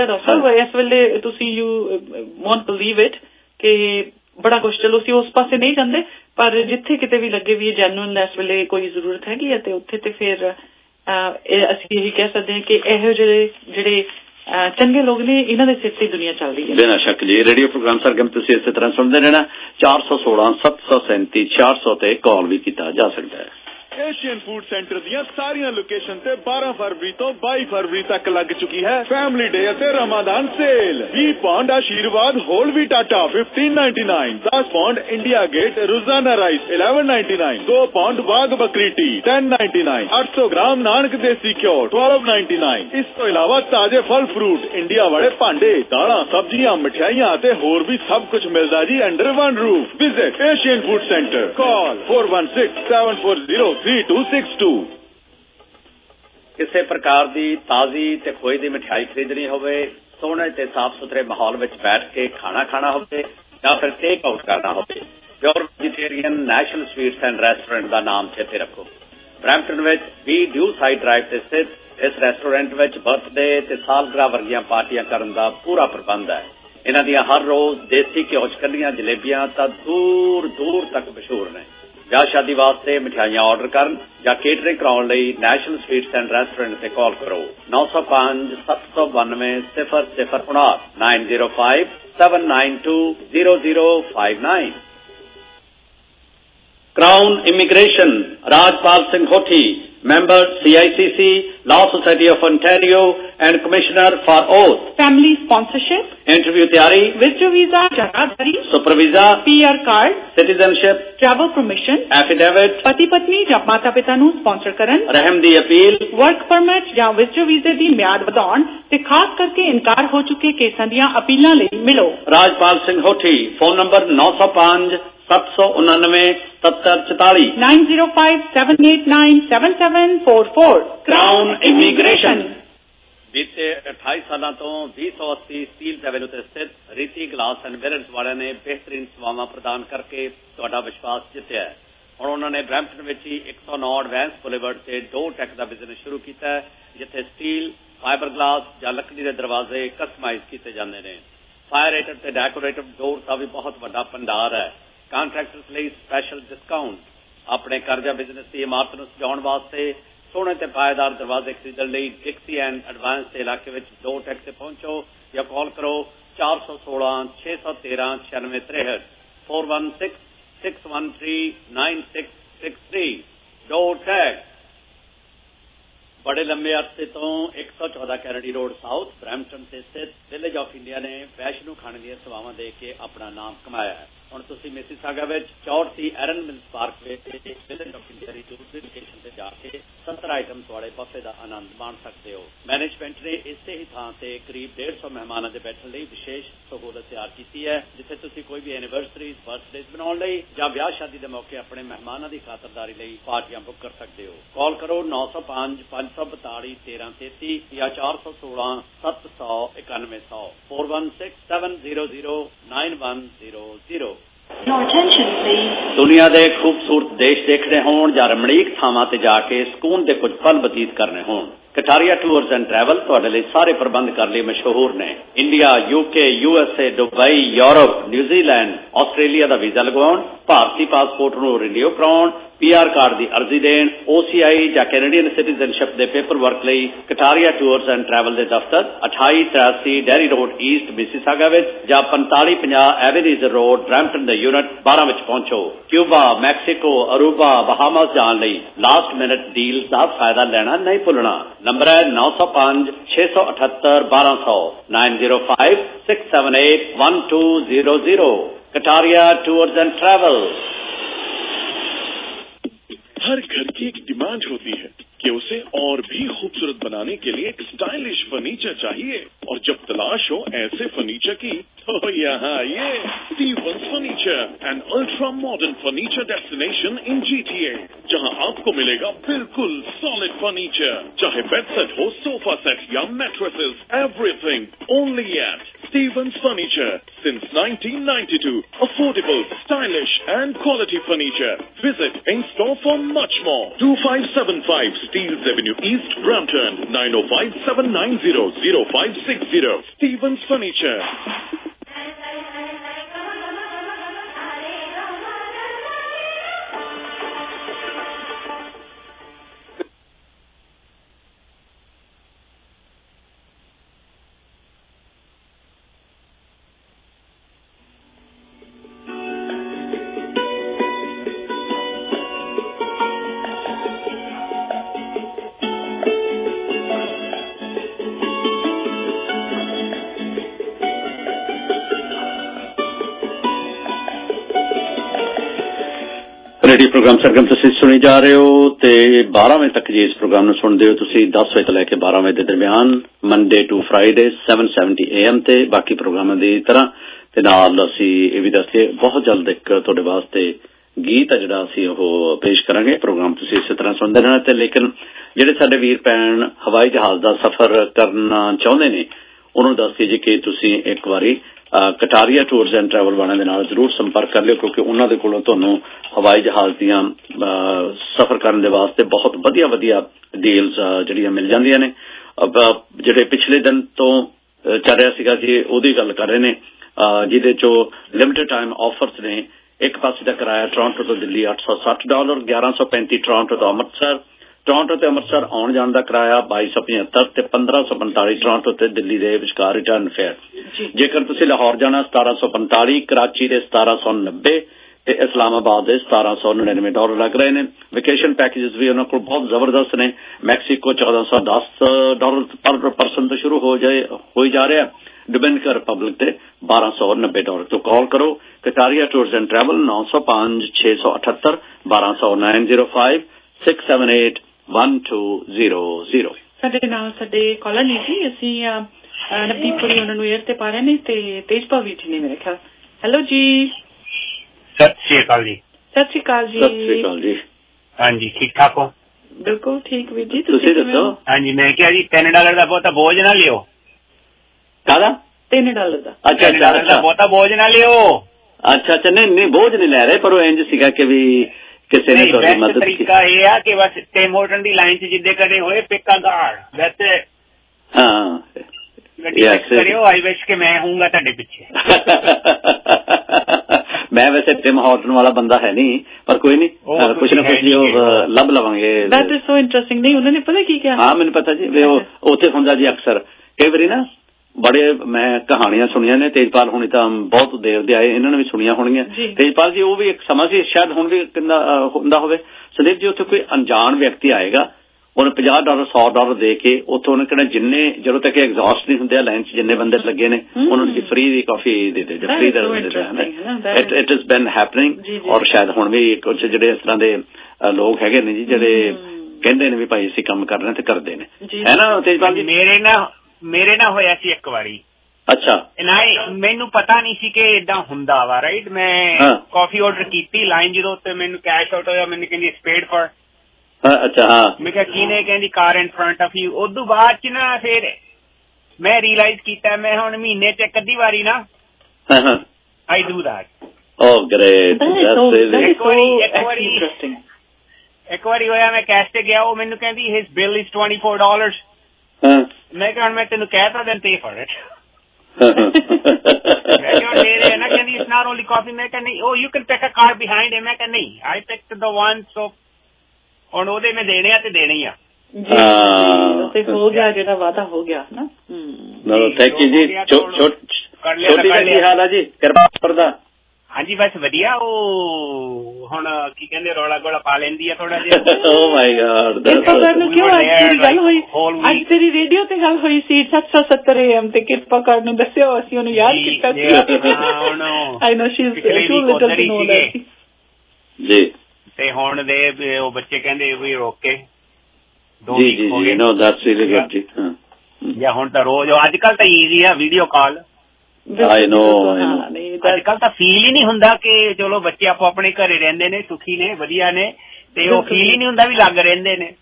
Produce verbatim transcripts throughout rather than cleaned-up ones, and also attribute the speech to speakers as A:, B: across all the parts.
A: दरअसल इस वेले तुसी यू वोंट बिलीव इट कि बड़ा कुछ चलो सी उस पासे नहीं जाते पर जिथे किते भी लगे भी जैनुअन इस वेले कोई जरूरत हैगी है ते उत्थे ते फिर ਅਸੀਂ यही कह सकते हैं कि ਇਹੋ ਜਿਹੇ ਜਿਹੜੇ ਚੰਗੇ ਲੋਕ ਨੇ ਇਹਨਾਂ ਦੇ ਸਿਰ ਤੇ ਦੁਨੀਆ ਚੱਲ ਰਹੀ ਹੈ।
B: ਬਿਨਾਂ ਸ਼ੱਕ ਜੀ ਰੇਡੀਓ ਪ੍ਰੋਗਰਾਮ ਸਰਗਮ ਤੁਸੀਂ ਇਸੇ ਤਰ੍ਹਾਂ ਸੁਣਦੇ ਰਹਿਣਾ ਚਾਰ ਸੌ ਸੋਲਾਂ ਸੱਤ ਸੌ ਸੈਂਤੀ ਚਾਰ ਸੌ ਤੇ ਕਾਲ ਵੀ ਕੀਤਾ ਜਾ ਸਕਦਾ ਹੈ।
C: एशियन फूड सेंटर दियां सारियां लोकेशन ते बारह फरवरी तो बाईस फरवरी तक लग चुकी है फैमिली डे ते रमादान सेल। बीस pound Aashirvaad whole wheat atta fifteen ninety nine, दस pound India Gate Rozana rice eleven ninety nine, दो pound Bagh Bakri T ten ninety nine, आठ सौ ग्राम नानक देसी घ्यो ट्वेल्व नाइन्टी नाइन। इस तो इलावा ताजे फल फ्रूट इंडिया वाले भांडे दालां सब्जियां मिठाइयां ते होर भी सब कुछ मिलदा जी under one roof. Visit Asian food centre, call four one six seven four zero three two six two.
B: ਕਿਸੇ ਪ੍ਰਕਾਰ ਦੀ ਤਾਜ਼ੀ ਤੇ ਖੋਏ ਦੀ ਮਠਿਆਈ ਖਰੀਦਣੀ ਹੋਵੇ, ਸੋਹਣੇ ਤੇ ਸਾਫ਼ ਸੁਥਰੇ ਮਾਹੌਲ ਵਿੱਚ ਬੈਠ ਕੇ ਖਾਣਾ ਖਾਣਾ ਹੋਵੇ ਜਾਂ ਫਿਰ ਟੇਕ ਆਊਟ ਕਰਨਾ ਹੋਵੇ, pure vegetarian national sweets and restaurant ਦਾ ਨਾਮ ਚੇਤੇ ਰੱਖੋ। ਬਰੈਂਪਟਨ ਵਿੱਚ ਵੀ ਡਿਊ ਸਾਈਡ ਡਰਾਈਵ ਤੇ ਸਥਿਤ ਇਸ ਰੈਸਟੋਰੈਂਟ ਵਿੱਚ ਬਰਥਡੇ ਤੇ ਸਾਲਗਿਰਾ ਵਰਗੀਆਂ ਪਾਰਟੀਆਂ ਕਰਨ ਦਾ ਪੂਰਾ ਪ੍ਰਬੰਧ ਹੈ। ਇਹਨਾਂ ਦੀਆਂ ਹਰ ਰੋਜ਼ ਦੇਸੀ ਘਿਓ ਚ ਕੱਢੀਆਂ ਜਲੇਬੀਆਂ ਤਾਂ ਦੂਰ ਦੂਰ ਤੱਕ ਮਸ਼ਹੂਰ ਨੇ। ਵਿਆਹ ਸ਼ਾਦੀ ਵਾਸਤੇ ਮਿਠਾਈਆਂ ਆਰਡਰ ਕਰਨ ਜਾਂ ਕੇਟਰਿੰਗ ਕਰਾਉਣ ਲਈ ਨੈਸ਼ਨਲ ਸਵੀਟਸ ਐਂਡ ਰੈਸਟੋਰੈਂਟ ਤੇ ਕਾਲ ਕਰੋ ਨੌ ਸੌ ਪੰਜ ਸੱਤ ਸੌ ਬਾਨਵੇਂ ਸਿਫਰ ਸਿਫਰ ਉਨਾਹਠ nine zero five seven nine two zero zero five nine. Crown Immigration, Rajpal Singh Hothi, member C I C C, Law Society of Ontario and Commissioner for Oath.
A: Family sponsorship,
B: Interview तैयारी,
A: Visitor visa, जगह
B: Super visa,
A: P R card,
B: Citizenship,
A: Travel permission,
B: Affidavit,
A: पति पत्नी ਜਾਂ ਮਾਤਾ ਪਿਤਾ ਨੂੰ sponsor ਕਰਨ,
B: ਰਹਿਮ ਦੀ ਅਪੀਲ,
A: Work permit ਜਾਂ Visitor visa ਦੀ ਮਿਆਦ ਵਧਾਉਣ ਤੇ ਖਾਸ ਕਰਕੇ ਇਨਕਾਰ ਹੋ ਚੁੱਕੇ ਕੇਸਾਂ ਦੀਆਂ ਅਪੀਲਾਂ ਲਈ ਮਿਲੋ।
B: ਰਾਜਪਾਲ ਸਿੰਘ ਹੋਠੀ, ਫੋਨ ਨੰਬਰ ਨੌ ਸੌ ਪੰਜ ਸੱਤ ਸੌ ਉਨਾਨਵੇਂ ਸੱਤਰ ਚੁਤਾਲੀ
A: nine zero five seven eight nine seven seven four four.
B: Crown Immigration. ਬੀਤੇ ਅਠਾਈ ਸਾਲਾਂ ਤੋਂ ਵੀਹ ਸੌ ਅੱਸੀ ਸਟੀਲ ਐਵੇਨਿਊ ਤੇ ਸਥਿਤ ਰੀਤੀ ਗਲਾਸ ਐਂਡ ਮਿਰਰਸ ਵਾਲਿਆਂ ਨੇ ਬਿਹਤਰੀਨ ਸੇਵਾਵਾਂ ਪ੍ਰਦਾਨ ਕਰਕੇ ਤੁਹਾਡਾ ਵਿਸ਼ਵਾਸ ਜਿੱਤਿਆ ਹੈ। ਹੁਣ ਉਹਨਾਂ ਨੇ ਬਰੈਂਪਟਨ ਵਿੱਚ ਹੀ ਇੱਕ ਸੌ ਨੌ ਐਡਵਾਂਸ ਬੁਲੇਵਰਡ ਤੇ ਡੋਰ ਟੈਕ ਦਾ ਬਿਜ਼ਨਸ ਸ਼ੁਰੂ ਕੀਤਾ ਹੈ, ਜਿੱਥੇ ਸਟੀਲ, ਫਾਈਬਰ ਗਲਾਸ ਜਾਂ ਲੱਕੜੀ ਦੇ ਦਰਵਾਜ਼ੇ ਕਸਟਮਾਈਜ਼ ਕੀਤੇ ਜਾਂਦੇ ਨੇ। ਫਾਇਰ ਰੇਟਡ ਤੇ ਡੈਕੋਰੇਟਿਵ ਡੋਰ ਦਾ ਵੀ ਬਹੁਤ ਵੱਡਾ ਭੰਡਾਰ ਹੈ। ਕਾਂਟਰੈਕਟਰਸ ਲਈ ਸਪੈਸ਼ਲ ਡਿਸਕਾਊਂਟ। ਆਪਣੇ ਘਰ ਜਾਂ ਬਿਜ਼ਨਸ ਦੀ ਇਮਾਰਤ ਨੂੰ ਸਜਾਉਣ ਵਾਸਤੇ ਸੋਹਣੇ ਤੇ ਪਾਏਦਾਰ ਦਰਵਾਜ਼ੇ ਖਰੀਦਣ ਲਈ ਡਿਕਸੀ ਐਂਡ ਐਡਵਾਂਸ ਦੇ ਇਲਾਕੇ ਵਿੱਚ ਦੋ ਟੈਕ ਤੇ ਪਹੁੰਚੋ ਜਾਂ ਕਾਲ ਕਰੋ ਚਾਰ ਸੌ ਸੋਲਾਂ ਛੇ ਸੌ ਤੇਰਾਂ ਛਿਆਨਵੇਂ ਤਰੇਹਠ four one six six one three nine six six three. ਦੋ ਟੈਕ ਬੜੇ ਲੰਬੇ ਅਰਸੇ ਤੋਂ ਇੱਕ ਸੌ ਚੌਦਾਂ ਕੈਨੇਡੀ ਰੋਡ ਸਾਊਥ ਬਰੈਂਪਟਨ ਤੇ ਸਥਿਤ ਵਿਲੇਜ ਆਫ ਇੰਡੀਆ ਨੇ ਵੈਸ਼ਨੂ ਖਾਣੇ ਦੀਆਂ ਸੇਵਾਵਾਂ ਦੇ ਕੇ ਆਪਣਾ ਨਾਮ ਕਮਾਇਆ ਹੈ। ਹੁਣ ਤੁਸੀਂ ਮਿਸੀਸਾਗਾ ਵਿੱਚ ਚੌਂਹਠ ਸੀ ਐਰਨ ਮਿਲਸ ਪਾਰਕਵੇ ਤੇ ਵਿਲੇਜ ਆਫ ਇੰਡੀਆ ਦੀ ਦੂਸਰੀ ਲੋਕੇਸ਼ਨ ਤੇ ਜਾ ਕੇ ਸੱਤਰ ਆਈਟਮਸ ਵਾਲੇ ਬਫੇ ਦਾ ਆਨੰਦ ਮਾਣ ਸਕਦੇ ਹੋ। ਮੈਨੇਜਮੈਂਟ ਨੇ ਇਸੇ ਹੀ ਥਾਂ ਤੇ ਕਰੀਬ ਡੇਢ ਸੌ ਮਹਿਮਾਨਾਂ ਦੇ ਬੈਠਣ ਲਈ ਵਿਸ਼ੇਸ਼ ਸਹੂਲਤ ਤਿਆਰ ਕੀਤੀ ਹੈ, ਜਿੱਥੇ ਤੁਸੀਂ ਕੋਈ ਵੀ ਐਨੀਵਰਸਰੀਜ਼, ਬਰਥਡੇਜ਼ ਮਨਾਉਣ ਲਈ ਜਾਂ ਵਿਆਹ ਸ਼ਾਦੀ ਦੇ ਮੌਕੇ ਆਪਣੇ ਮਹਿਮਾਨਾਂ ਦੀ ਖਾਤਰਦਾਰੀ ਲਈ ਪਾਰਟੀਆਂ ਬੁੱਕ ਕਰ ਸਕਦੇ ਹੋ। ਕਾਲ ਕਰੋ ਨੌ ਸੌ ਪੰਜ ਪੰਜ ਸੌ ਬਤਾਲੀ ਤੇਰਾਂ ਤੇਤੀ ਜਾਂ ਚਾਰ ਸੌ ਸੋਲਾਂ ਸੱਤ ਸੌ ਇਕਾਨਵੇਂ ਸੌ four one six seven zero zero nine one zero zero. ਦੁਨੀਆ ਦੇ ਖੂਬਸੂਰਤ ਦੇਸ਼ ਦੇਖਣੇ ਹੋਣ ਜਾਂ ਰਮਣੀਕ ਥਾਵਾਂ ਤੇ ਜਾ ਕੇ ਸਕੂਨ ਦੇ ਕੁਝ ਪਲ ਬਤੀਤ ਕਰਨੇ ਹੋਣ, ਕਟਾਰੀਆ ਟੂਰਸ ਐਂਡ ਟਰੈਵਲ ਤੁਹਾਡੇ ਲਈ ਸਾਰੇ ਪ੍ਰਬੰਧ ਕਰਨ ਲਈ ਮਸ਼ਹੂਰ ਨੇ। India, UK, USA, Dubai, Europe, New Zealand, Australia ਦਾ ਵੀਜ਼ਾ ਲਗਵਾਉਣ, ਭਾਰਤੀ ਪਾਸਪੋਰਟ ਨੂੰ ਰਿਨਿਊ ਕਰਾਉਣ, ਪੀ ਆਰ ਕਾਰਡ ਦੀ ਅਰਜ਼ੀ ਦੇਣ, ਓ ਸੀ ਆਈ ਜਾਂ ਕੈਨੇਡੀਅਨ ਸਿਟੀਜ਼ਨਸ਼ਿਪ ਦੇ ਪੇਪਰ ਵਰਕ ਲਈ ਕਟਾਰੀਆ ਟੂਰਸ ਐਂਡ ਟਰੈਵਲ ਦੇ ਦਫ਼ਤਰ ਅਠਾਈ ਤਰਾਸੀ ਡੈਰੀ ਰੋਡ ਈਸਟ ਮਿਸੀਸਾਗਾ ਵਿੱਚ ਜਾਂ ਪੰਤਾਲੀ ਪੰਜਾਹ ਐਵਨਿਊ ਰੋਡ ਬਰੈਂਪਟਨ ਦੇ ਯੂਨਿਟ ਬਾਰਾਂ ਵਿੱਚ ਪਹੁੰਚੋ। ਕਿਊਬਾ, ਮੈਕਸੀਕੋ, ਅਰੂਬਾ, ਬਹਾਮਾਸ ਜਾਣ ਲਈ ਲਾਸਟ ਮਿਨਟ ਡੀਲ ਦਾ ਫਾਇਦਾ ਲੈਣਾ ਨਹੀਂ ਭੁੱਲਣਾ। ਨੰਬਰ ਹੈ ਨੌ ਸੌ ਪੰਜ ਛੇ ਸੌ ਅਠੱਤਰ ਬਾਰਾਂ ਸੌ nine zero five six seven eight one two zero zero. Kataria tours and travel.
C: हर घर की एक डिमांड होती है कि उसे और भी खूबसूरत बनाने के लिए एक स्टाइलिश फर्नीचर चाहिए, और जब तलाश हो ऐसे फर्नीचर की तो यहाँ ये Stevens Furniture, an ultra modern furniture destination in G T A, जहाँ आपको मिलेगा बिल्कुल सॉलिड फर्नीचर, चाहे बेड सेट हो, सोफा सेट या mattresses, everything only at Stevens Furniture since nineteen ninety-two. Affordable, stylish and quality furniture. Visit in-store for much more. two five seven five Steeles Avenue East, Brampton. nine oh five, seven nine zero, zero five six zero. Stevens Furniture.
B: Radio programme Sargam तुसीं सुनी जा रहे हो ते बारह वजे तक जी इस प्रोग्राम ਨੂੰ ਸੁਣਦੇ ਹੋ ਤੁਸੀਂ दस ਵਜੇ ਤੋਂ ਲੈ ਕੇ बारह ਵਜੇ ਦੇ ਦਰਮਿਆਨ Monday to Friday seven seventy A M ਤੇ ਬਾਕੀ ਪ੍ਰੋਗਰਾਮਾਂ ਦੀ ਤਰ੍ਹਾਂ ਤੇ ਨਾਲ ਅਸੀਂ ਇਹ ਵੀ ਦੱਸਦੇ ਬਹੁਤ ਜਲਦ ਇੱਕ ਤੁਹਾਡੇ ਵਾਸਤੇ ਗੀਤ ਆ ਜਿਹੜਾ ਅਸੀਂ ਉਹ ਪੇਸ਼ ਕਰਾਂਗੇ। ਪ੍ਰੋਗਰਾਮ ਤੁਸੀਂ ਇਸੇ ਤਰ੍ਹਾਂ ਸੁਣਦੇ ਰਹਿਣਾ ਤੇ ਲੇਕਿਨ ਜਿਹੜੇ ਸਾਡੇ ਵੀਰ ਭੈਣ ਹਵਾਈ ਜਹਾਜ਼ ਦਾ ਸਫ਼ਰ ਕਰਨਾ ਚਾਹੁੰਦੇ ਨੇ ਉਹਨੂੰ ਦੱਸਦੀ ਜੀ ਕਿ ਤੁਸੀਂ ਇੱਕ ਵਾਰੀ ਕਟਾਰੀਆ ਟੂਰਸ ਐਂਡ ਟਰੈਵਲ ਵਾਲਿਆਂ ਦੇ ਨਾਲ ਜ਼ਰੂਰ ਸੰਪਰਕ ਕਰ ਲਿਓ ਕਿਉਂਕਿ ਉਹਨਾਂ ਦੇ ਕੋਲੋਂ ਤੁਹਾਨੂੰ ਹਵਾਈ ਜਹਾਜ਼ ਦੀਆਂ ਸਫ਼ਰ ਕਰਨ ਦੇ ਵਾਸਤੇ ਬਹੁਤ ਵਧੀਆ ਵਧੀਆ ਡੀਲਸ ਜਿਹੜੀਆਂ ਮਿਲ ਜਾਂਦੀਆਂ ਨੇ। ਜਿਹੜੇ ਪਿਛਲੇ ਦਿਨ ਤੋਂ ਚੱਲ ਰਿਹਾ ਸੀਗਾ ਜੀ ਉਹਦੀ ਗੱਲ ਕਰ ਰਹੇ ਨੇ ਜਿਹਦੇ ਚੋਂ ਲਿਮਿਟਡ ਟਾਈਮ ਆਫਰਸ ਨੇ। ਇੱਕ ਪਾਸੇ ਦਾ ਕਿਰਾਇਆ ਟੋਰਾਂਟੋ ਤੋਂ ਦਿੱਲੀ ਅੱਠ ਸੌ ਸੱਠ ਡਾਲਰ, ਗਿਆਰਾਂ ਸੌ ਪੈਂਤੀ ਟੋਰਾਂਟੋ ਤੋਂ ਅੰਮ੍ਰਿਤਸਰ, ਟੋਰਾਂਟੋ ਤੇ ਅੰਮ੍ਰਿਤਸਰ ਆਉਣ ਜਾਣ ਦਾ ਕਿਰਾਇਆ ਬਾਈ ਸੌ ਪਝੱਤਰ ਤੇ ਪੰਦਰਾਂ ਸੌ ਪੰਤਾਲੀ ਟੋਰਾਂਟੋ ਤੇ ਦਿੱਲੀ ਦੇ ਵਿਚਕਾਰ ਰਿਟਰਨ ਫੇਅਰ। ਜੇਕਰ ਤੁਸੀਂ ਲਾਹੌਰ ਜਾਣਾ ਸਤਾਰਾਂ ਸੌ ਪੰਤਾਲੀ, ਕਰਾਚੀ ਦੇ ਸਤਾਰਾਂ ਸੌ ਨੱਬੇ ਤੇ ਇਸਲਾਮਾਬਾਦ ਦੇ ਸਤਾਰਾਂ ਸੌ ਨੜਿਨਵੇਂ ਡਾਲਰ ਲੱਗ ਰਹੇ ਨੇ। ਵੇਕੇਸ਼ਨ ਪੈਕੇਜਸ ਵੀ ਉਹਨਾਂ ਕੋਲ ਬਹੁਤ ਜ਼ਬਰਦਸਤ ਨੇ। ਮੈਕਸੀਕੋ ਚੌਦਾਂ ਸੌ ਦਸ ਡਾਲਰ ਪਰ ਪਰਸਨ ਤੋਂ ਸ਼ੁਰੂ ਹੋ ਜਾਏ ਹੋਈ ਜਾ ਰਿਹਾ। ਡੋਮਿਨਿਕਨ ਰਿਪਬਲਿਕ ਤੇ ਬਾਰਾਂ ਸੌ ਨੱਬੇ ਡਾਲਰ ਤੋਂ ਕਾਲ ਕਰੋ। ਕਟਾਰੀਆ ਟੂਰਸ ਐਂਡ ਟਰੈਵਲ ਨੌ ਸੌ ਪੰਜ ਛੇ ਸੌ ਅਠੱਤਰ ਬਾਰਾਂ ਸੌ nine zero five six seven eight one two zero zero.
A: ਸਾਡੇ ਨਾਲ ਸਾਡੇ ਕਾਲਰ ਨਹੀਂ ਸੀ ਅਸੀਂ ਨਵਦੀਪ ਪੁਰੀ ਉਹਨਾਂ ਨੂੰ ਏਅਰ ਤੇ ਪਾ ਰਹੇ ਨੇ ਤੇ ਤੇਜਪਾਲ ਵੀ ਨੇ ਮੇਰੇ ਖਿਆਲ। ਹੈਲੋ ਜੀ।
D: ਸਤਿ ਸ਼੍ਰੀ ਅਕਾਲ ਜੀ।
A: ਸਤਿ ਸ਼੍ਰੀ ਅਕਾਲ ਜੀ।
B: ਸਤਿ ਸ਼੍ਰੀ ਅਕਾਲ ਜੀ।
D: ਹਾਂਜੀ ਠੀਕ ਠਾਕ ਹੋ?
A: ਬਿਲਕੁਲ ਠੀਕ ਵੀਰ ਜੀ
B: ਤੁਸੀਂ ਦੱਸੋ।
D: ਹਾਂਜੀ ਮੈਂ ਕਿਹਾ ਜੀ ਤਿੰਨ ਡਾਲਰ ਦਾ ਬਹੁਤਾ ਬੋਝ ਨਾ ਲਿਓ।
B: ਕਾਹਦਾ?
A: ਤਿੰਨ ਡਾਲਰ ਦਾ।
B: ਅੱਛਾ
D: ਤਿੰਨ ਡਾਲਰ ਦਾ ਬਹੁਤਾ ਬੋਝ ਨਾ ਲਿਓ।
B: ਅੱਛਾ ਅੱਛਾ ਨਹੀਂ ਨਹੀਂ ਬੋਝ ਨਹੀਂ ਲੈ ਰਹੇ ਪਰ ਉਹ ਇੰਜ ਸੀਗਾ ਕਿ ਵੀ ਕਿਸੇ ਨੇ ਤੁਹਾਡੀ ਮਦਦ ਕੀਤੀ।
D: ਤਰੀਕਾ ਇਹ ਆ ਕਿ ਬਸ ਟਿਮ ਹੋਟਨ ਦੀ ਲਾਈਨ 'ਚ ਜਿੱਦੇ ਕਦੇ ਹੋਏ ਪਿੱਕਾ ਗਾਰਡ ਵੈਸੇ
B: ਹਾਂ
D: ਗੱਡੀ ਕਰਿਓ ਆਈ ਵਿਸ਼ ਕਿ ਮੈਂ ਹੋਊਂਗਾ ਤੁਹਾਡੇ ਪਿੱਛੇ।
B: ਮੈਂ ਵੈਸੇ ਟਿਮ ਹਾਰਟਨ ਵਾਲਾ ਬੰਦਾ ਹੈ ਨਹੀਂ ਪਰ ਕੋਈ ਨਹੀਂ ਕੁਛ ਨਾ ਕੁਛ ਉਹ ਲੱਭ ਲਵਾਂਗੇ।
A: That is so interesting. ਨਹੀਂ ਉਹਨਾਂ ਨੇ ਪਤਾ ਕੀ ਕਿਹਾ? ਹਾਂ
B: ਮੈਨੂੰ ਪਤਾ ਜੀ ਵੀ ਉਹ ਉੱਥੇ ਹੁੰਦਾ ਜੀ ਅਕਸਰ ਕਈ ਵਾਰੀ ਨਾ ਬੜੇ ਮੈਂ ਕਹਾਣੀਆਂ ਸੁਣੀਆਂ ਨੇ। ਤੇਜਪਾਲ ਹੁਣੀ ਤਾਂ ਬਹੁਤ ਦੇਰ ਦੇ ਆਏ ਇਹਨਾਂ ਨੇ ਵੀ ਸੁਣੀਆਂ ਹੋਣਗੀਆਂ। ਤੇਜਪਾਲ ਜੀ ਉਹ ਵੀ ਇੱਕ ਸਮਾਂ ਸੀ ਸ਼ਾਇਦ ਹੁਣ ਵੀ ਕਿੰਨਾ ਹੁੰਦਾ ਹੋਵੇ ਸੰਦੀਪ ਜੀ ਉੱਥੇ ਕੋਈ ਅਣਜਾਣ ਵਿਅਕਤੀ ਆਏਗਾ ਉਹਨੇ ਪੰਜਾਹ ਡਾਲਰ ਸੌ ਡਾਲਰ ਦੇ ਕੇ ਉੱਥੋਂ ਉਹਨੇ ਕਹਿਣਾ ਜਿੰਨੇ ਜਦੋਂ ਤੱਕ ਐਗਜ਼ੌਸਟ ਨਹੀਂ ਹੁੰਦੇ ਲਾਈਨ 'ਚ ਜਿੰਨੇ ਬੰਦੇ ਲੱਗੇ ਨੇ ਉਹਨਾਂ ਨੂੰ ਫ੍ਰੀ ਦੀ ਕਾਫੀ ਦੇ ਦੇ ਫ੍ਰੀ ਦਾ ਇਟ ਇਜ਼ ਬੀਨ ਹੈਪਨਿੰਗ। ਔਰ ਸ਼ਾਇਦ ਹੁਣ ਵੀ ਕੁਝ ਜਿਹੜੇ ਇਸ ਤਰ੍ਹਾਂ ਦੇ ਲੋਕ ਹੈਗੇ ਨੇ ਜੀ ਜਿਹੜੇ ਕਹਿੰਦੇ ਨੇ ਵੀ ਭਾਈ ਅਸੀਂ ਕੰਮ ਕਰ ਰਹੇ ਤੇ ਕਰਦੇ ਨੇ ਹੈ ਨਾ ਤੇਜਪਾਲ ਜੀ।
D: ਮੇਰੇ ਨਾਲ ਮੇਰੇ ਨਾਲ ਹੋਇਆ ਸੀ ਇੱਕ ਵਾਰੀ।
B: ਅੱਛਾ।
D: ਮੈਨੂੰ ਪਤਾ ਨਹੀਂ ਸੀ ਕਿ ਏਦਾਂ ਹੁੰਦਾ ਵਾ ਰਾਈਟ। ਮੈਂ ਕਾਫੀ ਆਰਡਰ ਕੀਤੀ ਲਾਈਨ ਜਦੋਂ ਤੇ ਮੈਨੂੰ ਕੈਸ਼ ਆਊਟ ਹੋਇਆ ਮੈਨੂੰ ਕਹਿੰਦੀ ਪੇਡ ਫॉर।
B: ਅੱਛਾ ਹਾਂ।
D: ਮੈਂ ਕਿਹਾ ਕਿਨੇ ਕਹਿੰਦੀ car in front of you. ਉਦੋਂ ਬਾਅਦ ਚ ਨਾ ਫਿਰ ਮੈਂ ਰੀਅਲਾਈਜ਼ ਕੀਤਾ ਮੈਂ ਹੁਣ ਮਹੀਨੇ ਚ ਇੱਕ ਅੱਧੀ ਵਾਰੀ ਨਾ I do that. Oh great. ਇੱਕ ਵਾਰੀ ਹੋਇਆ ਮੈਂ ਕੈਸ਼ ਤੇ ਗਿਆ ਉਹ ਮੈਨੂੰ ਕਹਿੰਦੀ his bill is twenty four dollar. ਮੈਂ ਕਿਹਾ ਮੈਂ ਤੈਨੂੰ ਕਹਿ ਤਾ ਦੈਨ ਪੇ ਫॉर ਇਟ। ਮੈਂ ਕਿਹਾ ਮੇਰੇ ਨਾ ਕਹਿੰਦੀ ਇਟਸ ਨਾਟ ਓਨਲੀ ਕਾਫੀ। ਮੈਂ ਕਿਹਾ ਨਹੀਂ ਉਹ you can pick a car behind it. ਮੈਂ ਕਿਹਾ ਨਹੀਂ ਆਈ ਪਿਕਡ ਦ ਵਨ ਸੋ ਹੁਣ ਉਹਦੇ ਮੈਂ ਦੇਣੇ ਆ ਤੇ ਦੇਣੇ ਹੀ ਆ।
A: ਤੇ ਹੋ ਗਿਆ ਜਿਹੜਾ ਵਾਦਾ ਹੋ ਗਿਆ ਨਾ।
B: ਥੈਂਕ ਯੂ ਜੀ। ਛੋਟੀ ਕੀ ਹਾਲ ਆ ਜੀ ਕਿਰਪਾ ਦਾ?
D: ਹਾਂਜੀ ਬਸ ਵਧੀਆ। ਉਹ ਹੁਣ ਕੀ ਕਹਿੰਦੇ ਰੌਲਾ ਗੋਲਾ ਪਾ ਲੈਂਦੀ ਆ ਥੋੜਾ ਜਿਹਾ।
B: Oh my God.
A: ਕਿਰਪਾ ਕਰ ਨੂੰ ਕਿਉਂ ਅੱਜ ਤੇਰੀ ਗੱਲ ਹੋਈ ਅੱਜ ਤੇਰੀ ਰੇਡੀਓ ਤੇ ਗੱਲ ਹੋਈ ਸੀ ਸੱਤ ਸੌ ਸੱਤਰ ਏ ਐਮ ਤੇ ਕਿਰਪਾ ਕਰ ਨੂੰ ਦੱਸਿਓ ਅਸੀਂ ਉਹਨੂੰ ਯਾਦ ਕੀਤਾ ਸੀ। I know she is too little to know that
B: ਜੀ।
D: ਤੇ ਹੁਣ ਦੇ ਉਹ ਬੱਚੇ ਕਹਿੰਦੇ ਵੀ ਰੋਕੇ ਦੋ
B: ਜੀ ਜੀ ਜੀ ਨੋ ਦੈਟਸ ਰੀਲੀ ਗੁੱਡ ਜੀ।
D: ਜਾਂ ਹੁਣ ਤਾਂ ਰੋਜ਼ ਅੱਜ ਕੱਲ ਤਾਂ ਈਜ਼ੀ ਆ ਵੀਡੀਓ ਕਾਲ।
B: ਆਈ ਨੋ
D: ਅੱਜ ਕੱਲ ਤਾਂ ਫੀਲ ਹੀ ਨਹੀਂ ਹੁੰਦਾ ਕਿ ਚਲੋ ਬੱਚੇ ਆਪੋ ਆਪਣੇ ਘਰੇ ਰਹਿੰਦੇ ਨੇ ਸੁਖੀ ਨੇ ਵਧੀਆ ਨੇ ਤੇ ਉਹ ਫੀਲ ਹੀ ਨਹੀਂ ਹੁੰਦਾ ਵੀ ਲੱਗ ਰਹਿੰਦੇ ਨੇ।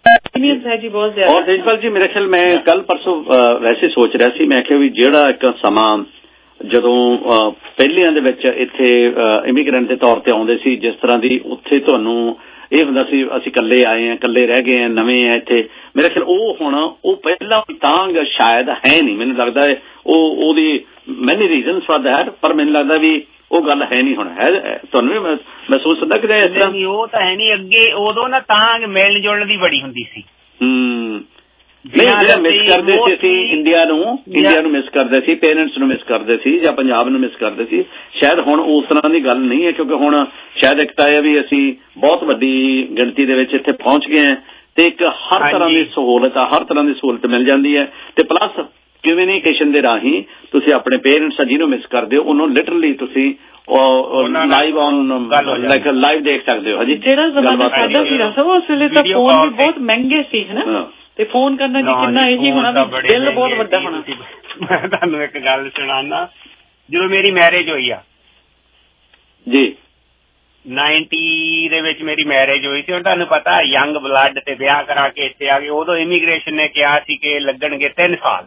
A: है जी बहुत ज्यादा।
B: और तेजपाल जी मेरे ख्याल मैं कल परसों वैसे सोच रहा सी, मैं आखिया भी ਜਿਹੜਾ ਇੱਕ ਸਮਾਂ ਜਦੋਂ ਪਹਿਲਿਆਂ ਦੇ ਵਿੱਚ ਇੱਥੇ ਇਮੀਗ੍ਰੈਂਟ ਦੇ ਤੌਰ ਤੇ ਆਉਂਦੇ ਸੀ, ਜਿਸ ਤਰ੍ਹਾਂ ਦੀ ਉੱਥੇ ਤੁਹਾਨੂੰ ਇਹ ਹੁੰਦਾ ਸੀ ਅਸੀਂ ਇਕੱਲੇ ਆਏ ਆ, ਇਕੱਲੇ ਰਹਿ ਗਏ ਆ, ਨਵੇਂ ਆ ਇੱਥੇ, ਮੇਰੇ ਖਿਆਲ ਉਹ ਹੁਣ ਉਹ ਪਹਿਲਾਂ ਤਾਂ ਸ਼ਾਇਦ ਹੈ ਨਹੀਂ, ਮੈਨੂੰ ਲੱਗਦਾ ਹੈ ਉਹ ਉਹਦੀ ਮੈਨੀ ਰੀਜ਼ਨਸ ਫॉर दैट, ਪਰ ਮੈਨੂੰ ਲੱਗਦਾ ਵੀ ਉਹ ਗੱਲ ਹੈ ਨਹੀਂ ਹੁਣ, ਹੈ ਤੁਹਾਨੂੰ ਵੀ ਮਹਿਸੂਸ ਹੁੰਦਾ ਕਿ ਇਸ ਤਰ੍ਹਾਂ?
D: ਉਹ ਤਾਂ ਹੈ ਨਹੀਂ, ਅੱਗੇ ਉਦੋਂ ਨਾ ਤਾਂ ਮਿਲਣ ਜੁਲਣ ਦੀ ਬੜੀ ਹੁੰਦੀ ਸੀ।
B: ਹੂੰ ਨਹੀਂ, ਜਿਹੜਾ ਮਿਸ ਕਰਦੇ ਸੀ ਅਸੀਂ ਇੰਡੀਆ ਨੂੰ, ਇੰਡੀਆ ਨੂੰ ਮਿਸ ਕਰਦੇ ਸੀ, ਪੇਰੈਂਟਸ ਨੂੰ ਮਿਸ ਕਰਦੇ ਸੀ ਜਾਂ ਪੰਜਾਬ ਨੂੰ ਮਿਸ ਕਰਦੇ ਸੀ, ਸ਼ਾਇਦ ਹੁਣ ਉਸ ਤਰ੍ਹਾਂ ਦੀ ਗੱਲ ਨਹੀਂ ਹੈ, ਕਿਉਂਕਿ ਹੁਣ ਸ਼ਾਇਦ ਇੱਕ ਤਾਂ ਇਹ ਵੀ ਅਸੀਂ ਬਹੁਤ ਵੱਡੀ ਗਿਣਤੀ ਦੇ ਵਿੱਚ ਇੱਥੇ ਪਹੁੰਚ ਗਏ ਹਾਂ ਤੇ ਇੱਕ ਹਰ ਤਰ੍ਹਾਂ ਦੀ ਸਹੂਲਤ ਆ, ਹਰ ਤਰ੍ਹਾਂ ਦੀ ਸਹੂਲਤ ਮਿਲ ਜਾਂਦੀ ਹੈ ਤੇ ਪਲੱਸ ਕਮਿਊਨੀਕੇਸ਼ਨ ਦੇ ਰਾਹੀਂ ਤੁਸੀਂ ਆਪਣੇ ਪੇਰੈਂਟਸ ਜਿਹਨੂੰ ਮਿਸ ਕਰਦੇ ਹੋ ਉਹਨੂੰ ਲਿਟਰਲੀ ਤੁਸੀਂ ਲਾਈਵ ਔਨ ਲਾਈਕ ਲਾਈਵ ਦੇਖ ਸਕਦੇ ਹੋ। ਹਾਂਜੀ,
A: ਜਿਹੜਾ ਜ਼ਮਾਨਾ ਸਾਡਾ ਸੀ ਨਾ ਸਭ ਉਸ ਵੇਲੇ ਤਾਂ ਫੋਨ ਵੀ ਬਹੁਤ ਮਹਿੰਗੇ ਸੀ ਹਨਾ, ਤੇ ਫੋਨ ਕਰਨਾ ਜੀ ਕਿੰਨਾ ਇਹੀ ਹੋਣਾ ਵੀ ਬਿੱਲ ਬਹੁਤ ਵੱਡਾ ਹੋਣਾ।
D: ਮੈਂ ਤੁਹਾਨੂੰ ਇੱਕ ਗੱਲ ਸੁਣਾਉਣਾ, ਜਦੋਂ ਮੇਰੀ ਮੈਰਿਜ ਹੋਈ ਆ
B: ਜੀ
D: ਨਾਈਨਟੀ ਦੇ ਵਿੱਚ ਮੇਰੀ ਮੈਰਿਜ ਹੋਈ ਸੀ, ਹੁਣ ਤੁਹਾਨੂੰ ਪਤਾ ਯੰਗ ਬਲੱਡ ਤੇ ਵਿਆਹ ਕਰਾ ਕੇ ਇੱਥੇ ਆ ਗਏ, ਉਦੋਂ ਇਮੀਗ੍ਰੇਸ਼ਨ ਨੇ ਕਿਹਾ ਸੀ ਕਿ ਲੱਗਣਗੇ ਤਿੰਨ ਸਾਲ,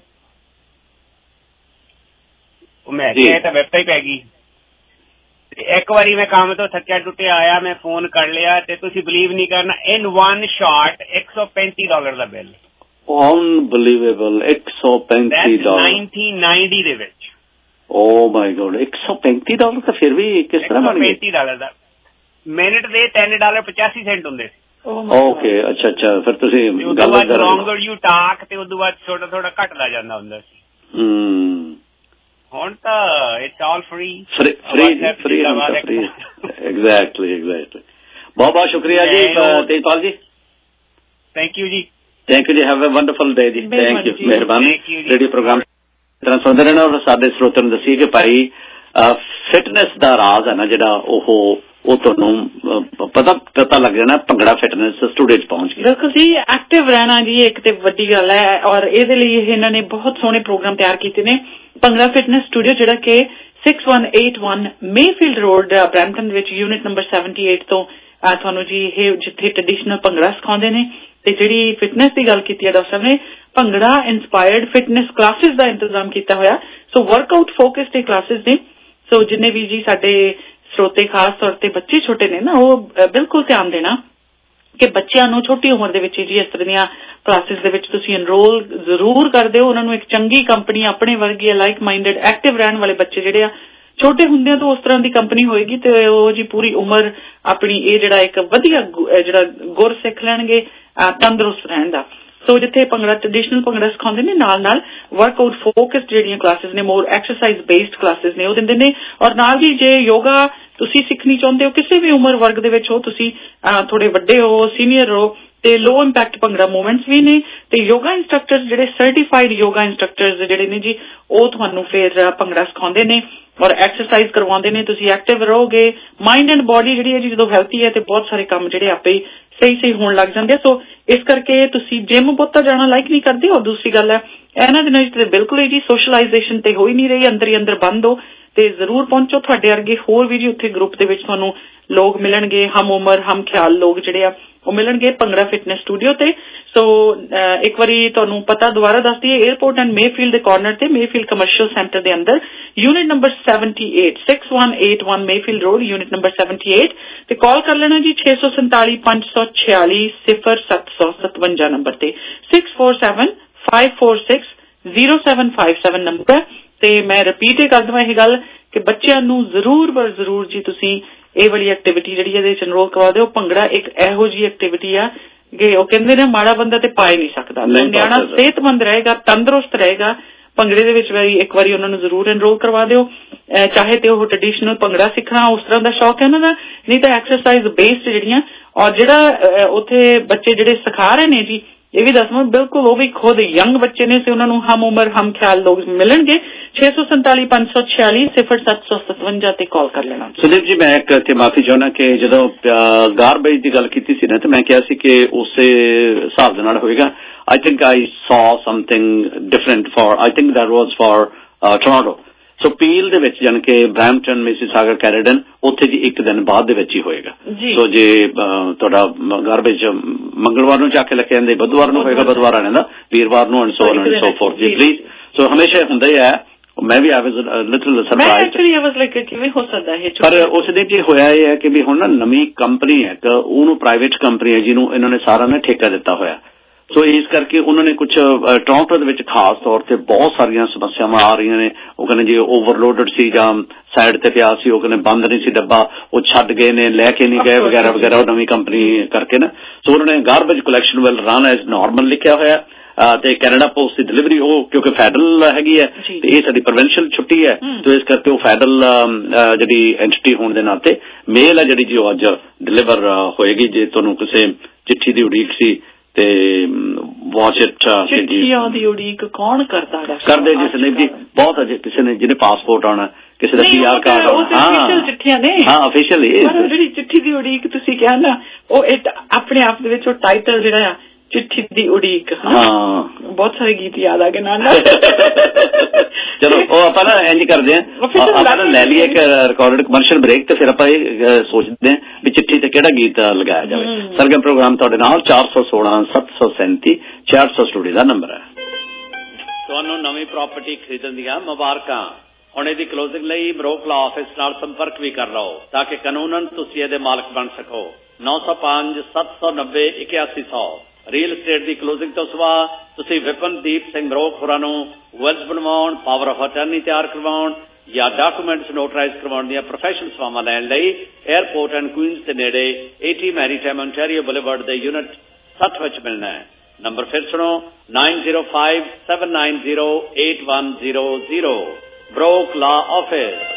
D: ਉਹ ਮੈਂ ਕਿਹਾ ਤਾਂ ਵੈਬਸਾਈਟ ਹੀ ਪੈ ਗਈ। ਇੱਕ ਵਾਰੀ ਮੈਂ ਕੰਮ ਤੋਂ ਥੱਕਿਆ ਟੁੱਟਿਆ ਆਇਆ, ਮੈਂ ਫੋਨ ਕਰ ਲਿਆ ਤੇ ਤੁਸੀਂ ਬਿਲੀਵ ਨਹੀਂ ਕਰਨਾ, ਇਨ ਵਨ ਸ਼ਾਟ ਇੱਕ ਸੌ ਪੈਂਤੀ ਡਾਲਰ ਦਾ ਬਿੱਲ।
B: ਅਨਬਲੀਵੇਬਲ, ਇੱਕ ਸੌ ਪੈਂਤੀ ਡਾਲਰ
D: ਨਾਈਨਟੀਨ ਨਾਈਨਟੀ ਦੇ ਵਿੱਚ।
B: ਓ ਮਾਈ ਗੋਡ, ਇੱਕ ਸੌ ਪੈਂਤੀ ਡਾਲਰ ਤਾਂ ਫਿਰ ਵੀ ਕਿਸ ਤਰ੍ਹਾਂ ਬਣ ਗਿਆ?
D: ਪੈਂਤੀ ਡਾਲਰ ਦਾ ਮਿੰਟ ਦੇ ਤਿੰਨ ਡਾਲਰ ਪਚਾਸੀ ਸੈਂਟ ਹੁੰਦੇ ਸੀ।
B: ਓਕੇ, ਅੱਛਾ ਅੱਛਾ, ਫਿਰ ਤੁਸੀਂ
D: ਗੱਲ ਲੌਂਗਰ ਯੂ ਟਾਕ ਤੇ ਉਦੋਂ ਬਾਅਦ ਥੋੜਾ ਥੋੜਾ ਘਟਦਾ ਜਾਂਦਾ ਹੁੰਦਾ ਸੀ।
B: ਹੂੰ,
D: ਹੁਣ ਤਾਂ it's all free
B: free free free exactly exactly. ਬਹੁਤ ਬਹੁਤ ਸ਼ੁਕਰੀਆ ਜੀ ਤੇਜਪਾਲ ਜੀ,
D: ਥੈਂਕ ਯੂ ਜੀ,
B: ਥੈਂਕ ਯੂ ਜੀ, ਹੈਵ ਅ ਵੰਡਰਫੁਲ ਡੇ ਜੀ, ਥੈਂਕ ਯੂ, ਮਿਹਰਬਾਨੀ। ਰੇਡੀਓ ਪ੍ਰੋਗਰਾਮ ਤਰ੍ਹਾਂ ਸੁਣਦੇ ਰਹਿਣਾ ਔਰ ਸਾਡੇ ਸਰੋਤਿਆਂ ਨੂੰ ਦੱਸੀਏ ਕਿ ਭਾਈ ਫਿਟਨੈਸ ਦਾ ਰਾਜ਼ ਹੈ ਨਾ ਜਿਹੜਾ ਉਹ ਉਹ ਤੁਹਾਨੂੰ ਪਤਾ ਪਤਾ ਲੱਗ ਜਾਣਾ ਭੰਗੜਾ ਫਿਟਨੈਸ ਸਟੂਡੀਓ ਚ ਪਹੁੰਚ ਕੇ।
A: ਬਿਲਕੁਲ ਜੀ, ਐਕਟਿਵ ਰਹਿਣਾ ਜੀ ਇੱਕ ਤੇ ਵੱਡੀ ਗੱਲ ਹੈ ਔਰ ਇਹਦੇ ਲਈ ਇਹਨਾਂ ਨੇ ਬਹੁਤ ਸੋਹਣੇ ਪ੍ਰੋਗਰਾਮ ਤਿਆਰ ਕੀਤੇ ਨੇ। ਭੰਗੜਾ ਫਿਟਨੈਸ ਸਟੂਡੀਓ ਜਿਹੜਾ ਕਿ six one eight one Mayfield road Brampton ਦੇ ਵਿੱਚ ਯੂਨਿਟ ਨੰਬਰ ਸੈਵਨਟੀ ਏਟ ਤੋਂ ਤੁਹਾਨੂੰ ਜੀ ਇਹ ਜਿੱਥੇ ਟ੍ਰੈਡੀਸ਼ਨਲ ਭੰਗੜਾ ਸਿਖਾਉਂਦੇ ਨੇ ਤੇ ਜਿਹੜੀ ਫਿਟਨੈਸ ਦੀ ਗੱਲ ਕੀਤੀ ਹੈ ਡਾਕਟਰ ਸਾਹਿਬ ਨੇ, ਭੰਗੜਾ ਇੰਸਪਾਇਰਡ ਫਿਟਨੈਸ ਕਲਾਸਿਸ ਦਾ ਇੰਤਜ਼ਾਮ ਕੀਤਾ ਹੋਇਆ। ਸੋ ਵਰਕਆਊਟ ਫੋਕਸ ਤੇ ਕਲਾਸਿਸ ਨੇ, ਸੋ ਜਿੰਨੇ ਵੀ ਜੀ ਸਾਡੇ ਸਰੋਤੇ ਖਾਸ ਤੌਰ ਤੇ ਬੱਚੇ ਛੋਟੇ ਨੇ ਨਾ, ਉਹ ਬਿਲਕੁਲ ਧਿਆਨ ਦੇਣਾ ਕਿ ਬੱਚਿਆਂ ਨੂੰ ਛੋਟੀ ਉਮਰ ਦੇ ਵਿੱਚ ਜੀ ਇਸ ਤਰ੍ਹਾਂ ਦੀਆਂ ਕਲਾਸਿਸ ਦੇ ਵਿੱਚ ਤੁਸੀਂ ਐਨਰੋਲ ਜ਼ਰੂਰ ਕਰ ਦਿਓ। ਉਹਨਾਂ ਨੂੰ ਇੱਕ ਚੰਗੀ ਕੰਪਨੀ, ਆਪਣੇ ਵਰਗੀ ਲਾਈਕ ਮਾਈਂਡਡ ਐਕਟਿਵ ਰਹਿਣ ਵਾਲੇ ਬੱਚੇ ਜਿਹੜੇ ਆ ਛੋਟੇ ਹੁੰਦਿਆਂ ਤੋਂ ਉਸ ਤਰ੍ਹਾਂ ਦੀ ਕੰਪਨੀ ਹੋਏਗੀ ਤੇ ਉਹ ਜੀ ਪੂਰੀ ਉਮਰ ਆਪਣੀ ਇਹ ਜਿਹੜਾ ਇੱਕ ਵਧੀਆ ਜਿਹੜਾ ਗੁਰ ਸਿੱਖ ਲੈਣਗੇ ਤੰਦਰੁਸਤ ਰਹਿਣ ਦਾ। ਸੋ ਜਿੱਥੇ ਭੰਗੜਾ ਟ੍ਰੈਡੀਸ਼ਨਲ ਭੰਗੜਾ ਸਿਖਾਉਂਦੇ ਨੇ, ਨਾਲ ਨਾਲ ਵਰਕਆਊਟ ਫੋਕਸਡ ਜਿਹੜੀਆਂ ਕਲਾਸਿਸ ਨੇ, ਮੋਰ ਐਕਸਰਸਾਈਜ਼ ਬੇਸਡ ਕਲਾਸਿਸ ਨੇ ਉਹ ਦਿੰਦੇ ਨੇ। ਔਰ ਨਾਲ ਜੀ ਜੇ ਯੋਗਾ ਤੁਸੀਂ ਸਿੱਖਣੀ ਚਾਹੁੰਦੇ ਹੋ ਕਿਸੇ ਵੀ ਉਮਰ ਵਰਗ ਦੇ ਵਿੱਚ ਹੋ, ਤੁਸੀਂ ਥੋੜੇ ਵੱਡੇ ਹੋ, ਸੀਨੀਅਰ ਹੋ, ਤੇ ਲੋ ਇੰਪੈਕਟ ਭੰਗੜਾ ਮੂਵਮੈਂਟਸ ਵੀ ਨੇ ਤੇ ਯੋਗਾ ਇੰਸਟਰਕਟਰਸ ਜਿਹੜੇ ਸਰਟੀਫਾਈਡ ਯੋਗਾ ਇੰਸਟਰਕਟਰਸ ਜਿਹੜੇ ਨੇ ਜੀ ਉਹ ਤੁਹਾਨੂੰ ਫਿਰ ਭੰਗੜਾ ਸਿਖਾਉਂਦੇ ਨੇ ਔਰ ਐਕਸਰਸਾਈਜ਼ ਕਰਵਾਉਂਦੇ ਨੇ। ਤੁਸੀਂ ਐਕਟਿਵ ਰਹੋਗੇ, ਮਾਈਂਡ ਐਂਡ ਬੋਡੀ ਜਿਹੜੀ ਹੈ ਜੀ ਜਦੋਂ ਹੈਲਥੀ ਹੈ ਤੇ ਬਹੁਤ ਸਾਰੇ ਕੰਮ ਜਿਹੜੇ ਆਪੇ ਹੀ ਸਹੀ ਸਹੀ ਹੋਣ ਲੱਗ ਜਾਂਦੇ ਆ। ਸੋ ਇਸ ਕਰਕੇ ਤੁਸੀਂ ਜਿਮ ਬਹੁਤਾ ਜਾਣਾ ਲਾਈਕ ਨਹੀਂ ਕਰਦੇ। ਔਰ ਦੂਸਰੀ ਗੱਲ ਹੈ ਇਹਨਾਂ ਦਿਨਾਂ ਵਿੱਚ ਬਿਲਕੁਲ ਹੀ ਜੀ ਸੋਸ਼ਲਾਈਜੇਸ਼ਨ ਤੇ ਹੋ ਹੀ ਨਹੀਂ ਰਹੀ, ਅੰਦਰ ਹੀ ਅੰਦਰ ਬੰਦ ਹੋ ਤੇ ਜ਼ਰੂਰ ਪਹੁੰਚੋ। ਤੁਹਾਡੇ ਵਰਗੇ ਹੋਰ ਵੀ ਜੀ ਉੱਥੇ ਗਰੁੱਪ ਦੇ ਵਿੱਚ ਤੁਹਾਨੂੰ ਲੋਕ ਮਿਲਣਗੇ, ਹਮ ਉਮਰ ਹਮ ਖਿਆਲ ਲੋਕ ਜਿਹੜੇ ਆ ਉਹ ਮਿਲਣਗੇ ਭੰਗੜਾ ਫਿਟਨੈਸ ਸਟੂਡੀਓ ਤੇ। ਸੋ ਇੱਕ ਵਾਰੀ ਤੁਹਾਨੂੰ ਪਤਾ ਦੁਬਾਰਾ ਦੱਸ ਦਈਏ, ਏਅਰਪੋਰਟ ਐਂਡ ਮੇਫੀਲਡ ਦੇ ਕਾਰਨਰ ਤੇ ਮੇਫੀਲਡ ਕਮਰਸ਼ੀਅਲ ਸੈਂਟਰ ਦੇ ਅੰਦਰ unit number seventy eight six one eight one Mayfield road unit number seventy eight ਤੇ ਕਾਲ ਕਰ ਲੈਣਾ ਜੀ ਛੇ ਸੌ ਸੰਤਾਲੀ ਪੰਜ ਸੌ ਛਿਆਲੀ ਸਿਫਰ ਸੱਤ ਸੌ ਸਤਵੰਜਾ ਨੰਬਰ ਤੇ six four seven five four six zero seven five seven number ਹੈ। ਤੇ ਮੈਂ ਰਿਪੀਟ ਕਰ ਦਵਾਂ ਇਹ ਗੱਲ ਕਿ ਬੱਚਿਆਂ ਨੂੰ ਜ਼ਰੂਰ ਬਰ ਜ਼ਰੂਰ ਜੀ ਤੁਸੀਂ ਇਹ ਵਾਲੀ ਐਕਟੀਵਿਟੀ ਜਿਹੜੀ ਇਹਦੇ ਵਿੱਚ ਐਨਰੋਲ ਕਰਵਾ ਦਿਓ। ਭੰਗੜਾ ਇੱਕ ਇਹੋ ਜਿਹੀ ਐਕਟੀਵਿਟੀ ਆ ਕਿ ਉਹ ਕਹਿੰਦੇ ਨੇ ਮਾੜਾ ਬੰਦਾ ਤੇ ਪਾ ਹੀ ਨਹੀਂ ਸਕਦਾ। ਨਿਆਣਾ ਸਿਹਤਮੰਦ ਰਹੇਗਾ, ਤੰਦਰੁਸਤ ਰਹੇਗਾ। ਭੰਗੜੇ ਦੇ ਵਿੱਚ ਵੀ ਇੱਕ ਵਾਰੀ ਉਹਨਾਂ ਨੂੰ ਜ਼ਰੂਰ ਐਨਰੋਲ ਕਰਵਾ ਦਿਓ, ਚਾਹੇ ਤੇ ਉਹ ਟ੍ਰੈਡੀਸ਼ਨਲ ਭੰਗੜਾ ਸਿੱਖਣਾ ਉਸ ਤਰ੍ਹਾਂ ਦਾ ਸ਼ੌਕ ਹੈ ਉਹਨਾਂ ਦਾ, ਨਹੀਂ ਤਾਂ ਐਕਸਰਸਾਈਜ਼ ਬੇਸਡ ਜਿਹੜੀਆਂ। ਔਰ ਜਿਹੜਾ ਉੱਥੇ ਬੱਚੇ ਜਿਹੜੇ ਸਿਖਾ ਰਹੇ ਨੇ ਜੀ ਇਹ ਵੀ ਦੱਸਵਾਂ ਬਿਲਕੁਲ ਉਹ ਵੀ ਖੁਦ ਯੰਗ ਬੱਚੇ ਨੇ ਤੇ ਉਹਨਾਂ ਨੂੰ ਹਮ ਉਮਰ ਹਮ ਖਿਆਲ ਲੋਕ ਮਿਲਣਗੇ। ਛੇ ਸੌ ਸੰਤਾਲੀ ਪੰਜ ਸੌ ਛਿਆਲੀ ਸਿਫਰ ਸੱਤ ਸੌ ਸਤਵੰਜਾ ਤੇ ਕਾਲ ਕਰ ਲੈਣਾ।
B: ਸੁਦੀਪ ਜੀ, ਮੈਂ ਇੱਕ ਇੱਥੇ ਮਾਫੀ ਚਾਹੁੰਦਾ ਕਿ ਜਦੋਂ ਗਾਰਬੇਜ ਦੀ ਗੱਲ ਕੀਤੀ ਸੀ ਨਾ ਤੇ ਮੈਂ ਕਿਹਾ ਸੀ ਕਿ ਉਸੇ ਹਿਸਾਬ ਦੇ ਨਾਲ ਹੋਏਗਾ। I think I saw something different for, I think that was for uh, Toronto. So Peel ਦੇ ਵਿੱਚ ਜਾਣੀ ਕਿ ਬਰੈਂਪਟਨ, ਮਿਸੀਸਾਗਾ, ਕੈਰੇਡਨ ਉੱਥੇ ਜੀ ਇੱਕ ਦਿਨ ਬਾਅਦ ਦੇ ਵਿੱਚ ਹੀ ਹੋਏਗਾ। ਸੋ ਜੇ ਤੁਹਾਡਾ ਗਾਰਬੇਜ ਮੰਗਲਵਾਰ ਨੂੰ ਚੱਕ ਕੇ ਲੈ ਕੇ ਜਾਂਦੇ ਬੁੱਧਵਾਰ ਨੂੰ ਹੋਏਗਾ, ਬੁੱਧਵਾਰ ਆਣੇ ਦਾ, ਵੀਰਵਾਰ ਨੂੰ and so on and so forth ਜੀ ਪਲੀਜ਼। ਸੋ ਹਮੇਸ਼ਾ ਹੁੰਦਾ ਹੀ ਹੈ। ਮੈਂ ਵੀ ਆਈ ਵਾਜ਼ ਲਿਟਲ ਸਰਪ੍ਰਾਈਜ਼ਡ
A: ਕਿਵੇਂ ਹੋ ਸਕਦਾ ਹੈ,
B: ਪਰ ਉਸ ਦਿਨ ਜੀ ਹੋਇਆ ਇਹ ਹੈ ਕਿ ਵੀ ਹੁਣ ਨਾ ਨਵੀਂ ਕੰਪਨੀ ਹੈ, ਉਹਨੂੰ ਪ੍ਰਾਈਵੇਟ ਕੰਪਨੀ ਹੈ ਜਿਹਨੂੰ ਇਹਨਾਂ ਨੇ ਸਾਰਾ ਨੇ ਠੇਕਾ ਦਿੱਤਾ ਹੋਇਆ। ਸੋ ਇਸ ਕਰਕੇ ਉਹਨਾਂ ਨੇ ਕੁਝ ਟੋਰਾਂਟੋ ਦੇ ਵਿੱਚ ਖਾਸ ਤੌਰ ਤੇ ਬਹੁਤ ਸਾਰੀਆਂ ਸਮੱਸਿਆਵਾਂ ਆ ਰਹੀਆਂ ਨੇ। ਉਹ ਕਹਿੰਦੇ ਜੀ ਓਵਰਲੋਡਡ ਸੀ ਜਾਂ ਸਾਈਡ ਤੇ ਪਿਆ ਸੀ, ਉਹ ਕਹਿੰਦੇ ਬੰਦ ਨਹੀਂ ਸੀ ਡੱਬਾ, ਉਹ ਛੱਡ ਗਏ ਨੇ, ਲੈ ਕੇ ਨਹੀਂ ਗਏ ਵਗੈਰਾ ਵਗੈਰਾ, ਉਹ ਨਵੀਂ ਕੰਪਨੀ ਕਰਕੇ ਨਾ। ਸੋ ਉਹਨਾਂ ਨੇ garbage collection will run as normal ਲਿਖਿਆ ਹੋਇਆ ਤੇ ਕੈਨੇਡਾ ਪੋਸਟ ਦੀ ਡਿਲੀਵਰੀ ਉਹ ਕਿਉਂਕਿ ਫੈਡਰਲ ਹੈਗੀ ਹੈ ਤੇ ਇਹ ਸਾਡੀ ਪ੍ਰੋਵਿੰਸ਼ੀਅਲ ਛੁੱਟੀ ਹੈ, ਤੇ ਇਸ ਕਰਕੇ ਉਹ ਫੈਡਰਲ ਜਿਹੜੀ ਐਂਟੀਟੀ ਹੋਣ ਦੇ ਨਾਤੇ ਮੇਲ ਹੈ ਜਿਹੜੀ ਜੀ ਉਹ ਅੱਜ ਡਿਲੀਵਰ ਹੋਏਗੀ। ਜੇ ਤੁਹਾਨੂੰ ਕਿਸੇ ਚਿੱਠੀ ਦੀ ਉਡੀਕ ਸੀ ਤੇ ਵਾਚ ਇਟ।
A: ਚਿੱਠੀਆਂ ਦੀ ਉਡੀਕ ਕੌਣ ਕਰਦਾ
B: ਕਰਦੇ ਜੀ ਸੰਦੀਪ ਜੀ, ਬਹੁਤ ਅਜੇ ਕਿਸੇ ਨੇ ਜਿਹਨੇ ਪਾਸਪੋਰਟ ਆਉਣਾ, ਕਿਸੇ ਦਾ ਪੀ ਆਰ ਕਾਰਡ ਆਉਣਾ, ਹਾਂ
A: ਚਿੱਠੀਆਂ ਨੇ,
B: ਹਾਂ ਅਫੀਸ਼ੀਅਲ
A: ਜਿਹੜੀ ਚਿੱਠੀ ਦੀ ਉਡੀਕ ਤੁਸੀਂ ਕਿਹਾ ਨਾ, ਉਹ ਆਪਣੇ ਆਪ ਦੇ ਵਿੱਚ ਉਹ ਟਾਈਟਲ ਜਿਹੜਾ ਆ ਚਿੱਠੀ ਦੀ ਉਡੀਕ, ਹਾਂ ਬਹੁਤ ਸਾਰੇ ਗੀਤ ਯਾਦ ਆ ਗਏ ਨਾਲ।
B: ਚਲੋ ਉਹ ਆਪਾਂ ਨਾ ਇੰਝ ਕਰਦੇ ਹਾਂ, ਆਪਾਂ ਨਾ ਲੈ ਲਈਏ ਇੱਕ ਰਿਕਾਰਡਡ ਕਮਰਸ਼ੀਅਲ ਬ੍ਰੇਕ ਤੇ ਫਿਰ ਆਪਾਂ ਇਹ ਸੋਚਦੇ ਹਾਂ ਵੀ ਚਿੱਠੀ ਤੇ ਕਿਹੜਾ ਗੀਤ ਲਗਾਇਆ ਜਾਵੇ। ਸਰਗਮ ਪ੍ਰੋਗਰਾਮ ਤੁਹਾਡੇ ਨਾਲ ਚਾਰ ਸੌ ਸੋਲਾਂ ਸੱਤ ਸੌ ਸੈਂਤੀ ਛਿਆਹਠ ਸੌ ਸਟੂਡੀਓ ਦਾ ਨੰਬਰ ਹੈ।
E: ਤੁਹਾਨੂੰ ਨਵੀਂ ਪ੍ਰਾਪਰਟੀ ਖਰੀਦਣ ਦੀਆਂ ਮੁਬਾਰਕਾਂ। ਹੁਣ ਇਹਦੀ ਕਲੋਜ਼ਿੰਗ ਲਈ ਬਰੋਕ ਲਾ ਆਫਿਸ ਨਾਲ ਸੰਪਰਕ ਵੀ ਕਰ ਲਓ ਤਾਂ ਕਿ ਕਾਨੂੰਨਨ ਤੁਸੀਂ ਇਹਦੇ ਮਾਲਕ ਬਣ ਸਕੋ। ਨੌ ਸੌ ਪੰਜ ਸੱਤ ਸੌ ਨੱਬੇ ਇਕਿਆਸੀ ਸੌ ਰੀਅਲ ਸਟੇਟ ਦੀ ਕਲੋਜ਼ਿੰਗ ਤੋਂ ਸਿਵਾ ਤੁਸੀਂ ਵਿਪਨਦੀਪ ਸਿੰਘ ਬਰੋਕ ਹੋਰਾਂ ਨੂੰ ਵਿਲਸ ਬਣਵਾਉਣ, ਪਾਵਰ ਆਫ ਅਟਰਨੀ ਤਿਆਰ ਕਰਵਾਉਣ ਜਾਂ ਡਾਕੂਮੈਂਟਸ ਨੋਟਰਾਈਜ਼ ਕਰਵਾਉਣ ਦੀਆਂ ਪ੍ਰੋਫੈਸ਼ਨਲ ਸੇਵਾਵਾਂ ਲੈਣ ਲਈ 에ਅਰਪੋਰਟ ਐਂਡ ਕੁਈਨਸ ਦੇ ਨੇੜੇ ਏਟੀ ਮੈਰੀਟਾਈਮ ਓਨਟਾਰੀਓ ਬੁਲੇਵਾਰਡ ਦੇ ਯੂਨਿਟ ਸੱਤ ਵਿੱਚ ਮਿਲਣਾ ਹੈ। ਨੰਬਰ ਫਿਰ ਸੁਣੋ nine zero five seven nine zero eight one zero zero Brock law office.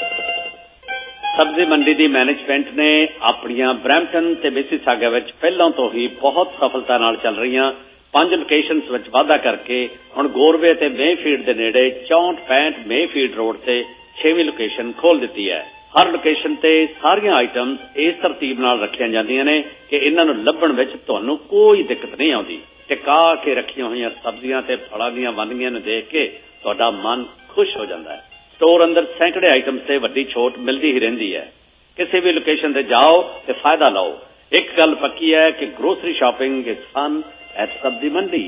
E: Sabzi Mandi ਦੀ ਮੈਨੇਜਮੈਂਟ ਨੇ ਆਪਣੀਆਂ ਬਰੈਂਪਟਨ ਤੇ ਮਿਸੀਸਾਗਾ ਵਿੱਚ ਪਹਿਲਾਂ ਤੋਂ ਹੀ ਬਹੁਤ ਸਫਲਤਾ ਨਾਲ ਚੱਲ ਰਹੀਆਂ ਪੰਜ ਲੋਕੇਸ਼ਨਸ ਵਿੱਚ ਵਾਧਾ ਕਰਕੇ ਹੁਣ ਗੋਰਵੇ ਤੇ ਮੇਫੀਲਡ ਦੇ ਨੇੜੇ ਚੌਂਹਠ ਪੈਂਹਠ ਮੇਫੀਲਡ ਰੋਡ ਤੇ ਛੇਵੀਂ ਲੋਕੇਸ਼ਨ ਖੋਲ ਦਿੱਤੀ ਹੈ। ਹਰ ਲੋਕੇਸ਼ਨ ਤੇ ਸਾਰੀਆਂ ਆਈਟਮਸ ਇਸ ਤਰਤੀਬ ਨਾਲ ਰੱਖੀਆਂ ਜਾਂਦੀਆਂ ਨੇ ਕਿ ਇਹਨਾਂ ਨੂੰ ਲੱਭਣ ਵਿੱਚ ਤੁਹਾਨੂੰ ਕੋਈ ਦਿੱਕਤ ਨਹੀਂ ਆਉਂਦੀ। ਟਿਕਾ ਕੇ ਰੱਖੀਆਂ ਹੋਈਆਂ ਸਬਜ਼ੀਆਂ ਤੇ ਫਲਾਂ ਦੀਆਂ ਵੰਨਗੀਆਂ ਨੂੰ ਦੇਖ ਕੇ ਤੁਹਾਡਾ ਮਨ ਖੁਸ਼ ਹੋ ਜਾਂਦਾ ਹੈ। ਸਟੋਰ ਅੰਦਰ ਸੈਂਕੜੇ ਆਈਟਮਸ ਤੇ ਵੱਡੀ ਛੋਟ ਮਿਲਦੀ ਹੀ ਰਹਿੰਦੀ ਹੈ। ਕਿਸੇ ਵੀ ਲੋਕੇਸ਼ਨ ਤੇ ਜਾਓ ਤੇ ਫਾਇਦਾ ਲਓ। ਇੱਕ ਗੱਲ ਪੱਕੀ ਹੈ ਕਿ grocery shopping is fun at Sabzi Mandi.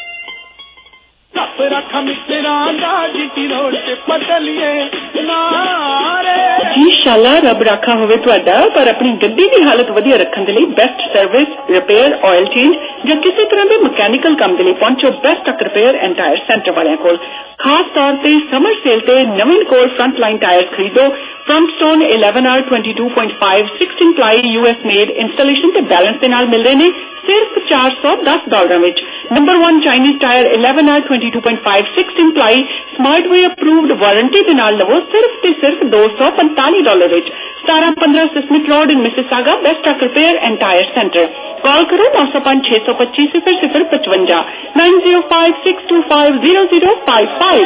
A: ਇੰਸ਼ਾਅੱਲਾ ਰੱਬ ਰਾਖਾ ਹੋਵੇ ਤੁਹਾਡਾ। ਪਰ ਆਪਣੀ ਗੱਡੀ ਦੀ ਹਾਲਤ ਵਧੀਆ ਰੱਖਣ ਦੇ ਲਈ best service, repair, oil change ਜਾਂ ਕਿਸੇ ਤਰ੍ਹਾਂ ਦੇ ਮਕੈਨੀਕਲ ਕੰਮ ਦੇ ਲਈ ਪਹੁੰਚੋ best truck repair and tyre centre ਵਾਲਿਆਂ ਕੋਲ। ਖਾਸ ਤੌਰ ਤੇ ਸਮਰ ਸੇਲ ਤੇ ਨਵੀਨ ਕੋਲ ਫਰੰਟ ਲਾਈਨ ਟਾਇਰ ਖਰੀਦੋ। Front stone eleven R twenty two point five sixteen ply U S made installation ਤੇ ਬੈਲੈਂਸ ਦੇ ਨਾਲ ਮਿਲ ਰਹੇ ਨੇ ਸਿਰਫ ਚਾਰ ਸੌ ਦਸ ਡਾਲਰਾਂ ਵਿੱਚ। Number one Chinese tyre eleven R twenty two point five sixteen ply SmartWay approved warranty ਦੇ ਨਾਲ ਲਵੋ ਸਿਰਫ ਤੇ ਸਿਰਫ ਦੋ ਸੌ ਪੰਤਾਲੀ ਡਾਲਰ ਵਿੱਚ। ਸਤਾਰਾਂ ਪੰਦਰਾਂ Sismet road in Mississauga best truck repair and tyre centre. Call ਕਰੋ ਨੌ ਸੌ ਪੰਜ ਛੇ ਸੌ ਪੱਚੀ ਸਿਫਰ ਸਿਫਰ ਪਚਵੰਜਾ nine zero five six two five zero zero five five.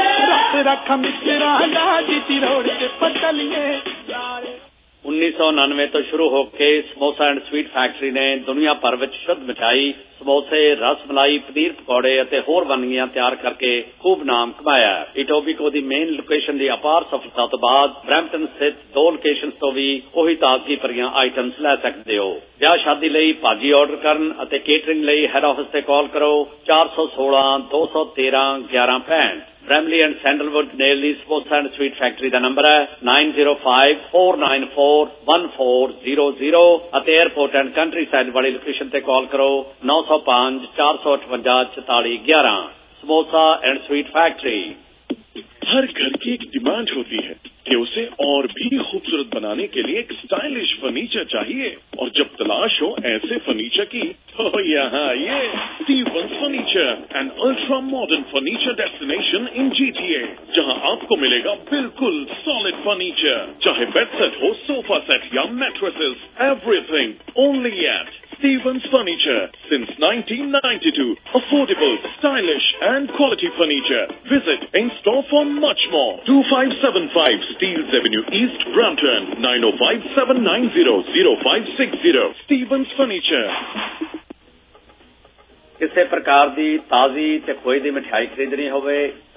E: ਉੱਨੀ ਸੌ ਉਨਾਨਵੇਂ ਤੋਂ ਸ਼ੁਰੂ ਹੋ ਕੇ ਸਮੋਸਾ ਐਂਡ ਸਵੀਟ ਫੈਕਟਰੀ ਨੇ ਦੁਨੀਆ ਭਰ ਵਿੱਚ ਸ਼ੁੱਧ ਮਿਠਾਈ, ਸਮੋਸੇ, ਰਸ ਮਲਾਈ, ਪਨੀਰ ਪਕੌੜੇ ਅਤੇ ਹੋਰ ਵੰਨਗੀਆਂ ਤਿਆਰ ਕਰਕੇ ਖੂਬ ਨਾਮ ਕਮਾਇਆ। ਇਟੋਬੀਕੋ ਦੀ ਮੇਨ ਲੋਕੇਸ਼ਨ ਦੀ ਅਪਾਰ ਸਫਲਤਾ ਤੋਂ ਬਾਅਦ ਬਰੈਂਪਟਨ ਸਥਿਤ ਦੋ ਲੋਕੇਸ਼ਨਸ ਤੋਂ ਵੀ ਉਹੀ ਤਾਜ਼ਗੀ ਭਰੀਆਂ ਆਈਟਮਸ ਲੈ ਸਕਦੇ ਹੋ। ਵਿਆਹ ਸ਼ਾਦੀ ਲਈ ਭਾਜੀ ਆਰਡਰ ਕਰਨ ਅਤੇ ਕੇਟਰਿੰਗ ਲਈ ਹੈਡ ਆਫਿਸ ਤੇ ਕਾਲ ਕਰੋ ਚਾਰ ਸੌ ਸੋਲਾਂ ਦੋ ਸੌ ਤੇਰਾਂ ਗਿਆਰਾਂ ਪੈਂਹਠ। ਬ੍ਰੈਮਲੀ ਐਂਡ ਸੈਂਡਲਵੁੱਡ ਨੇਲ ਦੀ ਸਮੋਸਾ ਐਂਡ ਸਵੀਟ ਫੈਕਟਰੀ ਦਾ ਨੰਬਰ ਹੈ nine zero five four nine four one four zero zero ਅਤੇ 에ਅਰਪੋਰਟ ਐਂਡ ਕੰਟਰੀ ਸਾਈਡ ਵਾਲੀ ਲੋਕੇਸ਼ਨ ਤੇ ਕਾਲ ਕਰੋ ਨੌ ਸੌ ਪੰਜ ਚਾਰ ਸੌ ਅਠਵੰਜਾ ਚੁਤਾਲੀ ਗਿਆਰਾਂ। Samosa and sweet factory.
C: हर घर की एक डिमांड होती है कि उसे और भी खूबसूरत बनाने के लिए एक स्टाइलिश फर्नीचर चाहिए, और जब तलाश हो ऐसे फर्नीचर की तो यहाँ ये Stevens Furniture, an ultra modern furniture destination in GTA, जहाँ आपको मिलेगा बिल्कुल सॉलिड फर्नीचर, चाहे बेड सेट हो, सोफा सेट या mattresses, everything only at Stevens Furniture since nineteen ninety-two. Affordable, stylish and quality furniture. Visit in store for much more. two five seven five Steeles Avenue East, Brampton. nine oh five seven nine zero zero five six zero. Stevens Furniture.
E: ਕਿਸੇ ਪ੍ਰਕਾਰ ਦੀ ਤਾਜ਼ੀ ਤੇ ਖੋਏ ਦੀ ਮਠਿਆਈ ਖਰੀਦਣੀ ਹੋਵੇ,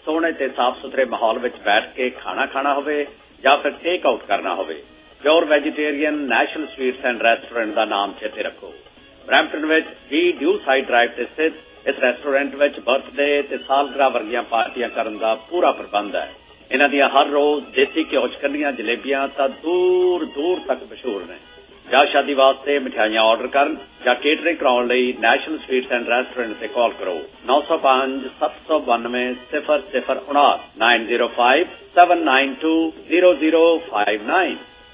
B: ਸੋਹਣੇ ਤੇ ਸਾਫ਼ ਸੁਥਰੇ ਮਾਹੌਲ ਵਿੱਚ ਬੈਠ ਕੇ ਖਾਣਾ ਖਾਣਾ ਹੋਵੇ ਜਾਂ ਫਿਰ ਟੇਕ ਆਊਟ ਕਰਨਾ ਹੋਵੇ, pure vegetarian national sweets and restaurant ਦਾ ਨਾਮ ਚੇਤੇ ਰੱਖੋ। ਬਰੈਂਪਟਨ ਵਿੱਚ ਵੀ ਡਿਊ ਸਾਈਡ ਡਰਾਈਵ ਤੇ ਸਥਿਤ ਇਸ ਰੈਸਟੋਰੈਂਟ ਵਿੱਚ ਬਰਥਡੇ ਤੇ ਸਾਲਗਿਰਾ ਵਰਗੀਆਂ ਪਾਰਟੀਆਂ ਕਰਨ ਦਾ ਪੂਰਾ ਪ੍ਰਬੰਧ ਹੈ। ਇਹਨਾਂ ਦੀਆਂ ਹਰ ਰੋਜ਼ ਦੇਸੀ ਘਿਓ 'ਚ ਕੱਢੀਆਂ ਜਲੇਬੀਆਂ ਤਾਂ ਦੂਰ ਦੂਰ ਤੱਕ ਮਸ਼ਹੂਰ ਨੇ। ਵਿਆਹ ਸ਼ਾਦੀ ਵਾਸਤੇ ਮਿਠਾਈਆਂ ਆਰਡਰ ਕਰਨ ਜਾਂ ਕੇਟਰਿੰਗ ਕਰਾਉਣ ਲਈ ਨੈਸ਼ਨਲ ਸਵੀਟਸ ਐਂਡ ਰੈਸਟੋਰੈਂਟ ਤੇ ਕਾਲ ਕਰੋ ਨੌ ਸੌ ਪੰਜ ਸੱਤ ਸੌ ਬਾਨਵੇਂ ਸਿਫਰ ਸਿਫਰ ਉਨਾਹਠ nine zero five seven nine two zero zero five nine.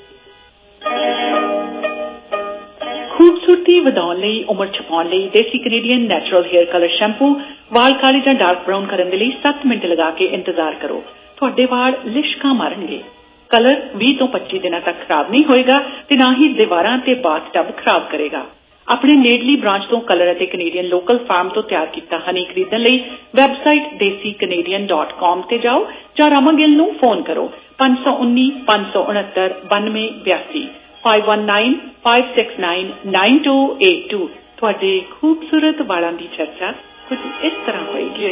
A: ਖੂਬਸੂਰਤੀ ਵਧਾਉਣ ਲਈ, ਉਮਰ ਛਪਾਉਣ ਲਈ ਦੇਸੀ Canadian natural hair colour shampoo ਵਾਲ ਕਾਲੇ ਜਾਂ ਡਾਰਕ ਬਰਾਊਨ ਕਰਨ ਦੇ ਲਈ ਸੱਤ ਮਿੰਟ ਲਗਾ ਕੇ ਇੰਤਜ਼ਾਰ ਕਰੋ। ਤੁਹਾਡੇ ਵਾਲ ਲਿਸ਼ਕਾਂ ਮਾਰਨਗੇ। ਕਲਰ ਵੀਹ ਤੋਂ ਪੱਚੀ ਦਿਨਾਂ ਤੱਕ ਖਰਾਬ ਨਹੀਂ ਹੋਏਗਾ ਤੇ ਨਾ ਹੀ ਦੀਵਾਰਾਂ ਤੇ ਬਾਥ ਟਬ ਖਰਾਬ ਕਰੇਗਾ। ਆਪਣੇ ਨੇੜਲੀ ਬ੍ਰਾਂਚ ਤੋਂ ਕਲਰ ਅਤੇ ਕੈਨੇਡੀਅਨ ਲੋਕਲ ਫਾਰਮ ਤੋਂ ਤਿਆਰ ਕੀਤਾ ਹਨੀ ਖਰੀਦਣ ਲਈ ਵੈਬਸਾਈਟ ਦੇਸੀ ਕੈਨੇਡੀਅਨ ਡਾਟ ਕਾਮ ਤੇ ਜਾਓ ਜਾਂ ਰਾਮਾ ਗਿੱਲ ਨੂੰ ਫੋਨ ਕਰੋ ਪੰਜ ਸੌ ਉੱਨੀ ਪੰਜ ਸੌ ਉਨੱਤਰ ਬਾਨਵੇਂ ਬਿਆਸੀ five one nine five six nine nine two eight two। ਤੁਹਾਡੇ ਖੂਬਸੂਰਤ ਵਾਲਾਂ ਦੀ ਚਰਚਾ ਕੁਝ ਇਸ ਤਰ੍ਹਾਂ ਹੋਏਗੀ।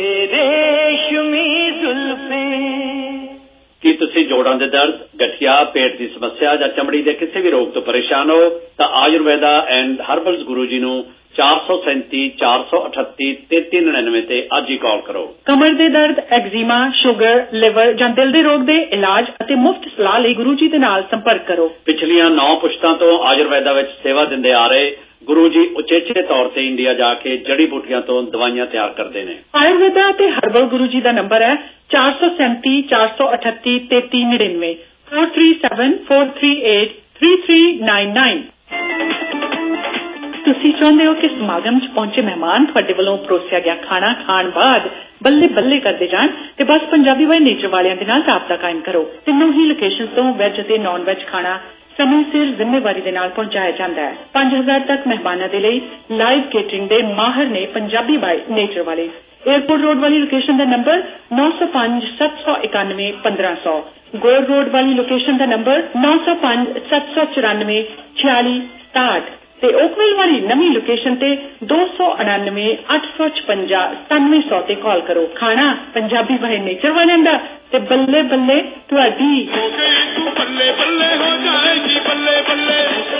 B: ਕੀ ਤੁਸੀਂ ਜੋੜਾਂ ਦੇ ਦਰਦ, ਗਠੀਆ, ਪੇਟ ਦੀ ਸਮੱਸਿਆ ਜਾਂ ਚਮੜੀ ਦੇ ਕਿਸੇ ਵੀ ਰੋਗ ਤੋਂ ਪਰੇਸ਼ਾਨ ਹੋ ਤਾਂ ਆਯੁਰਵੇਦਾ ਐਂਡ ਹਰਬਲਸ ਗੁਰੂ ਜੀ ਨੂੰ ਚਾਰ ਸੌ ਸੈਂਤੀ ਚਾਰ ਸੌ ਅਠੱਤੀ ਤੇਤੀ ਨੜਿਨਵੇਂ ਤੇ ਅੱਜ ਹੀ ਕਾਲ ਕਰੋ।
A: ਕਮਰ ਦੇ ਦਰਦ, ਐਗਜ਼ੀਮਾ, ਸ਼ੂਗਰ, ਲਿਵਰ ਜਾਂ ਦਿਲ ਦੇ ਰੋਗ ਦੇ ਇਲਾਜ ਅਤੇ ਮੁਫਤ ਸਲਾਹ ਲਈ ਗੁਰੂ ਜੀ ਦੇ ਨਾਲ ਸੰਪਰਕ ਕਰੋ।
B: ਪਿਛਲੀਆਂ ਨੌ ਪੁਸ਼ਤਾਂ ਤੋਂ ਆਯੁਰਵੇਦਾ ਵਿੱਚ ਸੇਵਾ ਦਿੰਦੇ ਆ ਰਹੇ ਗੁਰੂ ਜੀ ਉਚੇਚੇ ਤੌਰ ਤੇ ਇੰਡੀਆ ਜਾ ਕੇ ਜੜੀ ਬੂਟੀਆਂ ਤੋਂ ਦਵਾਈਆਂ ਤਿਆਰ ਕਰਦੇ ਨੇ।
A: ਆਯੁਰਵੇਦਾ ਅਤੇ ਹਰਬਲ ਗੁਰੂ ਜੀ ਦਾ ਨੰਬਰ ਹੈ ਚਾਰ ਸੌ ਸੈਂਤੀ ਚਾਰ ਸੌ ਅਠੱਤੀ ਤੇਤੀ ਨੜਿਨਵੇਂ four three seven four three eight three three nine nine। ਤੁਸੀਂ ਚਾਹੁੰਦੇ ਹੋ ਕਿ ਸਮਾਗਮ 'ਚ ਪਹੁੰਚੇ ਮਹਿਮਾਨ ਤੁਹਾਡੇ ਵੱਲੋਂ ਪਰੋਸਿਆ ਗਿਆ ਖਾਣਾ ਖਾਣ ਬਾਅਦ ਬੱਲੇ ਬੱਲੇ ਕਰਦੇ ਜਾਣ ਤੇ ਬਸ ਪੰਜਾਬੀ ਬਾਈ ਨੇਚਰ ਵਾਲਿਆਂ ਦੇ ਨਾਲ ਰਾਬਤਾ ਕਾਇਮ ਕਰੋ। ਤਿੰਨੋਂ ਹੀ ਲੋਕੇਸ਼ਨ ਤੋਂ ਵੈਜ ਅਤੇ ਨਾਨ ਵੈਜ ਖਾਣਾ ਸਮੇਂ ਸਿਰ ਜ਼ਿੰਮੇਵਾਰੀ ਦੇ ਨਾਲ ਪਹੁੰਚਾਇਆ ਜਾਂਦਾ ਹੈ। ਪੰਜ ਹਜ਼ਾਰ ਤੱਕ ਮਹਿਮਾਨਾਂ ਦੇ ਲਈ ਲਾਈਵ ਕੇਟਰਿੰਗ ਦੇ ਮਾਹਰ ਨੇ ਪੰਜਾਬੀ ਬਾਈ ਨੇਚਰ ਵਾਲੇ। ਏਅਰਪੋਰਟ ਰੋਡ ਵਾਲੀ ਲੋਕੇਸ਼ਨ ਦਾ ਨੰਬਰ ਨੌ ਸੌ ਪੰਜ ਸੱਤ ਸੌ ਇਕਾਨਵੇਂ ਪੰਦਰਾਂ ਸੌ। ਗੋਰ ਰੋਡ ਵਾਲੀ ਲੋਕੇਸ਼ਨ ਦਾ ਨੰਬਰ ਨੌ ਸੌ ਪੰਜ ਸੱਤ ਸੌ ਚੁਰਾਨਵੇਂ ਛਿਆਲੀ ਸਤਾਹਠ ਤੇ ਓਕਵਿਲ ਵਾਲੀ ਨਵੀਂ ਲੋਕੇਸ਼ਨ ਤੇ ਦੋ ਸੌ ਉਨਾਨਵੇਂ ਅੱਠ ਸੌ ਛਪੰਜਾ ਸਤਾਨਵੇਂ ਸੌ ਤੇ ਕਾਲ ਕਰੋ। ਖਾਣਾ ਪੰਜਾਬੀ ਬਾਈ ਨੇਚਰ ਵਾਲਿਆਂ ਦਾ ਤੇ ਬੱਲੇ ਬੱਲੇ ਤੁਹਾਡੀ। ਬੱਲੇ ਬੱਲੇ ਹੋ ਜਾਏਗੀ ਬੱਲੇ ਬੱਲੇ।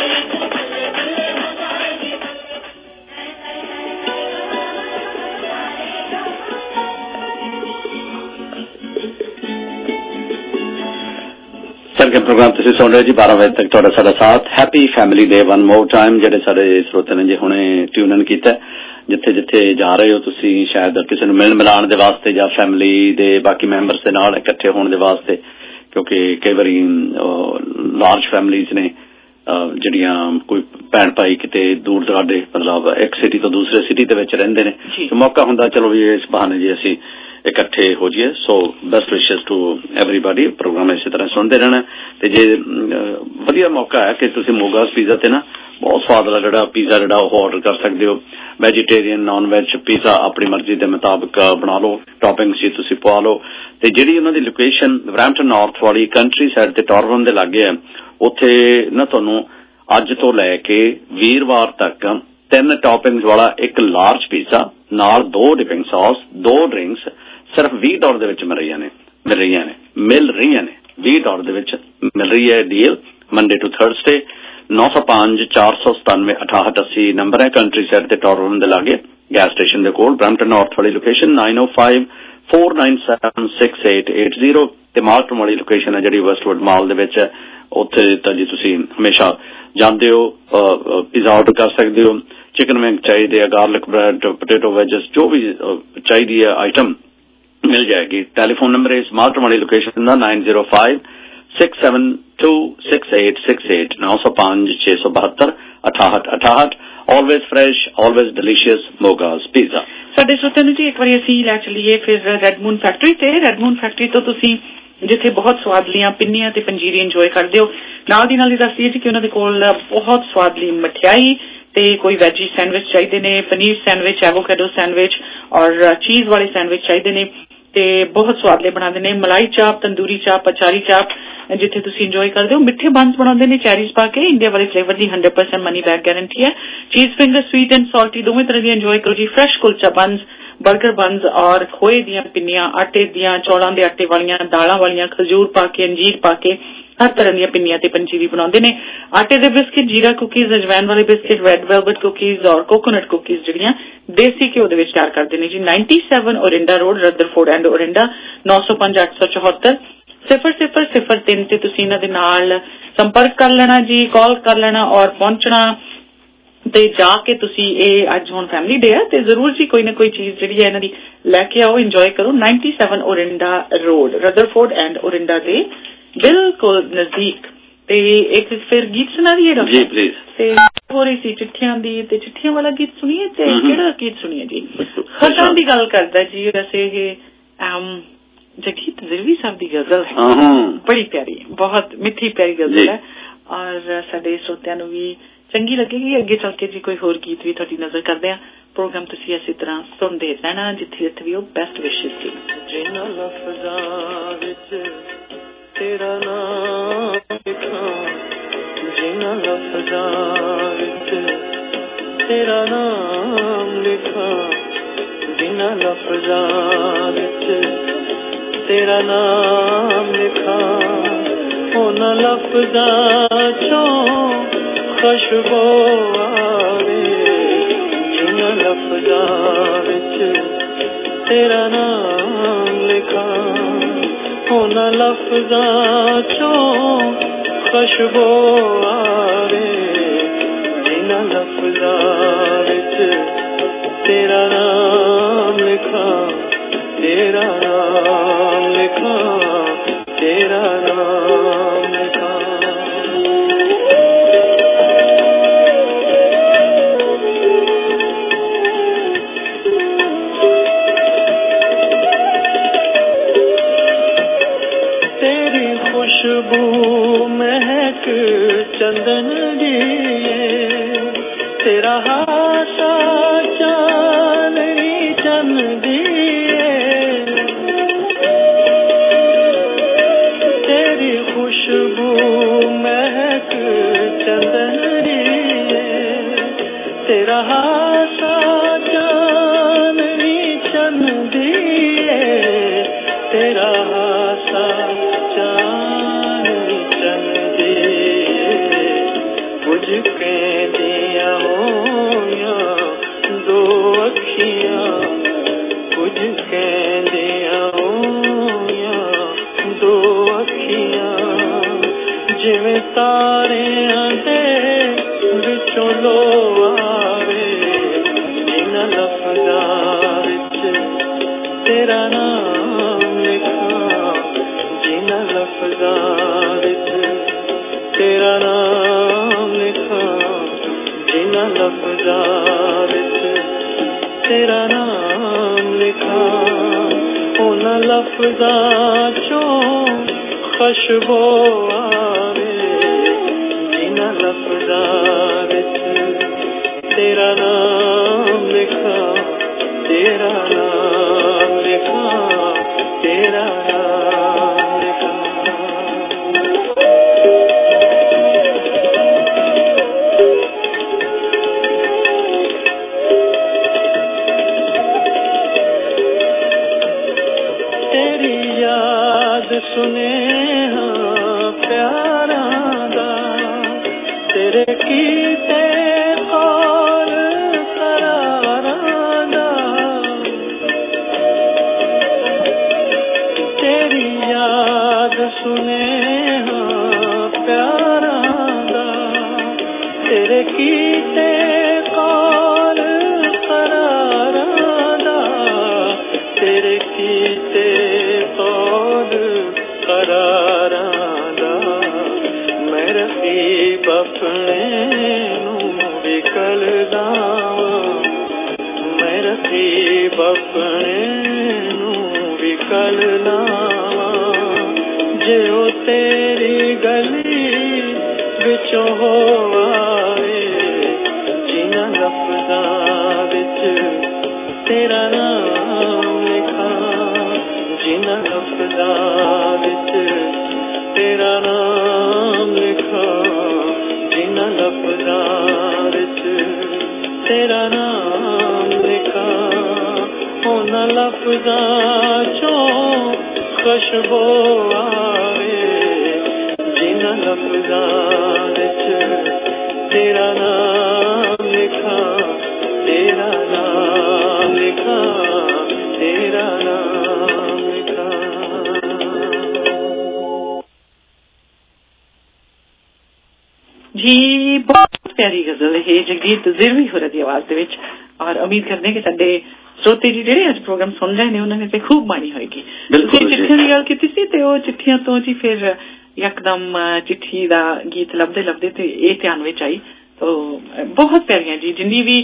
B: ਸਰਗਮ ਪ੍ਰੋਗਰਾਮ ਤੁਸੀਂ ਸੁਣ ਰਹੇ ਜੀ ਬਾਰਾਂ ਵਜੇ ਤੱਕ ਤੁਹਾਡਾ ਸਾਡਾ ਸਾਥ। Happy family day one more time. ਜਿਹੜੇ ਸਾਡੇ ਸਰੋਤੇ ਨੇ ਜੀ ਹੁਣੇ ਟਿਊਨ ਇਨ ਕੀਤਾ, ਜਿੱਥੇ ਜਿੱਥੇ ਜਾ ਰਹੇ ਹੋ ਤੁਸੀਂ ਸ਼ਾਇਦ ਕਿਸੇ ਨੂੰ ਮਿਲਣ ਮਿਲਾਉਣ ਦੇ ਵਾਸਤੇ ਜਾਂ ਫੈਮਿਲੀ ਦੇ ਬਾਕੀ ਮੈਂਬਰਸ ਦੇ ਨਾਲ ਇਕੱਠੇ ਹੋਣ ਦੇ ਵਾਸਤੇ, ਕਿਉਂਕਿ ਕਈ ਵਾਰੀ ਲਾਰਜ ਫੈਮਿਲੀਜ਼ ਨੇ ਜਿਹੜੀਆਂ ਕੋਈ ਭੈਣ ਭਾਈ ਕਿਤੇ ਦੂਰ ਦਰਾਡੇ ਮਤਲਬ ਇੱਕ ਸਿਟੀ ਤੋਂ ਦੂਸਰੇ ਸਿਟੀ ਦੇ ਵਿੱਚ ਰਹਿੰਦੇ ਨੇ, ਮੌਕਾ ਹੁੰਦਾ ਚਲੋ ਵੀ ਇਸ ਬਹਾਨੇ ਜੀ ਅਸੀਂ ਇਕੱਠੇ ਹੋ ਜਾਈਏ। So best wishes to everybody. Programme ਇਸੇ ਤਰ੍ਹਾਂ ਸੁਣਦੇ ਰਹਿਣਾ ਤੇ ਜੇ ਵਧੀਆ ਮੌਕਾ ਹੈ ਕਿ ਤੁਸੀਂ ਮੋਗਾਸ ਪੀਜ਼ਾ ਤੇ ਨਾ ਬਹੁਤ ਸਵਾਦ ਵਾਲਾ ਜਿਹੜਾ ਪੀਜ਼ਾ ਜਿਹੜਾ ਉਹ ਆਰਡਰ ਕਰ ਸਕਦੇ ਹੋ। ਵੈਜੀਟੇਰੀਅਨ ਨਾਨ ਵੈਜ ਪੀਜ਼ਾ ਆਪਣੀ ਮਰਜ਼ੀ ਦੇ ਮੁਤਾਬਕ ਬਣਾ ਲਓ, ਟੌਪਿੰਗਸ ਜੀ ਤੁਸੀਂ ਪਵਾ ਲਓ। ਤੇ ਜਿਹੜੀ ਉਹਨਾਂ ਦੀ ਲੋਕੇਸ਼ਨ ਬਰੈਂਪਟਨ ਨਾਰਥ ਵਾਲੀ ਕੰਟਰੀ ਸਾਈਡ ਤੇ ਟੋਰਬਨ ਦੇ ਲਾਗੇ ਹੈ, ਉੱਥੇ ਨਾ ਤੁਹਾਨੂੰ ਅੱਜ ਤੋਂ ਲੈ ਕੇ ਵੀਰਵਾਰ ਤੱਕ ਤਿੰਨ ਟੌਪਿੰਗਸ ਵਾਲਾ ਇੱਕ ਲਾਰਜ ਪੀਜ਼ਾ ਨਾਲ ਦੋ ਡਿਪਿੰਗ ਸੌਸ, ਦੋ ਡਰਿੰਕਸ ਸਿਰਫ ਵੀਹ ਡਾਲਰ ਦੇ ਵਿੱਚ ਮਿਲ ਰਹੀਆਂ ਨੇ ਮਿਲ ਰਹੀਆਂ ਨੇ ਮਿਲ ਰਹੀਆਂ ਨੇ ਵੀਹ ਡਾਲਰ ਦੇ ਵਿੱਚ ਮਿਲ ਰਹੀ ਹੈ ਡੀਲ। ਮੰਡੇ ਟੂ ਥਰਸਡੇ ਨੌ ਸੌ ਪੰਜ ਚਾਰ ਸੌ ਸਤਾਨਵੇਂ ਅਠਾਹਠ ਅੱਸੀ ਨੰਬਰ ਹੈ। ਕੰਟਰੀ ਸਾਈਡ ਤੇ ਟੋਰਬਨ ਦੇ ਲਾਗੇ ਗੈਸ ਸਟੇਸ਼ਨ ਦੇ ਕੋਲ। ਬਰੈਂਪਟਨ ਨਾਰਥ ਵਾਲੀ ਲੋਕੇਸ਼ਨ ਨਾਈਨ ਓ five four nine seven six eight eight zero ਤੇ ਮਾਲਟਨ ਵਾਲੀ ਲੋਕੇਸ਼ਨ ਹੈ ਜਿਹੜੀ ਵੈਸਟਵੁੱਡ ਮਾਲ ਦੇ ਵਿੱਚ। ਉੱਥੇ ਤਾਂ ਜੀ ਤੁਸੀਂ ਹਮੇਸ਼ਾ ਜਾਂਦੇ ਹੋ, ਪੀਜ਼ਾ ਆਰਡਰ ਕਰ ਸਕਦੇ ਹੋ। ਚਿਕਨ ਵਿੰਗ ਚਾਹੀਦੇ ਆ, ਗਾਰਲਿਕ ਬ੍ਰੈਡ, ਪੋਟੇਟੋ ਵੈਜਸ, ਜੋ ਵੀ ਚਾਹੀਦੀ ਹੈ ਆਈਟਮ ਮਿਲ ਜਾਏਗੀ। ਟੈਲੀਫੋਨ ਨੰਬਰ ਇਸ ਮਾਲਟਨ ਵਾਲੀ ਲੋਕੇਸ਼ਨ ਦਾ nine zero five six seven two six eight six eight ਨੌ ਸੌ ਪੰਜ ਛੇ ਸੌ ਬਹੱਤਰ ਅਠਾਹਠ ਅਠਾਹਠ। Always fresh, always delicious Moga's pizza.
A: ਸਾਡੇ ਸਰੋਤਿਆਂ ਨੂੰ ਜੀ ਇੱਕ ਵਾਰੀ ਅਸੀਂ ਲੈ ਚੱਲੀਏ ਫਿਰ ਰੈਡ ਮੂਨ ਫੈਕਟਰੀ ਤੇ। ਰੈਡ ਮੂਨ ਫੈਕਟਰੀ ਤੋਂ ਤੁਸੀਂ ਜਿੱਥੇ ਬਹੁਤ ਸਵਾਦਲੀਆਂ ਪਿੰਨੀਆਂ ਤੇ ਪੰਜੀਰੀ ਇੰਜੋਏ ਕਰਦੇ ਹੋ, ਨਾਲ ਦੀ ਨਾਲ ਹੀ ਦੱਸਦੀਏ ਜੀ ਕਿ ਉਹਨਾਂ ਦੇ ਕੋਲ ਬਹੁਤ ਸਵਾਦਲੀ ਮਠਿਆਈ ਤੇ ਕੋਈ ਵੈਜੀ ਸੈਂਡਵਿਚ ਚਾਹੀਦੇ ਨੇ, ਪਨੀਰ ਸੈਂਡਵਿਚ, ਐਵੋਕੈਡੋ ਸੈਂਡਵਿਚ ਔਰ ਚੀਜ਼ ਵਾਲੇ ਸੈਂਡਵਿਚ ਚਾਹੀਦੇ ਨੇ ਤੇ ਬਹੁਤ ਸਵਾਦਲੇ ਬਣਾਉਂਦੇ ਨੇ। ਮਲਾਈ ਚਾਪ, ਤੰਦੂਰੀ ਚਾਪ, ਅਚਾਰੀ ਚਾਪ ਜਿੱਥੇ ਤੁਸੀਂ ਇੰਜੋਏ ਕਰਦੇ ਹੋ। ਮਿੱਠੇ ਬੰਸ ਬਣਾਉਂਦੇ ਨੇ ਚੈਰੀਜ਼ ਪਾ ਕੇ। ਇੰਡੀਆ ਵਾਲੇ ਫਲੇਵਰ ਦੀ hundred percent money back guarantee ਹੈ। ਚੀਜ਼ ਫਿੰਗਰ ਸਵੀਟ ਐਂਡ ਸਾਲਟੀ ਦੋਵੇਂ ਤਰ੍ਹਾਂ ਦੀ ਇੰਜੋਏ ਕਰੋ ਜੀ। Fresh kulcha buns, burger buns और खोए दियां पिन्नियां, आटे दियां, चौलां दे आटे वालियां, दालां वालियां, खजूर पा के, अंजीर पा के हर तरह दी पिन्नियां ते पंजीरी बनाते हैं। आटे दे बिस्किट, जीरा कुकीज, अजवैन वाले बिस्किट, रेड वेलवेट कुकीज और कोकोनट कुकीज जिहड़ियां देसी घ्यो दे विच तैयार करते हैं जी। सत्तानवे Orenda road, Rutherford and Orenda, नौ सौ पांच अठ सौ चौहत्तर सिफर सिफर सिफर तीन ते तुसीं इन्हां दे नाल संपर्क कर लेना जी, कॉल कर लेना और पहुंचना ते जाके तुसी ए अज हुण फैमिली डे है ते जरूर जी कोई ना कोई चीज जिहड़ी है इन्हां दी लैके आओ, इंजॉय करो। सत्तानवे Orenda road, Rutherford and Orenda दे बिल्कुल नजदीक। ते एक फिर गीत सुना दिए डॉक्टर
B: जी प्लीज। ते
A: हो रही सी चिट्ठियां दी ते चिट्ठियां वाला गीत सुनिए ते केड़ा गीत सुनिए जी? खतां दी गल करदा जी। वैसे ये जगीत ज़िरवी साहब दी गजल है, बड़ी प्यारी, बहुत मिठी प्यारी गजल है और साडे श्रोतियां नूं भी चंगी लगेगी। अगे चल के जी कोई होर गीत भी तुहाडी नजर करदे आ। प्रोग्राम तुसीं इसी तरह सुनदे रहना जिथे जिथे भी हो। बेस्ट विशेस जी।
F: जिन्हां लफ्ज़ां विच तेरा नाम लिखां, जिन्हां लफ्ज़ां विच तेरा नाम लिखां, जिन्हां लफ्ज़ां विच तेरा नाम लिखां, उन्हां लफ्ज़ां चों खुशबू आवे, जिन्हां लफ्ज़ां विच तेरा नाम लिखां, उन्हां लफ्ज़ां चों खुशबू आवे, जिन्हां लफ्ज़ां विच तेरा नाम लिखां, तेरा नाम लिखां, तेरा नाम लिखां। तेरी खुशबू महक चंदन दिए, तेरा हासा चांदनी चन दिए, तेरी खुशबू महक चंदन दिए, तेरा हासा चांदनी चन दिए, तेरा हासा चांदनी चन दिए, कुछ कहदियां होया दो अखियां, कुछ कहदियां होया दो अखियां, जिवें तारियां दे विचों लो आवे, जिन्हां लफ्ज़ां विच तेरा नाम लिखां, जिन्हां लफ्ज़ां विच तेरा नाम लिखां, जिन्हां लफ्ज़ां विच तेरा नाम लिखां, उन्हां लफ्ज़ां चों खुशबू आवे, जिन्हां लफ्ज़ां विच तेरा नाम लिखां, तेरा नाम लिखां, तेरा नाम लिखां। तेरी याद सुने हाँ प्यारां दा, तेरे कीते कौल करारां दा, तेरी याद सुने हाँ प्यारां दा, तेरे कीते कौल करारां दा, तेरे कीते कौल करारां दा, मैं रकीब अपने नूं विकलदा, मैं रकीब अपने नूं विकलदा, जे ओ तेरी गली विचों हो आवे, जिन्हां लफ्ज़ां विच तेरा नाम लिखां, जिन्हां लफ्ज़ां विच तेरा नाम लिखां, जिन्हां लफ्ज़ां विच तेरा नाम लिखां, लफ्ज़ां चों खुशबू आवे जिन्हां लफ्ज़ां विच तेरा नाम लिखा तेरा नाम लिखा तेरा नाम लिखा।
A: जी बहुत प्यारी गजल है जगजीत ज़िरवी होर दी आवाज दे विच और उम्मीद करते हैं कि साडे श्रोते जी ਜਿਹੜੇ ਅੱਜ ਪ੍ਰੋਗਰਾਮ ਸੁਣ ਰਹੇ ਨੇ ਉਹਨਾਂ ਨੇ ਤੇ ਖੂਬ ਮਾਣੀ ਹੋਏਗੀ। ਤੁਸੀਂ ਚਿੱਠੀਆਂ ਦੀ ਗੱਲ ਕੀਤੀ ਸੀ ਤੇ ਉਹ ਚਿੱਠੀਆਂ ਤੋਂ ਜੀ ਫਿਰ ਯਕਦਮ ਚਿੱਠੀ ਦਾ ਗੀਤ ਲੱਭਦੇ ਲੱਭਦੇ ਤੇ ਇਹ ਧਿਆਨ ਵਿੱਚ ਆਈ ਤੋ ਬਹੁਤ ਪਿਆਰੀਆਂ ਜੀ ਜਿੰਨੀ ਵੀ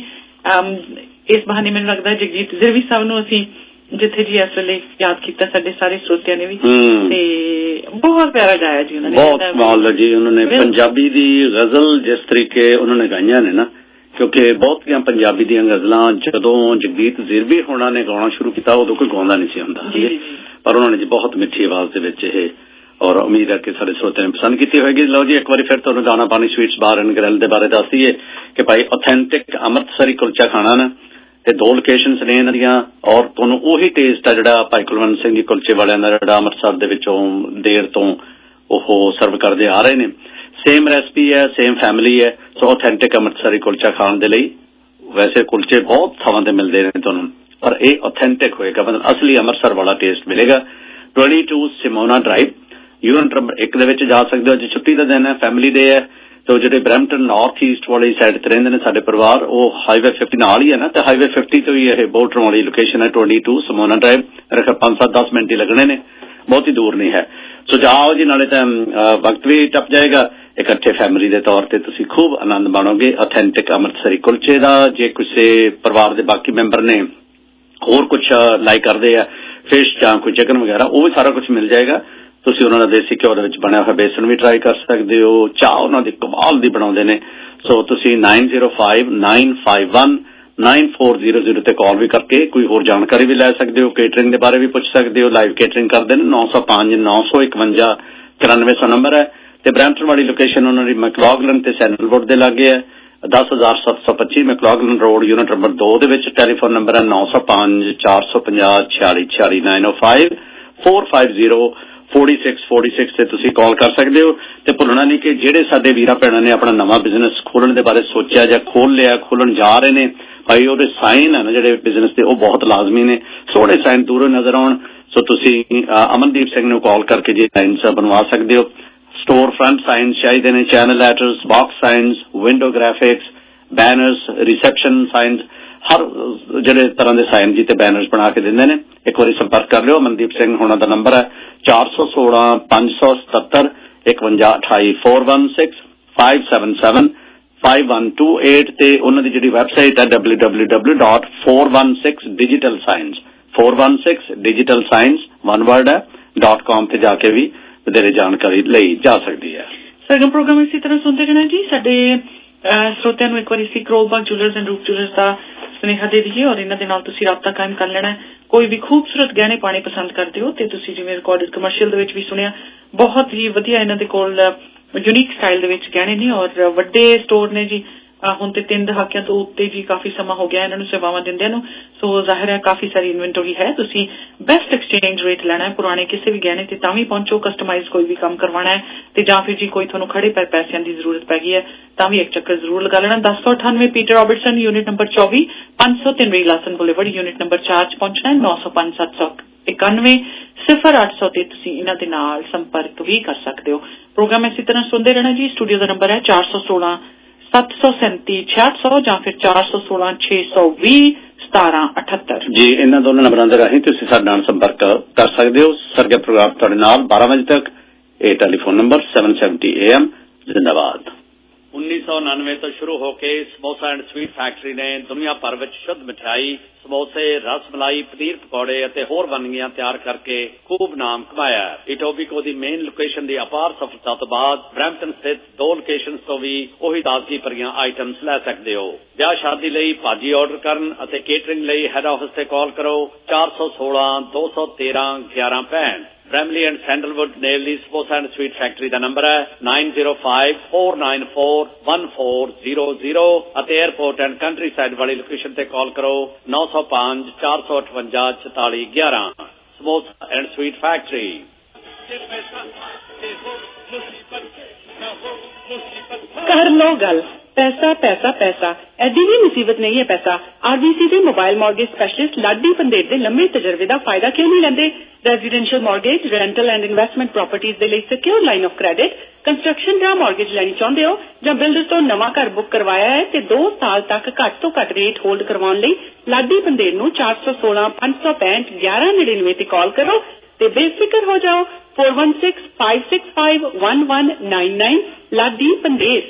A: ਇਸ ਬਹਾਨੇ ਮੈਨੂੰ ਲੱਗਦਾ ਜਗਜੀਤ ਜ਼ਿਰਵੀ ਸਾਹਿਬ ਨੂੰ ਅਸੀਂ ਜਿੱਥੇ ਜੀ ਇਸ ਵੇਲੇ ਯਾਦ ਕੀਤਾ ਸਾਡੇ ਸਾਰੇ ਸਰੋਤਿਆਂ ਨੇ ਵੀ ਤੇ ਬਹੁਤ ਪਿਆਰਾ ਗਾਇਆ ਜੀ ਉਹਨਾਂ ਨੇ।
B: ਬਹੁਤ ਕਮਾਲ ਜੀ ਉਹਨਾਂ ਨੇ ਪੰਜਾਬੀ ਦੀ ਗਜ਼ਲ ਜਿਸ ਤਰੀਕੇ ਉਹਨਾਂ ਨੇ ਗਾਈਆਂ ਨੇ ਨਾ ਕਿਉਂਕਿ ਬਹੁਤੀਆਂ ਪੰਜਾਬੀ ਦੀਆਂ ਗਜ਼ਲਾਂ ਜਦੋਂ ਜਗਜੀਤ ਜ਼ਿਰਵੀ ਹੋਣਾ ਨੇ ਗਾਉਣਾ ਸ਼ੁਰੂ ਕੀਤਾ ਉਦੋਂ ਕੋਈ ਗਾਉਂਦਾ ਨਹੀਂ ਸੀ ਹੁੰਦਾ ਪਰ ਉਹਨਾਂ ਨੇ ਜੀ ਬਹੁਤ ਮਿੱਠੀ ਆਵਾਜ਼ ਦੇ ਵਿੱਚ ਇਹ ਔਰ ਉਮੀਦ ਹੈ ਕਿ ਸਾਡੇ ਸਰੋਤਿਆਂ ਨੇ ਪਸੰਦ ਕੀਤੀ ਹੋਏਗੀ। ਲਓ ਜੀ ਇੱਕ ਵਾਰੀ ਫਿਰ ਤੁਹਾਨੂੰ ਦਾਣਾ ਪਾਣੀ ਸਵੀਟਸ ਬਾਰ ਐਂਡ ਗ੍ਰਿਲ ਦੇ ਬਾਰੇ ਦੱਸ ਦਈਏ ਕਿ ਭਾਈ ਆਥੈਂਟਿਕ ਅੰਮ੍ਰਿਤਸਰੀ ਕੁਲਚਾ ਖਾਣਾ ਨਾ ਤੇ ਦੋ ਲੋਕੇਸ਼ਨਸ ਨੇ ਇਹਨਾਂ ਦੀਆਂ ਔਰ ਤੁਹਾਨੂੰ ਉਹੀ ਟੇਸਟ ਆ ਜਿਹੜਾ ਭਾਈ ਕੁਲਵੰਤ ਸਿੰਘ ਜੀ ਕੁਲਚੇ ਵਾਲਿਆਂ ਦਾ ਜਿਹੜਾ ਅੰਮ੍ਰਿਤਸਰ ਦੇ ਵਿੱਚੋਂ ਦੇਰ ਤੋਂ ਉਹ ਸਰਵ ਕਰਦੇ ਆ ਰਹੇ ਨੇ। ਸੇਮ ਰੈਸਪੀ ਹੈ ਸੇਮ ਫੈਮਿਲੀ ਹੈ ਸੋ ਆਥੈਂਟਿਕ ਅੰਮ੍ਰਿਤਸਰੀ ਕੁਲਚਾ ਖਾਣ ਦੇ ਲਈ ਵੈਸੇ ਕੁਲਚੇ ਬਹੁਤ ਥਾਵਾਂ ਤੇ ਮਿਲਦੇ ਨੇ ਤੁਹਾਨੂੰ ਪਰ ਇਹ ਆਥੈਂਟਿਕ ਹੋਏਗਾ ਮਤਲਬ ਅਸਲੀ ਅੰਮ੍ਰਿਤਸਰ ਵਾਲਾ ਟੇਸਟ ਮਿਲੇਗਾ। Twenty two Simona drive unit number ਇੱਕ ਦੇ ਵਿੱਚ ਜਾ ਸਕਦੇ ਹੋ। ਅੱਜ ਛੁੱਟੀ ਦਾ ਦਿਨ ਹੈ ਫੈਮਿਲੀ ਡੇ ਹੈ ਤੇ ਜਿਹੜੇ ਬਰੈਂਪਟਨ ਨਾਰਥ ਈਸਟ ਵਾਲੀ ਸਾਈਡ ਤੇ ਰਹਿੰਦੇ ਨੇ ਸਾਡੇ ਪਰਿਵਾਰ ਉਹ ਹਾਈਵੇ ਫਿਫਟੀ ਨਾਲ ਹੀ ਹੈ ਨਾ ਤੇ ਹਾਈਵੇ ਫਿਫਟੀ ਤੋਂ ਹੀ ਇਹ ਬੋਟਰ ਵਾਲੀ ਲੋਕੇਸ਼ਨ ਹੈ ਟਵੈਂਟੀ ਟੂ ਸਿਮੋਨਾ ਡਰਾਈਵ ਰੱਖ ਪੰਜ ਸੱਤ ਦਸ ਮਿੰਟ ਹੀ ਲੱਗਣੇ ਨੇ ਬਹੁਤ ਹੀ ਦੂਰ ਨਹੀਂ ਹੈ। ਸੋ ਜਾਓ ਜੀ ਨਾਲੇ ਤਾਂ ਵਕਤ ਵੀ ਟੱਪ ਜਾਏਗਾ ਇਕੱਠੇ ਫੈਮਿਲੀ ਦੇ ਤੌਰ ਤੇ ਤੁਸੀਂ ਖੂਬ ਆਨੰਦ ਮਾਣੋਗੇ ਆਥੈਂਟਿਕ ਅੰਮ੍ਰਿਤਸਰੀ ਕੁਲਚੇ ਦਾ। ਜੇ ਕਿਸੇ ਪਰਿਵਾਰ ਦੇ ਬਾਕੀ ਮੈਂਬਰ ਨੇ ਹੋਰ ਕੁਝ ਲਾਈਕ ਕਰਦੇ ਆ ਫਿਸ਼ ਜਾਂ ਕੋਈ ਚਿਕਨ ਵਗੈਰਾ ਉਹ ਵੀ ਸਾਰਾ ਕੁਝ ਮਿਲ ਜਾਏਗਾ। ਤੁਸੀਂ ਉਹਨਾਂ ਦਾ ਦੇਸੀ ਘਿਓ ਦੇ ਵਿੱਚ ਬਣਿਆ ਹੋਇਆ ਬੇਸਨ ਵੀ ਟਰਾਈ ਕਰ ਸਕਦੇ ਹੋ। ਚਾਹ ਉਹਨਾਂ ਦੀ ਕਮਾਲ ਦੀ ਬਣਾਉਂਦੇ ਨੇ। ਸੋ ਤੁਸੀਂ nine zero five nine five one nine four zero zero ਤੇ ਕਾਲ ਵੀ ਕਰਕੇ ਕੋਈ ਹੋਰ ਜਾਣਕਾਰੀ ਵੀ ਲੈ ਸਕਦੇ ਹੋ। ਕੇਟਰਿੰਗ ਦੇ ਬਾਰੇ ਵੀ ਪੁੱਛ ਸਕਦੇ ਹੋ। ਲਾਈਵ ਕੇਟਰਿੰਗ ਕਰਦੇ ਨੇ ਨੌ ਸੌ ਪੰਜ ਨੌ ਸੌ ਇਕਵੰਜਾ ਤਰਾਨਵੇਂ ਸੌ ਨੰਬਰ ਹੈ ਤੇ ਬਰੈਂਪਟਨ ਵਾਲੀ ਲੋਕੇਸ਼ਨ ਉਹਨਾਂ ਦੀ ਮੈਕਲੌਗਲਨ ਤੇ ਸੈਂਡਲਵੁੱਡ ਦੇ ਲਾਗੇ ਹੈ ਦਸ ਹਜ਼ਾਰ ਸੱਤ ਸੌ ਪੱਚੀ ਮੈਕਲੌਗਲਨ ਰੋਡ ਯੂਨਿਟ ਨੰਬਰ ਦੋ ਦੇ ਵਿੱਚ। ਟੈਲੀਫੋਨ ਨੰਬਰ ਹੈ ਨੌ ਸੌ ਪੰਜ ਚਾਰ ਸੌ ਪੰਜਾਹ ਛਿਆਲੀ ਛਿਆਲੀ ਨਾਈਨ ਓ five four five zero forty six forty six ਤੇ ਤੁਸੀਂ ਕਾਲ ਕਰ ਸਕਦੇ ਹੋ। ਤੇ ਭੁੱਲਣਾ ਨਹੀਂ ਕਿ ਜਿਹੜੇ ਸਾਡੇ ਵੀਰਾਂ ਭੈਣਾਂ ਨੇ ਆਪਣਾ ਨਵਾਂ ਬਿਜ਼ਨਸ ਖੋਲਣ ਦੇ ਬਾਰੇ ਸੋਚਿਆ ਜਾਂ ਖੋਲ ਲਿਆ ਖੋਲਣ ਜਾ ਰਹੇ ਨੇ ਭਾਈ ਉਹਦੇ ਸਾਈਨ ਹੈ ਨਾ ਜਿਹੜੇ ਬਿਜ਼ਨਸ ਦੇ ਉਹ ਬਹੁਤ ਲਾਜ਼ਮੀ ਨੇ ਸੋਹਣੇ ਸਾਈਨ ਦੂਰੋਂ ਨਜ਼ਰ ਆਉਣ। ਸੋ ਤੁਸੀਂ ਅਮਨਦੀਪ ਸਿੰਘ ਨੂੰ ਕਾਲ ਕਰਕੇ ਜੇ ਸਾਈਨਸ ਬਣਵਾ ਸਕਦੇ ਹੋ। ਸਟੋਰ ਫਰੰਟ ਸਾਈਨਸ ਚਾਹੀਦੇ ਨੇ channel letters box signs window graphics banners reception signs ਹਰ ਜਿਹੜੇ ਤਰ੍ਹਾਂ ਦੇ ਸਾਈਨ ਜੀ ਤੇ ਬੈਨਰਸ ਬਣਾ ਕੇ ਦਿੰਦੇ ਨੇ। ਇੱਕ ਵਾਰੀ ਸੰਪਰਕ ਕਰ ਲਿਓ। ਮਨਦੀਪ ਸਿੰਘ ਹੋਣਾ ਦਾ ਨੰਬਰ ਹੈ ਚਾਰ ਸੌ ਸੋਲਾਂ ਪੰਜ ਸੌ ਸਤੱਤਰ ਇਕਵੰਜਾ ਅਠਾਈ four one six five seven seven five one two eight ਤੇ ਉਹਨਾਂ ਦੀ ਜਿਹੜੀ ਵੈਬਸਾਈਟ ਹੈ W W W dot four one six digital science four one six digital science one word ਹੈ ਡਾਟ ਕਾਮ ਤੇ ਜਾ ਕੇ ਵੀ ਵਧੇਰੇ ਜਾਣਕਾਰੀ ਲਈ ਜਾ ਸਕਦੀ ਹੈ।
A: ਸਰਗਮ ਪ੍ਰੋਗਰਾਮ ਇਸੇ ਤਰ੍ਹਾਂ ਸੁਣਦੇ ਰਹਿਣਾ ਜੀ। ਸਾਡੇ ਸਰੋਤਿਆਂ ਨੂੰ ਇੱਕ ਵਾਰੀ ਅਸੀਂ ਕਰੋਲਬਾਗ ਜੁਐਲਰਸ ਐਂਡ ਰੂਪ ਜੁਐਲਰਸ ਦਾ ਸੁਨੇਹਾ ਦੇ ਦਈਏ ਔਰ ਇਹਨਾਂ ਦੇ ਨਾਲ ਤੁਸੀਂ ਰਾਬਤਾ ਕਾਇਮ ਕਰ ਲੈਣਾ। ਕੋਈ ਵੀ ਖੂਬਸੂਰਤ ਗਹਿਣੇ ਪਾਣੇ ਪਸੰਦ ਕਰਦੇ ਹੋ ਤੇ ਤੁਸੀਂ ਜਿਵੇਂ ਰਿਕਾਰਡਡ ਕਮਰਸ਼ੀਅਲ ਦੇ ਵਿੱਚ ਵੀ ਸੁਣਿਆ ਬਹੁਤ ਹੀ ਵਧੀਆ ਇਹਨਾਂ ਦੇ ਕੋਲ ਯੂਨੀਕ ਸਟਾਈਲ ਦੇ ਵਿੱਚ ਗਹਿਣੇ ਨੇ ਔਰ ਵੱਡੇ ਸਟੋਰ ਨੇ ਜੀ। ਹੁਣ ਤੇ ਤਿੰਨ ਦਹਾਕਿਆਂ ਤੋਂ ਉੱਤੇ ਜੀ ਕਾਫੀ ਸਮਾਂ ਹੋ ਗਿਆ ਇਹਨਾਂ ਨੂੰ ਸੇਵਾਵਾਂ ਦਿੰਦਿਆਂ ਨੂੰ। ਸੋ ਜ਼ਾਹਿਰ ਹੈ ਕਾਫੀ ਸਾਰੀ ਇਨਵੈਂਟਰੀ ਹੈ। ਤੁਸੀਂ ਬੈਸਟ ਐਕਸਚੇਂਜ ਰੇਟ ਲੈਣਾ ਹੈ ਪੁਰਾਣੇ ਕਿਸੇ ਵੀ ਗਹਿਣੇ ਤੇ ਤਾਂ ਵੀ ਪਹੁੰਚੋ। ਕਸਟਮਾਈਜ਼ ਕੋਈ ਵੀ ਕੰਮ ਕਰਵਾਉਣਾ ਹੈ ਤੇ ਜਾਂ ਫਿਰ ਜੀ ਕੋਈ ਤੁਹਾਨੂੰ ਖੜੇ ਪੈਰ ਪੈਸਿਆਂ ਦੀ ਜ਼ਰੂਰਤ ਪੈ ਗਈ ਹੈ ਤਾਂ ਵੀ ਇੱਕ ਚੱਕਰ ਜ਼ਰੂਰ ਲਗਾ ਲੈਣਾ। ਦਸ ਸੌ ਅਠਾਨਵੇਂ ਪੀਟਰ ਰੋਬਰਟਸਨ ਯੂਨਿਟ ਨੰਬਰ ਚੌਵੀ ਪੰਜ ਸੌ ਤਿੰਨ ਲਾਸਨ ਬੁਲੇਵਰਡ ਯੂਨਿਟ ਨੰਬਰ ਚਾਰ ਚ ਪਹੁੰਚਣਾ ਹੈ। ਨੌ ਸੌ ਪੰਜ ਸੱਤ ਸੌ ਇਕਾਨਵੇਂ ਸਿਫਰ ਅੱਠ ਸੌ ਤੇ ਤੁਸੀਂ ਇਹਨਾਂ ਦੇ ਨਾਲ ਸੰਪਰਕ ਵੀ ਕਰ ਸਕਦੇ ਹੋ। ਪ੍ਰੋਗਰਾਮ ਇਸੇ ਤਰ੍ਹਾਂ ਸੁਣਦੇ ਰਹਿਣਾ ਜੀ। ਸਟੂਡੀਓ ਦਾ ਨੰਬਰ ਹੈ ਚਾਰ ਸੌ ਸੋਲਾਂ ਸੱਤ ਸੌ ਸੈਂਤੀ ਛਿਆਹਠ ਸੌ ਜਾਂ ਫਿਰ ਚਾਰ ਸੌ ਸੋਲਾਂ ਛੇ ਸੌ ਵੀਹ ਸਤਾਰਾਂ ਅਠੱਤਰ ਜੀ।
B: ਇਹਨਾਂ ਦੋਨਾਂ ਨੰਬਰਾਂ ਦੇ ਰਾਹੀਂ ਤੁਸੀਂ ਸਾਡੇ ਨਾਲ ਸੰਪਰਕ ਕਰ ਸਕਦੇ ਹੋ। ਸਰਗਮ ਪ੍ਰੋਗਰਾਮ ਤੁਹਾਡੇ ਨਾਲ ਬਾਰਾਂ ਵਜੇ ਤੱਕ। ਇਹ telephone number seven seventy A M ਜ਼ਿੰਦਾਬਾਦ।
E: ਉੱਨੀ ਸੌ ਉਨਾਨਵੇਂ ਤੋਂ ਸ਼ੁਰੂ ਹੋ ਕੇ ਸਮੋਸਾ ਐਂਡ ਸਵੀਟ ਫੈਕਟਰੀ ਨੇ ਦੁਨੀਆ ਭਰ ਵਿੱਚ ਸ਼ੁੱਧ ਮਿਠਾਈ ਸਮੋਸੇ ਰਸ ਮਲਾਈ ਪਨੀਰ ਪਕੌੜੇ ਅਤੇ ਹੋਰ ਵੰਨਗੀਆਂ ਤਿਆਰ ਕਰਕੇ ਖੂਬ ਨਾਮ ਕਮਾਇਆ। ਇਟੋਬੀਕੋ ਦੀ ਮੇਨ ਲੋਕੇਸ਼ਨ ਦੀ ਅਪਾਰ ਸਫਲਤਾ ਤੋਂ ਬਾਅਦ ਬਰੈਂਪਟਨ ਸਥਿਤ ਦੋ ਲੋਕੇਸ਼ਨਸ ਤੋਂ ਵੀ ਉਹੀ ਤਾਜ਼ਗੀ ਭਰੀਆਂ ਆਈਟਮਸ ਲੈ ਸਕਦੇ ਹੋ। ਵਿਆਹ ਸ਼ਾਦੀ ਲਈ ਭਾਜੀ ਆਰਡਰ ਕਰਨ ਅਤੇ ਕੇਟਰਿੰਗ ਲਈ ਹੈਡ ਆਫਿਸ ਤੇ ਕਾਲ ਕਰੋ ਚਾਰ ਸੌ ਸੋਲਾਂ ਦੋ ਸੌ ਤੇਰਾਂ ਗਿਆਰਾਂ ਪੈਂਹਠ
B: Bramley and Sandalwood Nail Sports and Sweet Factory ਦਾ ਨੰਬਰ ਹੈ nine zero five four nine four one four zero zero ਅਤੇ 에어ਪੋਰਟ ਐਂਡ ਕੰਟਰੀ ਸਾਈਡ ਵਾਲੀ ਲੋਕੇਸ਼ਨ ਤੇ ਕਾਲ ਕਰੋ nine zero five four eight five four four four one one samosa and sweet factory.
A: कर लो गल पैसा पैसा पैसा एडी भी मुसीबत नहीं है पैसा। आरबीसी के mobile mortgage specialist Laddi Pander के लंबे तजर्बे का फायदा क्यों नहीं लेंदे। Residential mortgage rental and investment properties के लिए secure line of credit construction या मॉर्गेज लैनी चाहते हो या बिल्डर तो नवा घर बुक करवाया है तो दो साल तक घट तो घट रेट होल्ड करवाने लाडी पंदेर नूं चार सौ सोलह पांच सौ पैंठ ग्यारह नड़िनवे ते कॉल करो ते बेफिक्र हो जाओ four one six five six five one one nine nine Laddi Pander.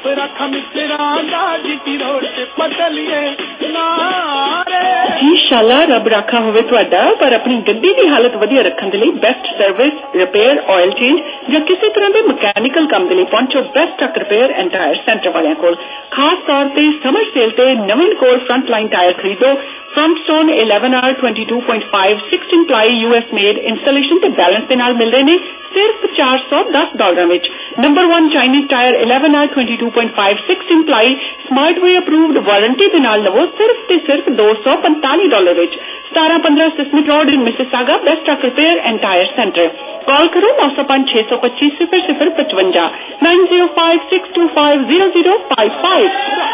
A: इंशाल्लाह रब राखा होवे तुहाडा पर अपनी गड्डी की हालत वधिया रखने के लिए best service repair oil change या किसी तरह के मकैनिकल काम के लिए पहुंचो best truck repair and tyre centre वाले कोल। खास तौर पर समर सेल ते नवीन कोल फ्रंट लाइन टायर खरीदो front stone eleven R twenty two point five sixteen ply US made installation ते बैलेंस के नाल मिल रहे ने सिर्फ चार सौ दस डॉलर में। Number one Chinese tyre eleven R twenty two point five sixteen ply smart way approved warranty के नाल लवो सिर्फ ते सिर्फ दो सौ पैंताली डॉलर में। सतारह पंद्रह Sismet road in Mississauga best truck repair and tyre centre. Call करो नौ सौ पांच छह सौ पच्चीस सिफर सिफर पचवंजा nine zero five six two five zero zero five five.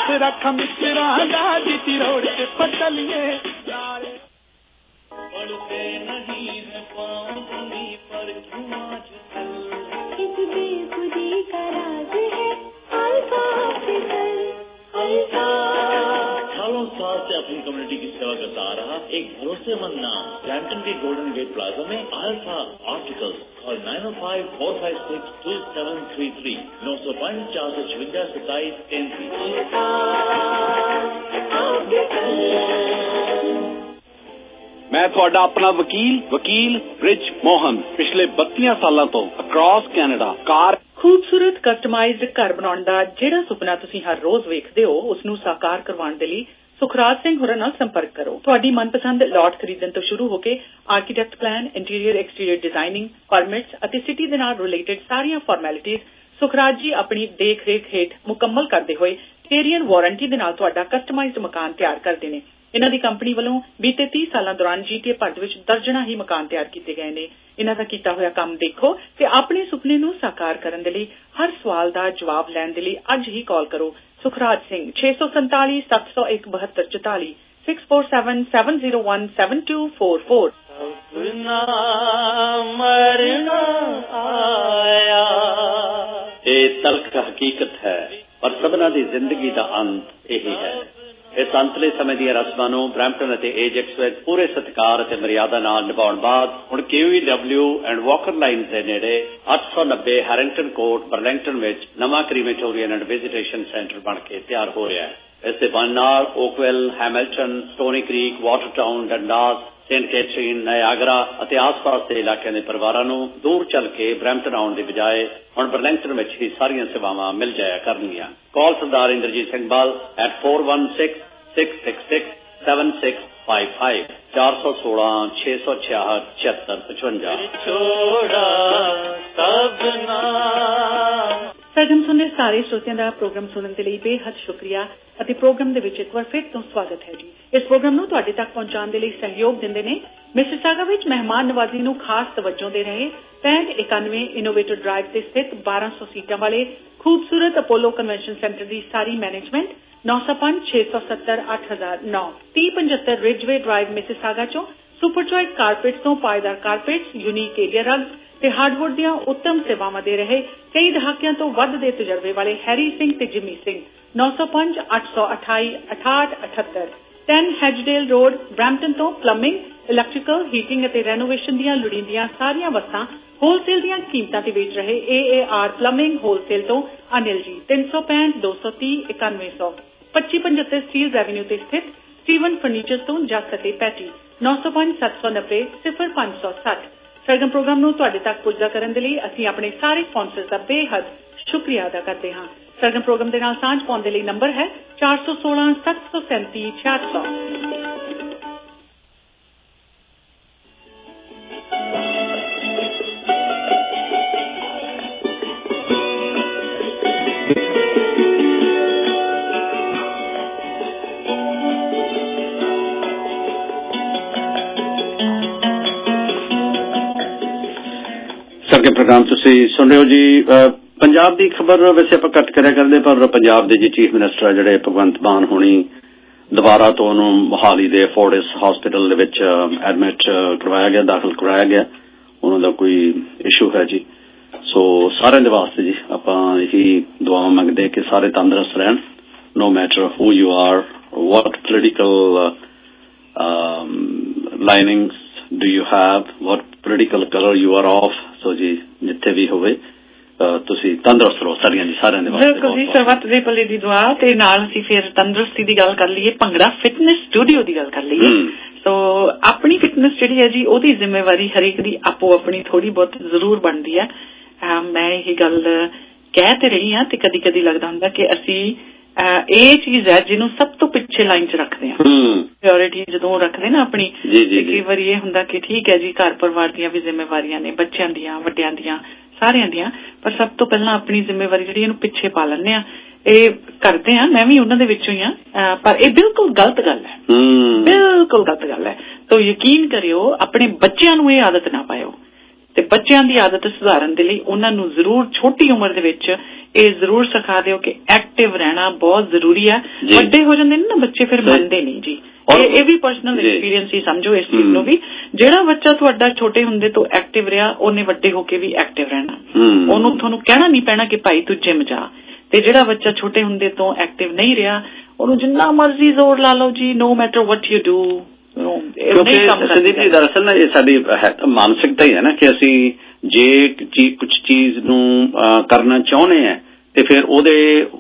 G: सालों साल से अपनी कम्युनिटी की सेवा करता आ रहा एक भरोसेमंद नाम ब्रैम्पटन के गोल्डन गेट प्लाजा में अल्फा ऑप्टिकल्स और nine o five four five six two seven three three नौ सौ पांच चार सौ छवंजा सताईस तैंतीस।
C: मैं थोड़ा अपना वकील वकील ब्रिज मोहन पिछले बत्तीस सालों तो अक्रॉस कैनेडा कार
A: खूबसूरत कस्टमाइज्ड घर बनाने का ਜਿਹੜਾ ਸੁਪਨਾ ਤੁਸੀਂ ਹਰ ਰੋਜ਼ ਵੇਖਦੇ ਹੋ ਉਸ ਨੂੰ ਸਾਕਾਰ ਕਰਵਾਉਣ ਦੇ ਲਈ ਸੁਖਰਾਜ ਸਿੰਘ ਹੋਰਾਂ ਨਾਲ ਸੰਪਰਕ ਕਰੋ। ਤੁਹਾਡੀ ਮਨਪਸੰਦ ਲਾਟ ਖਰੀਦਣ ਤੋਂ ਸ਼ੁਰੂ ਹੋ ਕੇ architect plan interior exterior designing permits ਅਤੇ ਸਿਟੀ ਦੇ ਨਾਲ ਰਿਲੇਟਡ ਸਾਰੀਆਂ ਫਾਰਮੈਲਿਟੀਜ਼ ਸੁਖਰਾਜ ਜੀ ਆਪਣੀ ਦੇਖ ਰੇਖ ਹੇਠ ਮੁਕੰਮਲ ਕਰਦੇ ਹੋਏ ਟੇਰੀਅਨ ਵਾਰੰਟੀ ਦੇ ਨਾਲ ਤੁਹਾਡਾ ਕਸਟਮਾਈਜ਼ਡ ਮਕਾਨ ਤਿਆਰ ਕਰਦੇ ਨੇ। इन्हां दी कंपनी वालों बीते तीस साल दौरान जीटीए भर विच दर्जना ही मकान तैयार किए गए ने। इन्हां दा कीता होया काम देखो ते अपने सुपने नूं साकार करन दे लई हर सवाल दा जवाब लैण दे लई अज ही कॉल करो सुखराज सिंह छे सौ संताली सत्त सौ एक बहत्तर चौताली six four seven seven zero one seven two four four.
F: अपना मरना आया
B: ये तल्ख हकीकत है पर सबना दी जिंदगी दा अंत यही है। इस अंतले समय दी रस्मां नूं ब्रैम्पटन अते एजेक्स विच पूरे सत्कार अते मर्यादा नाल निभाउण बाद हुण क्यूईडब्ल्यू एंड वॉकर लाइन्स दे नेड़े आठ सौ नब्बे हैरिंगटन कोर्ट बरलिंगटन विच नवां क्रीमेटोरियम एंड विजिटेशन सेंटर बन के तैयार हो रहा है। इस दे बन नाल Oakville Hamilton Stoney Creek Waterdown Dundas Saint Catharine Niagara ਅਤੇ ਆਸ-ਪਾਸ ਦੇ ਇਲਾਕਿਆਂ ਦੇ ਪਰਿਵਾਰਾਂ ਨੂੰ ਦੂਰ ਚੱਲ ਕੇ ਬਰੈਂਪਟਨ ਆਉਣ ਦੀ ਬਜਾਏ ਹੁਣ ਬਰਲਿੰਗਟਨ ਵਿੱਚ ਹੀ ਸਾਰੀਆਂ ਸੇਵਾਵਾਂ ਮਿਲ ਜਾਇਆ ਕਰਨਗੀਆਂ। ਕਾਲ ਸਰਦਾਰ ਇੰਦਰਜੀਤ ਸਿੰਘ ਬਾਲ at four one six six six six seven six five five ਚਾਰ ਸੌ ਸੋਲਾਂ ਛੇ ਸੌ ਛਿਆਹਠ ਛਿਅੱਤਰ ਪਚਵੰਜਾ। ਸਰਗਮ ਸੁਣਨੇ ਸਾਰੇ ਸਰੋਤਿਆਂ ਦਾ ਪ੍ਰੋਗਰਾਮ ਸੁਣਨ ਦੇ ਲਈ ਬੇਹੱਦ ਸ਼ੁਕਰੀਆ ਅਤੇ ਪ੍ਰੋਗਰਾਮ ਦੇ ਵਿੱਚ ਇੱਕ ਵਾਰ ਫਿਰ ਤੋਂ ਸਵਾਗਤ ਹੈ ਜੀ। ਇਸ ਪ੍ਰੋਗਰਾਮ ਨੂੰ ਤੁਹਾਡੇ ਤੱਕ ਪਹੁੰਚਾਉਣ ਦੇ ਲਈ ਸਹਿਯੋਗ ਦਿੰਦੇ ਨੇ ਮਿਸਿਸਾਗਾ ਵਿੱਚ ਮਹਿਮਾਨ ਨਵਾਜ਼ੀ ਨੂੰ ਖਾਸ ਤਵੱਜੋ ਦੇ ਰਹੇ ਪੈਂਹਠ ਇਕਾਨਵੇਂ ਇਨੋਵੇਟਰ ਡਰਾਈਵ ਤੇ ਸਥਿਤ ਬਾਰਾਂ ਸੌ ਸੀਟਾਂ ਵਾਲੇ ਖੂਬਸੂਰਤ ਅਪੋਲੋ ਕਨਵੈਨਸ਼ਨ ਸੈਂਟਰ ਦੀ ਸਾਰੀ ਮੈਨੇਜਮੈਂਟ ਨੌ ਸੌ ਪੰਜ ਛੇ ਸੌ ਸੱਤਰ ਅੱਠ ਹਜ਼ਾਰ ਨੌ ਤੀਹ ਪਝੱਤਰ ਰਿਜਵੇ ਡਰਾਈਵ ਮਿਸਿਸਾਗਾ ਚੋਂ ਸੁਪਰ ਚੋਇਸ ਕਾਰਪੇਟਸ ਤੋਂ ਪਾਇਦਾਰ ਕਾਰਪੇਟਸ ਯੂਨੀਕ ਏਰੀਆ ਰਗਸ ਤੇ ਹਾਰਡਵੁੱਡ ਦੀਆਂ ਉੱਤਮ ਸੇਵਾਵਾਂ ਦੇ ਰਹੇ ਕਈ ਦਹਾਕਿਆਂ ਤੋਂ ਵੱਧ ਦੇ ਤਜਰਬੇ ਵਾਲੇ ਹੈਰੀ ਸਿੰਘ ਤੇ ਜਿਮੀ ਸਿੰਘ ਨੌ ਸੌ ਪੰਜ ਅੱਠ ਸੌ ਅਠਾਈ ਅਠਾਹਠ ਅਠੱਤਰ ਦਸ ਹੈਜਡੇਲ ਰੋਡ ਬਰੈਂਪਟਨ ਤੋਂ ਪਲੰਬਿੰਗ ਇਲੈਕਟ੍ਰੀਕਲ ਹੀਟਿੰਗ ਅਤੇ ਰੈਨੋਵੇਸ਼ਨ ਦੀਆਂ ਲੋੜੀਂਦੀਆਂ ਸਾਰੀਆਂ ਵਸਤਾਂ ਹੋਲਸੇਲ ਦੀਆਂ ਕੀਮਤਾਂ ਤੇ ਵੇਚ ਰਹੇ A A R plumbing wholesale ਤੋਂ ਅਨਿਲ ਜੀ ਤਿੰਨ ਸੌ ਪੈਂਹਠ ਦੋ ਸੌ ਤੀਹ ਇਕਾਨਵੇਂ ਸੌ ਪੱਚੀ ਪਝੱਤਰ ਸਟੀਲ ਰੈਵਨਿਊ ਤੇ ਸਥਿਤ ਸਟੀਵਨ ਫਰਨੀਚਰ ਤੋਂ ਜੱਸ ਅਤੇ ਪੈਟੀ ਨੌ ਸੌ ਪੰਜ ਸੱਤ ਸੌ ਨੱਬੇ ਸਿਫਰ ਪੰਜ ਸੌ ਸੱਠ। ਸਰਗਮ ਪ੍ਰੋਗਰਾਮ ਨੂੰ ਤੁਹਾਡੇ ਤੱਕ ਪੁੱਜਦਾ ਕਰਨ ਦੇ ਲਈ ਅਸੀਂ ਆਪਣੇ ਸਾਰੇ ਸਪਾਂਸਰਸ ਦਾ ਬੇਹੱਦ ਸ਼ੁਕਰੀਆ ਅਦਾ ਕਰਦੇ ਹਾਂ। ਸਰਗਮ ਪ੍ਰੋਗਰਾਮ ਦੇ ਨਾਲ ਸਾਂਝ ਪਾਉਣ ਦੇ ਲਈ ਨੰਬਰ ਹੈ ਚਾਰ ਸੌ ਸੋਲਾਂ ਸੱਤ ਸੌ ਸੈਂਤੀ ਛਿਆਹਠ ਸੌ। ਅੱਗੇ ਪ੍ਰੋਗਰਾਮ ਤੁਸੀਂ ਸੁਣ ਰਹੇ ਹੋ ਜੀ। ਪੰਜਾਬ ਦੀ ਖਬਰ ਵੈਸੇ ਆਪਾਂ ਘੱਟ ਕਰਿਆ ਕਰਦੇ, ਪਰ ਪੰਜਾਬ ਦੇ ਜੀ ਚੀਫ ਮਿਨਿਸਟਰ ਜਿਹੜੇ ਭਗਵੰਤ ਮਾਨ ਹੋਣੀ ਦੁਬਾਰਾ ਤੋਂ ਉਹਨੂੰ ਮੋਹਾਲੀ ਦੇ ਫੋਰਟਿਸ ਹਸਪੀਟਲ ਦੇ ਵਿੱਚ ਐਡਮਿਟ ਕਰਵਾਇਆ ਗਿਆ, ਦਾਖਲ ਕਰਵਾਇਆ ਗਿਆ। ਉਹਨਾਂ ਦਾ ਕੋਈ ਇਸ਼ੂ ਹੈ ਜੀ। ਸੋ ਸਾਰਿਆਂ ਦੇ ਵਾਸਤੇ ਜੀ ਆਪਾਂ ਇਹੀ ਦੁਆਵਾਂ ਮੰਗਦੇ ਕਿ ਸਾਰੇ ਤੰਦਰੁਸਤ ਰਹਿਣ, no matter who you are, what political uh, um, linings do you have, what political color you are of, so ਜੀ ਜਿੱਥੇ ਵੀ ਹੋਵੇ ਤੁਸੀਂ ਤੰਦਰੁਸਤ ਰਹੋ ਸਾਰੀਆਂ ਜੀ, ਸਾਰਿਆਂ ਦੇ ਵਾਸਤੇ।
A: ਬਿਲਕੁਲ ਜੀ, ਸਰਬੱਤ ਦੇ ਭਲੇ ਦੀ ਦੁਆ। ਤੇ ਨਾਲ ਅਸੀਂ ਫਿਰ ਤੰਦਰੁਸਤੀ ਦੀ ਗੱਲ ਕਰ ਲਈਏ, ਭੰਗੜਾ ਫਿਟਨੈਸ ਸਟੂਡੀਓ ਦੀ ਗੱਲ ਕਰ ਲਈਏ। ਸੋ ਆਪਣੀ ਫਿਟਨੈਸ ਜਿਹੜੀ ਹੈ ਜੀ ਉਹਦੀ ਜ਼ਿੰਮੇਵਾਰੀ ਹਰੇਕ ਦੀ ਆਪੋ ਆਪਣੀ ਥੋੜੀ ਬਹੁਤ ਜ਼ਰੂਰ ਬਣਦੀ ਹੈ। ਮੈਂ ਇਹ ਗੱਲ ਕਹਿ ਤੇ ਰਹੀ ਹਾਂ ਤੇ ਕਦੀ ਕਦੀ ਲੱਗਦਾ ਹੁੰਦਾ ਕਿ ਅਸੀਂ ਇਹ ਚੀਜ਼ ਹੈ ਜਿਹਨੂੰ ਸਭ ਤੋਂ ਪਿੱਛੇ ਲਾਈਨ 'ਚ ਰੱਖਦੇ ਹਾਂ। ਪ੍ਰਾਇਓਰਿਟੀ ਜਦੋਂ ਰੱਖਦੇ ਨਾ ਆਪਣੀ, ਕਈ ਵਾਰੀ ਇਹ ਹੁੰਦਾ ਕਿ ਠੀਕ ਹੈ ਜੀ ਘਰ ਪਰਿਵਾਰ ਦੀਆਂ ਵੀ ਜ਼ਿੰਮੇਵਾਰੀਆਂ ਨੇ, ਬੱਚਿਆਂ ਦੀਆਂ, ਵੱਡਿਆਂ ਦੀਆਂ, ਸਾਰਿਆਂ ਦੀਆਂ, ਪਰ ਸਭ ਤੋਂ ਪਹਿਲਾਂ ਆਪਣੀ ਜ਼ਿੰਮੇਵਾਰੀ ਜਿਹੜੀ ਇਹਨੂੰ ਪਿੱਛੇ ਪਾ ਲੈਂਦੇ ਆ। ਇਹ ਕਰਦੇ ਆ, ਮੈਂ ਵੀ ਉਹਨਾਂ ਦੇ ਵਿੱਚੋਂ ਹੀ ਆ, ਪਰ ਇਹ ਬਿਲਕੁਲ ਗਲਤ ਗੱਲ ਹੈ, ਬਿਲਕੁਲ ਗਲਤ ਗੱਲ ਹੈ। ਤਾਂ ਯਕੀਨ ਕਰਿਓ ਆਪਣੇ ਬੱਚਿਆਂ ਨੂੰ ਇਹ ਆਦਤ ਨਾ ਪਾਇਓ ਤੇ ਬੱਚਿਆਂ ਦੀ ਆਦਤ ਸੁਧਾਰਨ ਦੇ ਲਈ ਉਹਨਾਂ ਨੂੰ ਜ਼ਰੂਰ ਛੋਟੀ ਉਮਰ ਦੇ ਵਿੱਚ ਇਹ ਜ਼ਰੂਰ ਸਿਖਾ ਦਿਓ ਕਿ ਐਕਟਿਵ ਰਹਿਣਾ ਬਹੁਤ ਜ਼ਰੂਰੀ ਹੈ। ਵੱਡੇ ਹੋ ਜਾਂਦੇ ਨੇ ਨਾ ਬੱਚੇ, ਫਿਰ ਮੰਨਦੇ ਨਹੀਂ ਜੀ। ਇਹ ਵੀ ਪਰਸਨਲ ਐਕਸਪੀਰੀਅੰਸ ਹੀ ਸਮਝੋ ਇਸ ਚੀਜ਼ ਨੂੰ ਵੀ। ਜਿਹੜਾ ਬੱਚਾ ਤੁਹਾਡਾ ਛੋਟੇ ਹੁੰਦੇ ਤੋਂ ਐਕਟਿਵ ਰਿਹਾ, ਉਹਨੇ ਵੱਡੇ ਹੋ ਕੇ ਵੀ ਐਕਟਿਵ ਰਹਿਣਾ। ਉਹਨੂੰ ਤੁਹਾਨੂੰ ਕਹਿਣਾ ਨਹੀਂ ਪੈਣਾ ਕਿ ਭਾਈ ਤੂੰ ਜਿਮ ਜਾ। ਤੇ ਜਿਹੜਾ ਬੱਚਾ ਛੋਟੇ ਹੁੰਦੇ ਤੋਂ ਐਕਟਿਵ ਨਹੀਂ ਰਿਹਾ, ਉਹਨੂੰ ਜਿੰਨਾ ਮਰਜ਼ੀ ਜ਼ੋਰ ਲਾ ਲਓ ਜੀ, no matter what you do.
B: ਕਿਉਂਕਿ ਸੰਦੀਪ ਜੀ ਦਰਅਸਲ ਨਾ ਇਹ ਸਾਡੀ ਮਾਨਸਿਕਤਾ ਹੀ ਹੈ ਨਾ ਕਿ ਅਸੀਂ ਜੇ ਕੁਝ ਚੀਜ਼ ਨੂੰ ਕਰਨਾ ਚਾਹੁੰਦੇ ਆ ਤੇ ਫਿਰ ਉਹਦੇ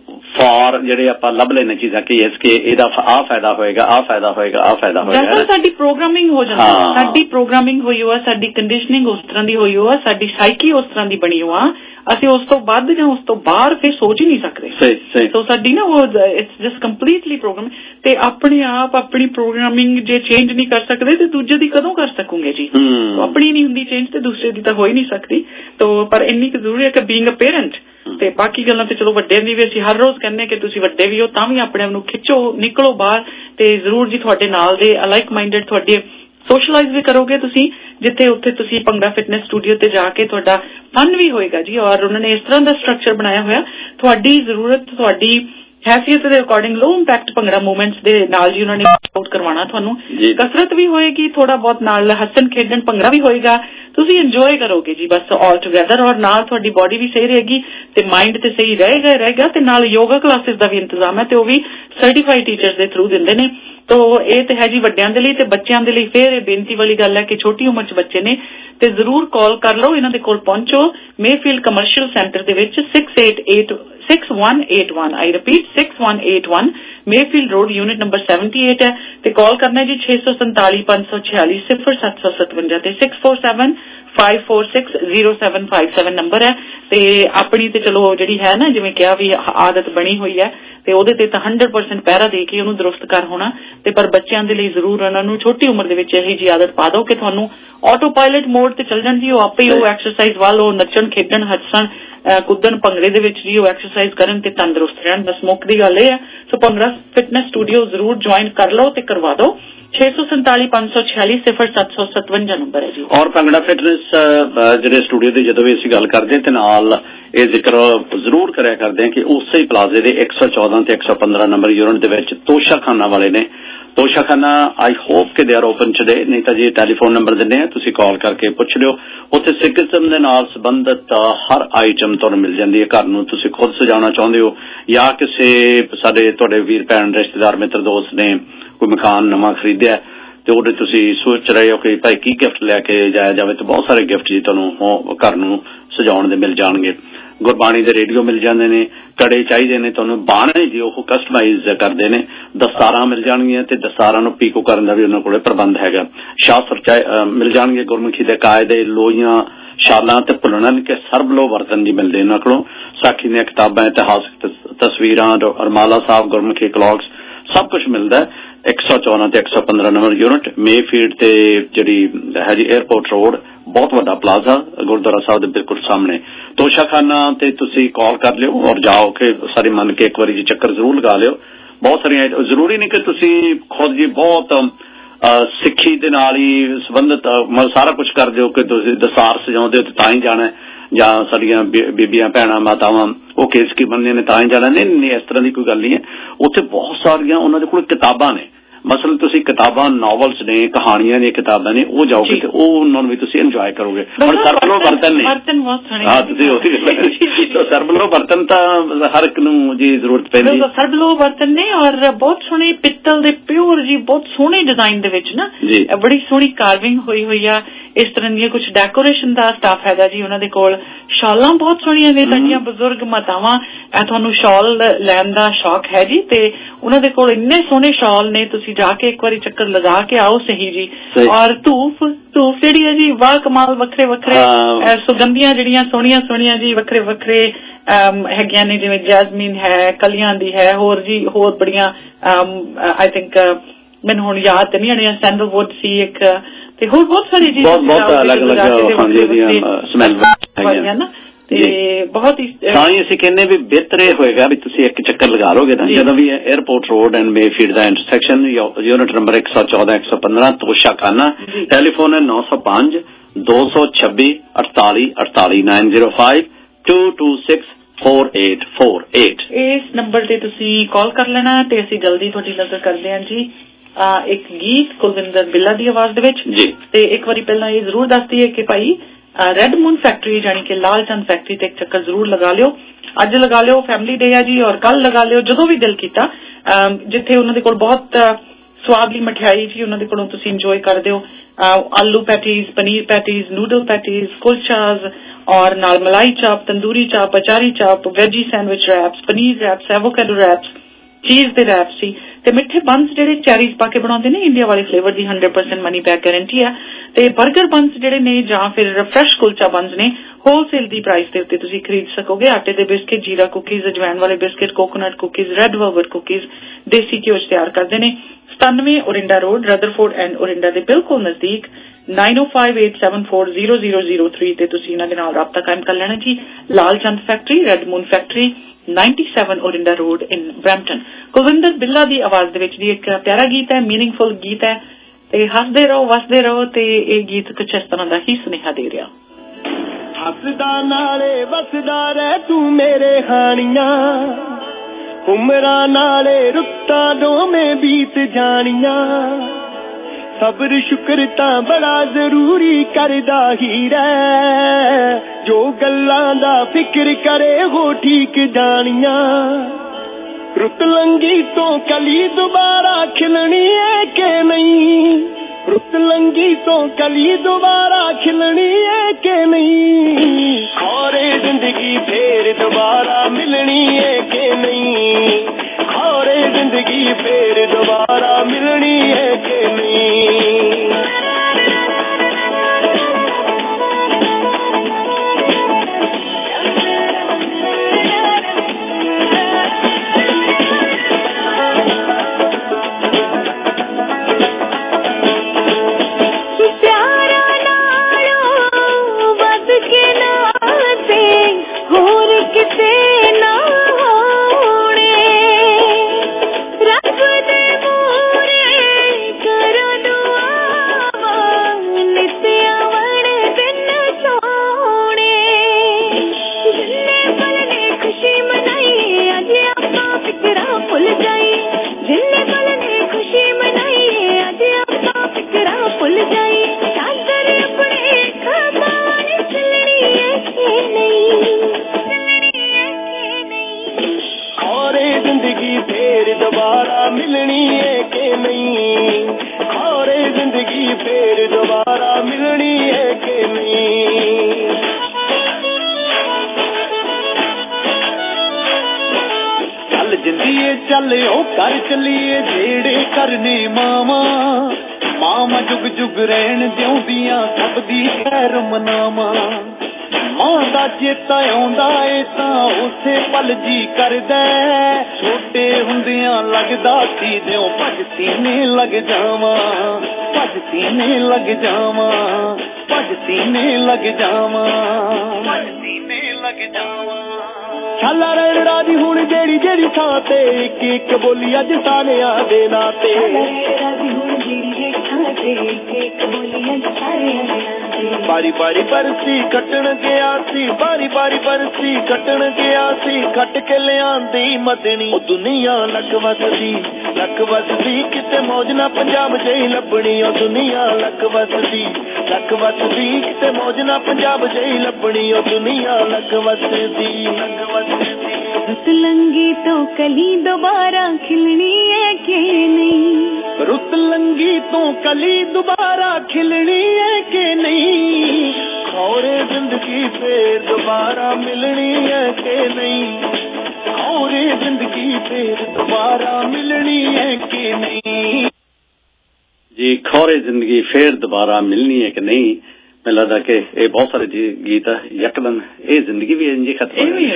B: ਫਾਰ ਜਿਹੜੇ ਆਪਾਂ ਲੱਭ ਲੈਣੇ ਚੀਜ਼ਾਂ ਕਿ ਇਸ ਕੇ ਇਹਦਾ ਆਹ ਫਾਇਦਾ ਹੋਏਗਾ, ਆਹ ਫਾਇਦਾ ਹੋਏਗਾ, ਆਹ ਫਾਇਦਾ ਹੋਏਗਾ।
A: ਸਾਡੀ ਪ੍ਰੋਗਰਾਮਿੰਗ ਹੋ ਜਾਂਦੀ, ਸਾਡੀ ਪ੍ਰੋਗਰਾਮਿੰਗ ਹੋਈ ਹੋ ਆ, ਸਾਡੀ ਕੰਡੀਸ਼ਨਿੰਗ ਉਸ ਤਰ੍ਹਾਂ ਦੀ ਹੋਈ ਹੋ ਆ, ਸਾਡੀ ਸਾਈਕੀ ਉਸ ਤਰ੍ਹਾਂ ਦੀ ਬਣੀ ਹੋ ਆ, ਅਸੀਂ ਉਸ ਤੋਂ ਵੱਧ ਜਾਂ ਉਸ ਤੋਂ ਬਾਹਰ ਫਿਰ ਸੋਚ ਹੀ ਨਹੀਂ ਸਕਦੇ। ਸੋ ਸਾਡੀ ਨਾ ਉਹ ਇਟਸ ਜਸਟ ਕੰਪਲੀਟਲੀ ਪ੍ਰੋਗਰਾਮ। ਤੇ ਆਪਣੇ ਆਪ ਆਪਣੀ ਪ੍ਰੋਗਰਾਮਿੰਗ ਜੇ ਚੇਂਜ ਨਹੀਂ ਕਰ ਸਕਦੇ ਤੇ ਦੂਜੇ ਦੀ ਕਦੋਂ ਕਰ ਸਕੂਗੇ ਜੀ? ਆਪਣੀ ਨਹੀਂ ਹੁੰਦੀ ਚੇਂਜ ਤੇ ਦੂਸਰੇ ਦੀ ਤਾਂ ਹੋ ਹੀ ਨਹੀਂ ਸਕਦੀ। ਤੋ ਪਰ ਇੰਨੀ ਕੁ ਜ਼ਰੂਰੀ ਹੈ ਕਿ ਬੀਇੰਗ ਅ ਪੇਰੈਂਟ, ਤੇ ਬਾਕੀ ਗੱਲਾਂ ਤੇ ਚਲੋ ਵੱਡਿਆਂ ਦੀ ਵੀ ਅਸੀਂ ਹਰ ਰੋਜ਼ ਕਹਿੰਦੇ ਕਿ ਤੁਸੀਂ ਵੱਡੇ ਵੀ ਹੋ ਤਾਂ ਵੀ ਆਪਣੇ ਆਪ ਨੂੰ ਖਿੱਚੋ, ਨਿਕਲੋ ਬਾਹਰ ਤੇ ਜ਼ਰੂਰ ਜੀ ਤੁਹਾਡੇ ਨਾਲ ਦੇ ਲਾਈਕ ਮਾਈਂਡਡ ਤੁਹਾਡੇ ਸੋਸ਼ਲਾਈਜ਼ ਵੀ ਕਰੋਗੇ ਤੁਸੀਂ, ਜਿੱਥੇ ਉੱਥੇ ਤੁਸੀਂ ਭੰਗੜਾ ਫਿਟਨੈਸ ਸਟੂਡੀਓ ਤੇ ਜਾ ਕੇ ਤੁਹਾਡਾ ਫਨ ਵੀ ਹੋਏਗਾ ਜੀ। ਔਰ ਉਹਨਾਂ ਨੇ ਇਸ ਤਰ੍ਹਾਂ ਦਾ ਸਟਰਕਚਰ ਬਣਾਇਆ ਹੋਇਆ, ਤੁਹਾਡੀ ਜ਼ਰੂਰਤ, ਤੁਹਾਡੀ ਹੈਸੀਅਤ ਦੇ according low impact bhangra movements ਦੇ ਨਾਲ ਜੀ ਉਹਨਾਂ ਨੇ ਆਊਟ ਕਰਵਾਉਣਾ ਤੁਹਾਨੂੰ। ਕਸਰਤ ਵੀ ਹੋਏਗੀ, ਥੋੜਾ ਬਹੁਤ ਨਾਲ ਹੱਸਣ ਖੇਡਣ ਭੰਗੜਾ ਵੀ ਹੋਏਗਾ, ਤੁਸੀਂ ਇੰਜੋਏ ਕਰੋਗੇ ਜੀ ਬਸ ਆਲ ਟੂਗੈਦਰ। ਔਰ ਨਾਲ ਤੁਹਾਡੀ ਬੋਡੀ ਵੀ ਸਹੀ ਰਹੇਗੀ ਤੇ ਮਾਈਂਡ ਤੇ ਸਹੀ ਰਹੇਗਾ ਰਹੇਗਾ ਤੇ ਨਾਲ ਯੋਗਾ ਕਲਾਸਿਸ ਦਾ ਵੀ ਇੰਤਜ਼ਾਮ ਹੈ ਤੇ ਉਹ ਵੀ ਸਰਟੀਫਾਈਡ ਟੀਚਰਸ ਦੇ ਥਰੂ ਦਿੰਦੇ ਨੇ। ਤੋ ਇਹ ਤੇ ਹੈ ਜੀ ਵੱਡਿਆਂ ਦੇ ਲਈ। ਤੇ ਬੱਚਿਆਂ ਦੇ ਲਈ ਫਿਰ ਇਹ ਬੇਨਤੀ ਵਾਲੀ ਗੱਲ ਹੈ ਕਿ ਛੋਟੀ ਉਮਰ 'ਚ ਬੱਚੇ ਨੇ ਤੇ ਜ਼ਰੂਰ ਕਾਲ ਕਰ ਲਓ, ਇਹਨਾਂ ਦੇ ਕੋਲ ਪਹੁੰਚੋ ਮੇਫੀਲਡ ਕਮਰਸ਼ੀਅਲ ਸੈਂਟਰ ਦੇ ਵਿੱਚ six eight eight six one eight one I repeat six one eight one Mayfield road unit number seventy eight ਹੈ ਤੇ ਕਾਲ ਕਰਨਾ ਜੀ ਛੇ ਸੌ ਸੰਤਾਲੀ ਪੰਜ ਸੌ ਛਿਆਲੀ ਸਿਫਰ ਸੱਤ ਸੌ ਸਤਵੰਜਾ ਤੇ six four seven five four six zero seven five seven number ਹੈ। ਤੇ ਆਪਣੀ ਤੇ ਚਲੋ ਜਿਹੜੀ ਹੈ ਨਾ ਜਿਵੇਂ ਕਿਹਾ ਵੀ ਆਦਤ ਬਣੀ ਹੋਈ ਹੈ ਤੇ ਉਹਦੇ ਤੇ ਤਾਂ ਹੰਡਰਡ ਪਰਸੈਂਟ ਪਹਿਰਾ ਦੇ ਕੇ ਉਹਨੂੰ ਦਰੁਸਤ ਕਰ ਹੋਣਾ। ਤੇ ਪਰ ਬੱਚਿਆਂ ਦੇ ਲਈ ਜ਼ਰੂਰ ਉਹਨਾਂ ਨੂੰ ਛੋਟੀ ਉਮਰ ਦੇ ਵਿੱਚ ਇਹੀ ਜੀ ਆਦਤ ਪਾ ਦਿਓ ਕਿ ਤੁਹਾਨੂੰ ਆਟੋ ਪਾਇਲਟ ਮੋਡ ਤੇ ਚੱਲ ਜਾਣ ਜੀ, ਉਹ ਆਪੇ ਹੀ ਉਹ ਐਕਸਰਸਾਈਜ਼ ਵੱਲ ਉਹ ਨੱਚਣ ਖੇਡਣ ਹੱਸਣ ਕੁੱਦਣ ਭੰਗੜੇ ਦੇ ਵਿੱਚ ਜੀ ਉਹ ਐਕਸਰਸਾਈਜ਼ ਕਰਨ ਤੇ ਤੰਦਰੁਸਤ ਰਹਿਣ। ਬਸ ਮੁੱਖ ਦੀ ਗੱਲ ਇਹ ਹੈ। ਸੋ ਭੰਗੜਾ ਫਿਟਨੈਸ ਸਟੂਡੀਓ ਜ਼ਰੂਰ ਜੁਆਇਨ ਕਰ ਲਓ ਤੇ ਕਰਵਾ ਦਿਓ। ਛੇ ਸੌ ਸੰਤਾਲੀ ਪੰਜ ਸੌ ਛਿਆਲੀ ਸਿਫਰ ਸੱਤ ਸੌ ਸਤਵੰਜਾ ਨੰਬਰ ਹੈ ਜੀ।
B: ਔਰ ਭੰਗੜਾ ਫਿਟਨੈਸ ਜਿਹੜੇ ਸਟੂਡੀਓ ਦੇ ਜਦੋਂ ਵੀ ਅਸੀਂ ਗੱਲ ਕਰਦੇ ਤੇ ਨਾਲ ਇਹ ਜ਼ਿਕਰ ਜ਼ਰੂਰ ਕਰਿਆ ਕਰਦੇ ਹਾਂ ਕਿ ਉਸੇ ਹੀ ਪਲਾਜ਼ੇ ਦੇ ਇੱਕ ਸੌ ਚੌਦਾਂ ਤੇ ਇੱਕ ਸੌ ਪੰਦਰਾਂ ਨੰਬਰ ਯੂਨਿਟ ਦੇ ਵਿੱਚ ਤੋਸ਼ਾਖਾਨਾ ਵਾਲੇ ਨੇ। ਤੋਸ਼ਾਖਾਨਾ ਆਈ ਹੋਪ ਕਿ ਦੇ ਆਰ ਓਪਨ ਟੁਡੇ, ਨਹੀਂ ਤਾਂ ਜੀ ਟੈਲੀਫੋਨ ਨੰਬਰ ਦਿੰਦੇ ਆ, ਤੁਸੀਂ ਕਾਲ ਕਰਕੇ ਪੁੱਛ ਲਿਓ। ਉੱਥੇ ਸਿੱਖੀਜ਼ਮ ਦੇ ਨਾਲ ਸੰਬੰਧਿਤ ਹਰ ਆਈਟਮ ਤੁਹਾਨੂੰ ਮਿਲ ਜਾਂਦੀ ਹੈ। ਘਰ ਨੂੰ ਤੁਸੀਂ ਖੁਦ ਸਜਾਉਣਾ ਚਾਹੁੰਦੇ ਹੋ ਜਾਂ ਕਿਸੇ ਸਾਡੇ ਤੁਹਾਡੇ ਵੀਰ ਭੈਣ ਰਿਸ਼ਤੇਦਾਰ ਮਿੱਤਰ ਦੋਸਤ ਨੇ ਕੋਈ ਮਕਾਨ ਨਵਾਂ ਖਰੀਦਿਆ ਤੇ ਉਹਦੇ ਤੁਸੀਂ ਸੋਚ ਰਹੇ ਹੋ ਕਿ ਭਾਈ ਕੀ ਗਿਫਟ ਲੈ ਕੇ ਜਾਇਆ ਜਾਵੇ, ਤੇ ਬਹੁਤ ਸਾਰੇ ਗਿਫਟ ਜੀ ਤੁਹਾਨੂੰ ਘਰ ਨੂੰ ਸਜਾਉਣ ਦੇ ਮਿਲ ਜਾਣਗੇ। ਗੁਰਬਾਣੀ ਦੇ ਰੇਡੀਓ ਮਿਲ ਜਾਂਦੇ ਨੇ, ਕੜੇ ਚਾਹੀਦੇ ਨੇ ਤੁਹਾਨੂੰ, ਬਾਣੇ ਜੀ ਉਹ ਕਸਟਮਾਈਜ਼ ਕਰਦੇ ਨੇ, ਦਸਤਾਰਾਂ ਮਿਲ ਜਾਣਗੀਆਂ ਤੇ ਦਸਤਾਰਾਂ ਨੂੰ ਪੀਕੋ ਕਰਨ ਦਾ ਵੀ ਉਹਨਾਂ ਕੋਲ ਪ੍ਰਬੰਧ ਹੈਗਾ। ਸ਼ਾਸਤਰ ਮਿਲ ਜਾਣਗੇ, ਗੁਰਮੁਖੀ ਦੇ ਕਾਇਦੇ, ਲੋਈਆਂ, ਸ਼ਾਲਾਂ ਤੇ ਭੁੱਲਣ ਕੇ ਸਰਬਲੋ ਵਰਤਨ ਜੀ ਮਿਲਦੇ ਇਹਨਾਂ ਕੋਲੋਂ। ਸਾਖੀ ਦੀਆਂ ਕਿਤਾਬਾਂ, ਇਤਿਹਾਸਕ ਤਸਵੀਰਾਂ, ਰਮਾਲਾ ਸਾਹਿਬ, ਗੁਰਮੁਖੀ ਕਲੌਕਸ ਸਭ ਕੁਝ ਮਿਲਦਾ ਹੈ। ਇੱਕ ਸੌ ਚੌਦਾਂ ਤੇ ਇੱਕ ਸੌ ਪੰਦਰਾਂ ਨੰਬਰ ਯੂਨਿਟ ਮੇਫੀਲਡ ਤੇ ਜਿਹੜੀ ਹੈ ਜੀ ਏਅਰਪੋਰਟ ਰੋਡ, ਬਹੁਤ ਵੱਡਾ ਪਲਾਜ਼ਾ ਗੁਰਦੁਆਰਾ ਸਾਹਿਬ ਦੇ ਬਿਲਕੁਲ ਸਾਹਮਣੇ। ਤੋਸ਼ਾਖਾਨਾ ਤੇ ਤੁਸੀਂ ਕਾਲ ਕਰ ਲਿਓ ਔਰ ਜਾਓ ਕੇ ਸਾਰੇ ਮੰਨ ਕੇ ਇੱਕ ਵਾਰੀ ਜੀ ਚੱਕਰ ਜ਼ਰੂਰ ਲਗਾ ਲਿਓ। ਬਹੁਤ ਸਾਰੀਆਂ ਜ਼ਰੂਰੀ ਨਹੀਂ ਕਿ ਤੁਸੀਂ ਖੁਦ ਜੀ ਬਹੁਤ ਸਿੱਖੀ ਦੇ ਨਾਲ ਹੀ ਸੰਬੰਧਿਤ ਸਾਰਾ ਕੁਝ ਕਰਦੇ ਹੋ ਕਿ ਤੁਸੀਂ ਦਸਤਾਰ ਸਜਾਉਂਦੇ ਹੋ ਤਾਂ ਹੀ ਜਾਣਾ। ਜਾਂ ਸਾਡੀਆਂ ਬੀਬੀਆਂ ਭੈਣਾਂ ਮਾਤਾਵਾਂ ਉਹ ਕੇਸ ਕੀ ਬਣਦੀਆਂ ਨੇ ਤਾਂ ਹੀ ਜਾਣਾ, ਨਹੀਂ ਇਸ ਤਰ੍ਹਾਂ ਦੀ ਕੋਈ ਗੱਲ ਨਹੀਂ ਹੈ। ਉੱਥੇ ਬਹੁਤ ਸਾਰੀਆਂ ਉਹਨਾਂ ਦੇ ਕੋਲ ਕਿਤਾਬਾਂ ਨੇ, ਮਸਲ ਤੁਸੀਂ ਕਿਤਾਬਾਂ ਨੋਵਲਸ ਨੇ, ਕਹਾਣੀਆਂ ਦੀਆਂ ਕਿਤਾਬਾਂ ਨੇ, ਉਹ ਜਾਓਗੇ ਤੇ ਉਹ ਉਹਨਾਂ ਨੂੰ ਵੀ ਤੁਸੀਂ ਇੰਜੋਏ ਕਰੋਗੇ। ਹੁਣ ਸਰਬਲੋ ਬਰਤਨ ਨੇ, ਹਾਂ ਤੁਸੀਂ ਉਹੀ ਸਰਬਲੋ ਬਰਤਨ ਤਾਂ ਹਰ ਇੱਕ ਨੂੰ ਜੀ ਜ਼ਰੂਰਤ ਪੈਂਦੀ ਹੈ।
A: ਸਰਬਲੋ ਬਰਤਨ ਨੇ ਔਰ ਬਹੁਤ ਸੋਹਣੇ ਪਿੱਤਲ ਦੇ ਪਿਓਰ ਜੀ, ਬਹੁਤ ਸੋਹਣੇ ਡਿਜ਼ਾਈਨ ਦੇ ਵਿੱਚ ਨਾ ਬੜੀ ਸੋਹਣੀ ਕਾਰਵਿੰਗ ਹੋਈ ਹੋਈ ਆ। ਇਸ ਤਰ੍ਹਾਂ ਦੀਆਂ ਕੁਛ ਡੈਕੋਰੇਸ਼ਨ ਦਾ ਸਟਾਫ ਹੈਗਾ ਜੀ ਉਹਨਾਂ ਦੇ ਕੋਲ। ਸ਼ਾਲਾਂ ਬਹੁਤ ਸੋਹਣੀਆਂ ਨੇ, ਸਾਡੀਆਂ ਬਜ਼ੁਰਗ ਮਾਤਾਵਾਂ ਤੁਹਾਨੂੰ ਸ਼ਾਲ ਲੈਣ ਦਾ ਸ਼ੌਕ ਹੈ ਜੀ, ਤੇ ਉਹਨਾਂ ਦੇ ਕੋਲ ਇੰਨੇ ਸੋਹਣੇ ਸ਼ਾਲ ਨੇ, ਤੁਸੀਂ ਜਾ ਕੇ ਇੱਕ ਵਾਰੀ ਚੱਕਰ ਲਗਾ ਕੇ ਆਓ ਸਹੀ ਜੀ। ਔਰ ਧੂਫ ਧੂਫ ਜਿਹੜੀ ਹੈ ਜੀ ਵਾਹ ਕਮਾਲ, ਵੱਖਰੇ ਵੱਖਰੇ ਸੁਗੰਧੀਆਂ ਜਿਹੜੀਆਂ ਸੋਹਣੀਆਂ ਸੋਹਣੀਆਂ ਜੀ ਵੱਖਰੇ ਵੱਖਰੇ ਹੈਗੀਆਂ ਨੇ, ਜਿਵੇਂ ਜੈਸਮੀਨ ਹੈ, ਕਲੀਆਂ ਦੀ ਹੈ, ਹੋਰ ਜੀ ਹੋਰ ਬੜੀਆਂ ਆਈ ਥਿੰਕ ਮੈਨੂੰ ਹੁਣ ਯਾਦ ਤੇ ਨਹੀਂ ਆਣੀਆਂ, ਸੈਂਡਲਵੁੱਡ ਸੀ ਇੱਕ, ਤੇ ਹੋਰ ਬਹੁਤ ਸਾਰੀ ਜੀ
B: ਬਹੁਤ ਅਲੱਗ ਅਲੱਗ
A: ਤੇ ਬਹੁਤ ਹੀ
B: ਤਾਂ ਹੀ ਅਸੀਂ ਕਹਿੰਦੇ ਵੀ ਬਿਹਤਰ ਇਹ ਹੋਏਗਾ ਵੀ ਤੁਸੀਂ ਇੱਕ ਚੱਕਰ ਲਗਾ ਲੋਗੇ ਤਾਂ ਜਦੋਂ ਵੀ 에ਅਰਪੋਰਟ ਰੋਡ ਐਂਡ ਮੇਫੀਲਡ ਦਾ ਇੰਟਰਸੈਕਸ਼ਨ, ਯੂਨਿਟ ਨੰਬਰ ਇੱਕ ਸੌ ਚੌਦਾਂ ਇੱਕ ਸੌ ਪੰਦਰਾਂ ਤੋਸ਼ਾ ਖਾਨਾ, ਟੈਲੀਫੋਨ ਹੈ ਨੌ ਸੌ ਪੰਜ ਦੋ ਸੌ ਛੱਬੀ ਅਠਤਾਲੀ ਅਠਤਾਲੀ nine zero five two two six four eight four eight.
A: ਇਸ ਨੰਬਰ ਤੇ ਤੁਸੀਂ ਕਾਲ ਕਰ ਲੈਣਾ ਤੇ ਅਸੀਂ ਜਲਦੀ ਤੁਹਾਡੀ ਨਜ਼ਰ ਕਰਦੇ ਹਾਂ ਜੀ। ਇੱਕ ਗੀਤ ਕੁਲਵਿੰਦਰ ਬਿੱਲਾ ਦੀ ਆਵਾਜ਼ ਦੇ ਵਿੱਚ, ਤੇ ਇੱਕ ਵਾਰੀ ਪਹਿਲਾਂ ਇਹ ਜ਼ਰੂਰ ਦੱਸ ਦਈਏ ਕਿ ਭਾਈ ਰੈਡ ਮੂਨ ਫੈਕਟਰੀ ਜਾਨੀ ਕਿ ਲਾਲ ਚੰਦ ਫੈਕਟਰੀ ਤੇ ਇੱਕ ਚੱਕਰ ਜ਼ਰੂਰ ਲਗਾ ਲਿਓ। ਅੱਜ ਲਗਾ ਲਿਓ, ਫੈਮਿਲੀ ਡੇ ਆ ਜੀ, ਔਰ ਕੱਲ ਲਗਾ ਲਿਓ, ਜਦੋਂ ਵੀ ਦਿਲ ਕੀਤਾ। ਜਿੱਥੇ ਉਹਨਾਂ ਦੇ ਕੋਲ ਬਹੁਤ ਸਵਾਦਲੀ ਮਠਿਆਈ ਜੀ ਉਹਨਾਂ ਦੇ ਕੋਲੋਂ ਤੁਸੀਂ ਇੰਜੋਏ ਕਰਦੇ ਹੋ। ਆਲੂ patties, paneer patties, noodle patties, kulchas ਔਰ ਨਾਲ malai chaap, tandoori chaap, achari chaap, veggie sandwich wraps, paneer wraps, avocado wraps, cheese ਦੇ ਰੈਪਸ ਸੀ, ਤੇ ਮਿੱਠੇ ਬੰਸ ਜਿਹੜੇ ਚੈਰੀਜ਼ ਪਾ ਕੇ ਬਣਾਉਂਦੇ ਨੇ ਇੰਡੀਆ ਵਾਲੇ ਫਲੇਵਰ ਦੀ hundred percent money back guarantee ਆ। ਤੇ 버ਗਰ ਬੰਸ ਜਿਹੜੇ ਨੇ ਜਾਂ ਫਿਰ ਫਰੈਸ਼ ਕੁਲਚਾ ਬੰਸ ਨੇ ਹੋਲਸੇਲ ਦੀ ਪ੍ਰਾਈਸ ਦੇ ਉੱਤੇ ਤੁਸੀਂ ਖਰੀਦ ਸਕੋਗੇ। ਆਟੇ ਦੇ ਬਿਸਕਿਟ, ਜੀਰਾ ਕੁਕੀਜ਼, ਅਜਵਾਇਣ ਵਾਲੇ biscuit, coconut cookies, red velvet cookies ਦੇਸੀ ਘਿਓ ਚ ਤਿਆਰ ਕਰਦੇ ਨੇ। ਸਤਾਨਵੇਂ Orenda road, Rutherford and Orenda ਦੇ ਬਿਲਕੁਲ ਨਜ਼ਦੀਕ nine o five eight seven four zero zero zero three ਤੇ ਤੁਸੀਂ ਇਹਨਾਂ ਦੇ ਨਾਲ ਰਾਬਤਾ ਕਾਇਮ ਕਰ ਲੈਣਾ ਜੀ। Lal Chand factory, red moon factory, सत्तानवे Orenda road in Brampton. Kulwinder Billa ਦੀ ਆਵਾਜ਼ ਦੇ ਵਿੱਚ ਦੀ ਇੱਕ ਪਿਆਰਾ ਗੀਤ ਹੈ, ਮੀਨਿੰਗਫੁਲ ਗੀਤ ਹੈ, ਤੇ ਹੱਸਦੇ ਰਹੋ ਵਸਦੇ ਰਹੋ, ਤੇ ਇਹ ਗੀਤ ਕੁਛ ਇਸ ਤਰ੍ਹਾਂ ਦਾ ਹੀ ਸੁਨੇਹਾ ਦੇ ਰਿਹਾ।
H: ਹੱਸਦਾ ਨਾਲੇ ਵਸਦਾ ਰਹਿ ਤੂੰ ਮੇਰੇ ਹਾਣੀਆਂ, ਉਮਰਾਂ ਨਾਲੇ ਰੁੱਤਾਂ ਦੋਵੇਂ ਬੀਤ ਜਾਣੀਆਂ, ਸਬਰ ਸ਼ੁਕਰ ਤਾਂ ਬੜਾ ਜ਼ਰੂਰੀ ਕਰਦਾ ਹੀ ਰਹਿ, ਜੋ ਗੱਲਾਂ ਦਾ ਫਿਕਰ ਕਰੇ ਹੋ ਠੀਕ ਜਾਣੀਆਂ, ਰੁੱਤ ਲੰਗੀ ਤੋਂ ਕਲੀ ਦੁਬਾਰਾ ਖਿਲਣੀ ਏ ਕਿ ਨਹੀਂ, ਰੁੱਤ ਲੰਗੀ ਤੋਂ ਕਲੀ ਦੁਬਾਰਾ ਖਿਲਣੀ ਏ ਕਿ ਨਹੀਂ, ਖੌਰੇ ਜ਼ਿੰਦਗੀ ਫੇਰ ਦੁਬਾਰਾ ਮਿਲਣੀ ਏ ਕਿ ਨਹੀਂ, ਖੌਰੇ ਜ਼ਿੰਦਗੀ ਫੇਰ ਦੁਬਾਰਾ ਮਿਲਣੀ ਏ ਕਿ ਨਹੀਂ। ਚੱਲਿਓ ਕਰ ਚੱਲੀਏ ਜਿਹੜੇ ਕਰਨੇ ਮਾਵਾਂ, ਮਾਵਾਂ ਜੁਗ ਜੁਗ ਰਹਿਣ ਜਿਉਂਦੀਆਂ ਸਭ ਦੀ ਖੈਰ ਮਨਾਵਾਂ, ਮਾਂ ਦਾ ਚੇਤਾ ਆਉਂਦਾ ਏ ਤਾਂ ਉਸੇ ਪਲ ਜੀ ਕਰਦਾ, ਛੋਟੇ ਹੁੰਦਿਆਂ ਲੱਗਦਾ ਸੀ ਦਿਓ ਭੱਜ ਸੀਨੇ ਲੱਗ ਜਾਵਾਂ, ਭੱਜ ਸੀਨੇ ਲੱਗ ਜਾਵਾਂ, ਭੱਜ ਸੀਨੇ ਲੱਗ ਜਾਵਾਂ, ਭੱਜ ਸੀਨੇ ਲੱਗ ਜਾਵਾਂ। ਛਾਲਾ ਰਹਿਣ ਰਾਜੀ ਹੁਣ ਜਿਹੜੀ ਜਿਹੜੀ ਥਾਂ ਤੇ ਇੱਕ ਇੱਕ ਬੋਲੀ ਅੱਜ ਸਾਰਿਆਂ ਦੇ ਨਾਂ ਤੇ, ਰਾਜੀ ਹੁਣ ਜਿਹੜੀ ਜਿਹੜੀ ਥਾਂ ਤੇ ਇੱਕ ਇੱਕ ਬੋਲੀ ਅੱਜ ਸਾਰਿਆਂ ਦੇ ਨਾਂ ਤੇ, ਬਾਰੀ ਬਾਰੀ ਬਰਸੀ ਕੱਟਣ ਗਿਆ ਸੀ, ਬਾਰੀ ਬਾਰੀ ਬਰਸੀ ਕੱਟਣ ਗਿਆ ਸੀ, ਖੱਟ ਕੇ ਲਿਆਂਦੀ ਮਦਨੀ ਉਹ ਦੁਨੀਆ ਲੱਕ ਵੱਸਦੀ ਲੱਕ ਵੱਸਦੀ, ਕਿਤੇ ਮੌਜ ਨਾ ਪੰਜਾਬ ਜਿਹੀ ਲੱਭਣੀ ਉਹ ਦੁਨੀਆ ਲੱਕ ਵੱਸਦੀ ਲੱਕ ਵੱਸਦੀ, ਕਿਤੇ ਮੌਜ ਨਾ ਪੰਜਾਬ ਜਿਹੀ ਲੱਭਣੀ ਉਹ ਦੁਨੀਆ ਲੱਕ ਵੱਸਦੀ ਲੱਕ ਵੱਸਦੀ।
I: ਰੁੱਤ ਲੰਗੀ ਤੋਂ ਕਲੀ ਦੁਬਾਰਾ ਖਿਲਣੀ ਹੈ ਕਿ ਨਹੀਂ,
H: ਰੁੱਤ ਲੰਗੀ ਤੋਂ ਕਲੀ ਦੁਬਾਰਾ ਖਿਲਣੀ ਹੈ ਕਿ ਨਹੀਂ, ਖੌਰੇ ਜ਼ਿੰਦਗੀ ਫੇਰ ਦੁਬਾਰਾ ਮਿਲਣੀ ਹੈ ਕਿ ਨਹੀਂ, ਖੌਰੇ ਜ਼ਿੰਦਗੀ ਫੇਰ ਦੁਬਾਰਾ ਮਿਲਣੀ ਹੈ ਕਿ ਨਹੀਂ।
B: ਜੀ ਖੌਰੇ ਜ਼ਿੰਦਗੀ ਫੇਰ ਦੁਬਾਰਾ ਮਿਲਣੀ ਹੈ ਕਿ ਨਹੀਂ, ਮੈਨੂੰ ਲੱਗਦਾ ਕਿ ਇਹ ਬਹੁਤ ਸਾਰੇ ਜੀ ਗੀਤ ਯਕਦਮ ਇਹ ਜ਼ਿੰਦਗੀ ਵੀ ਇੰਜ ਖਤਮ ਹੋ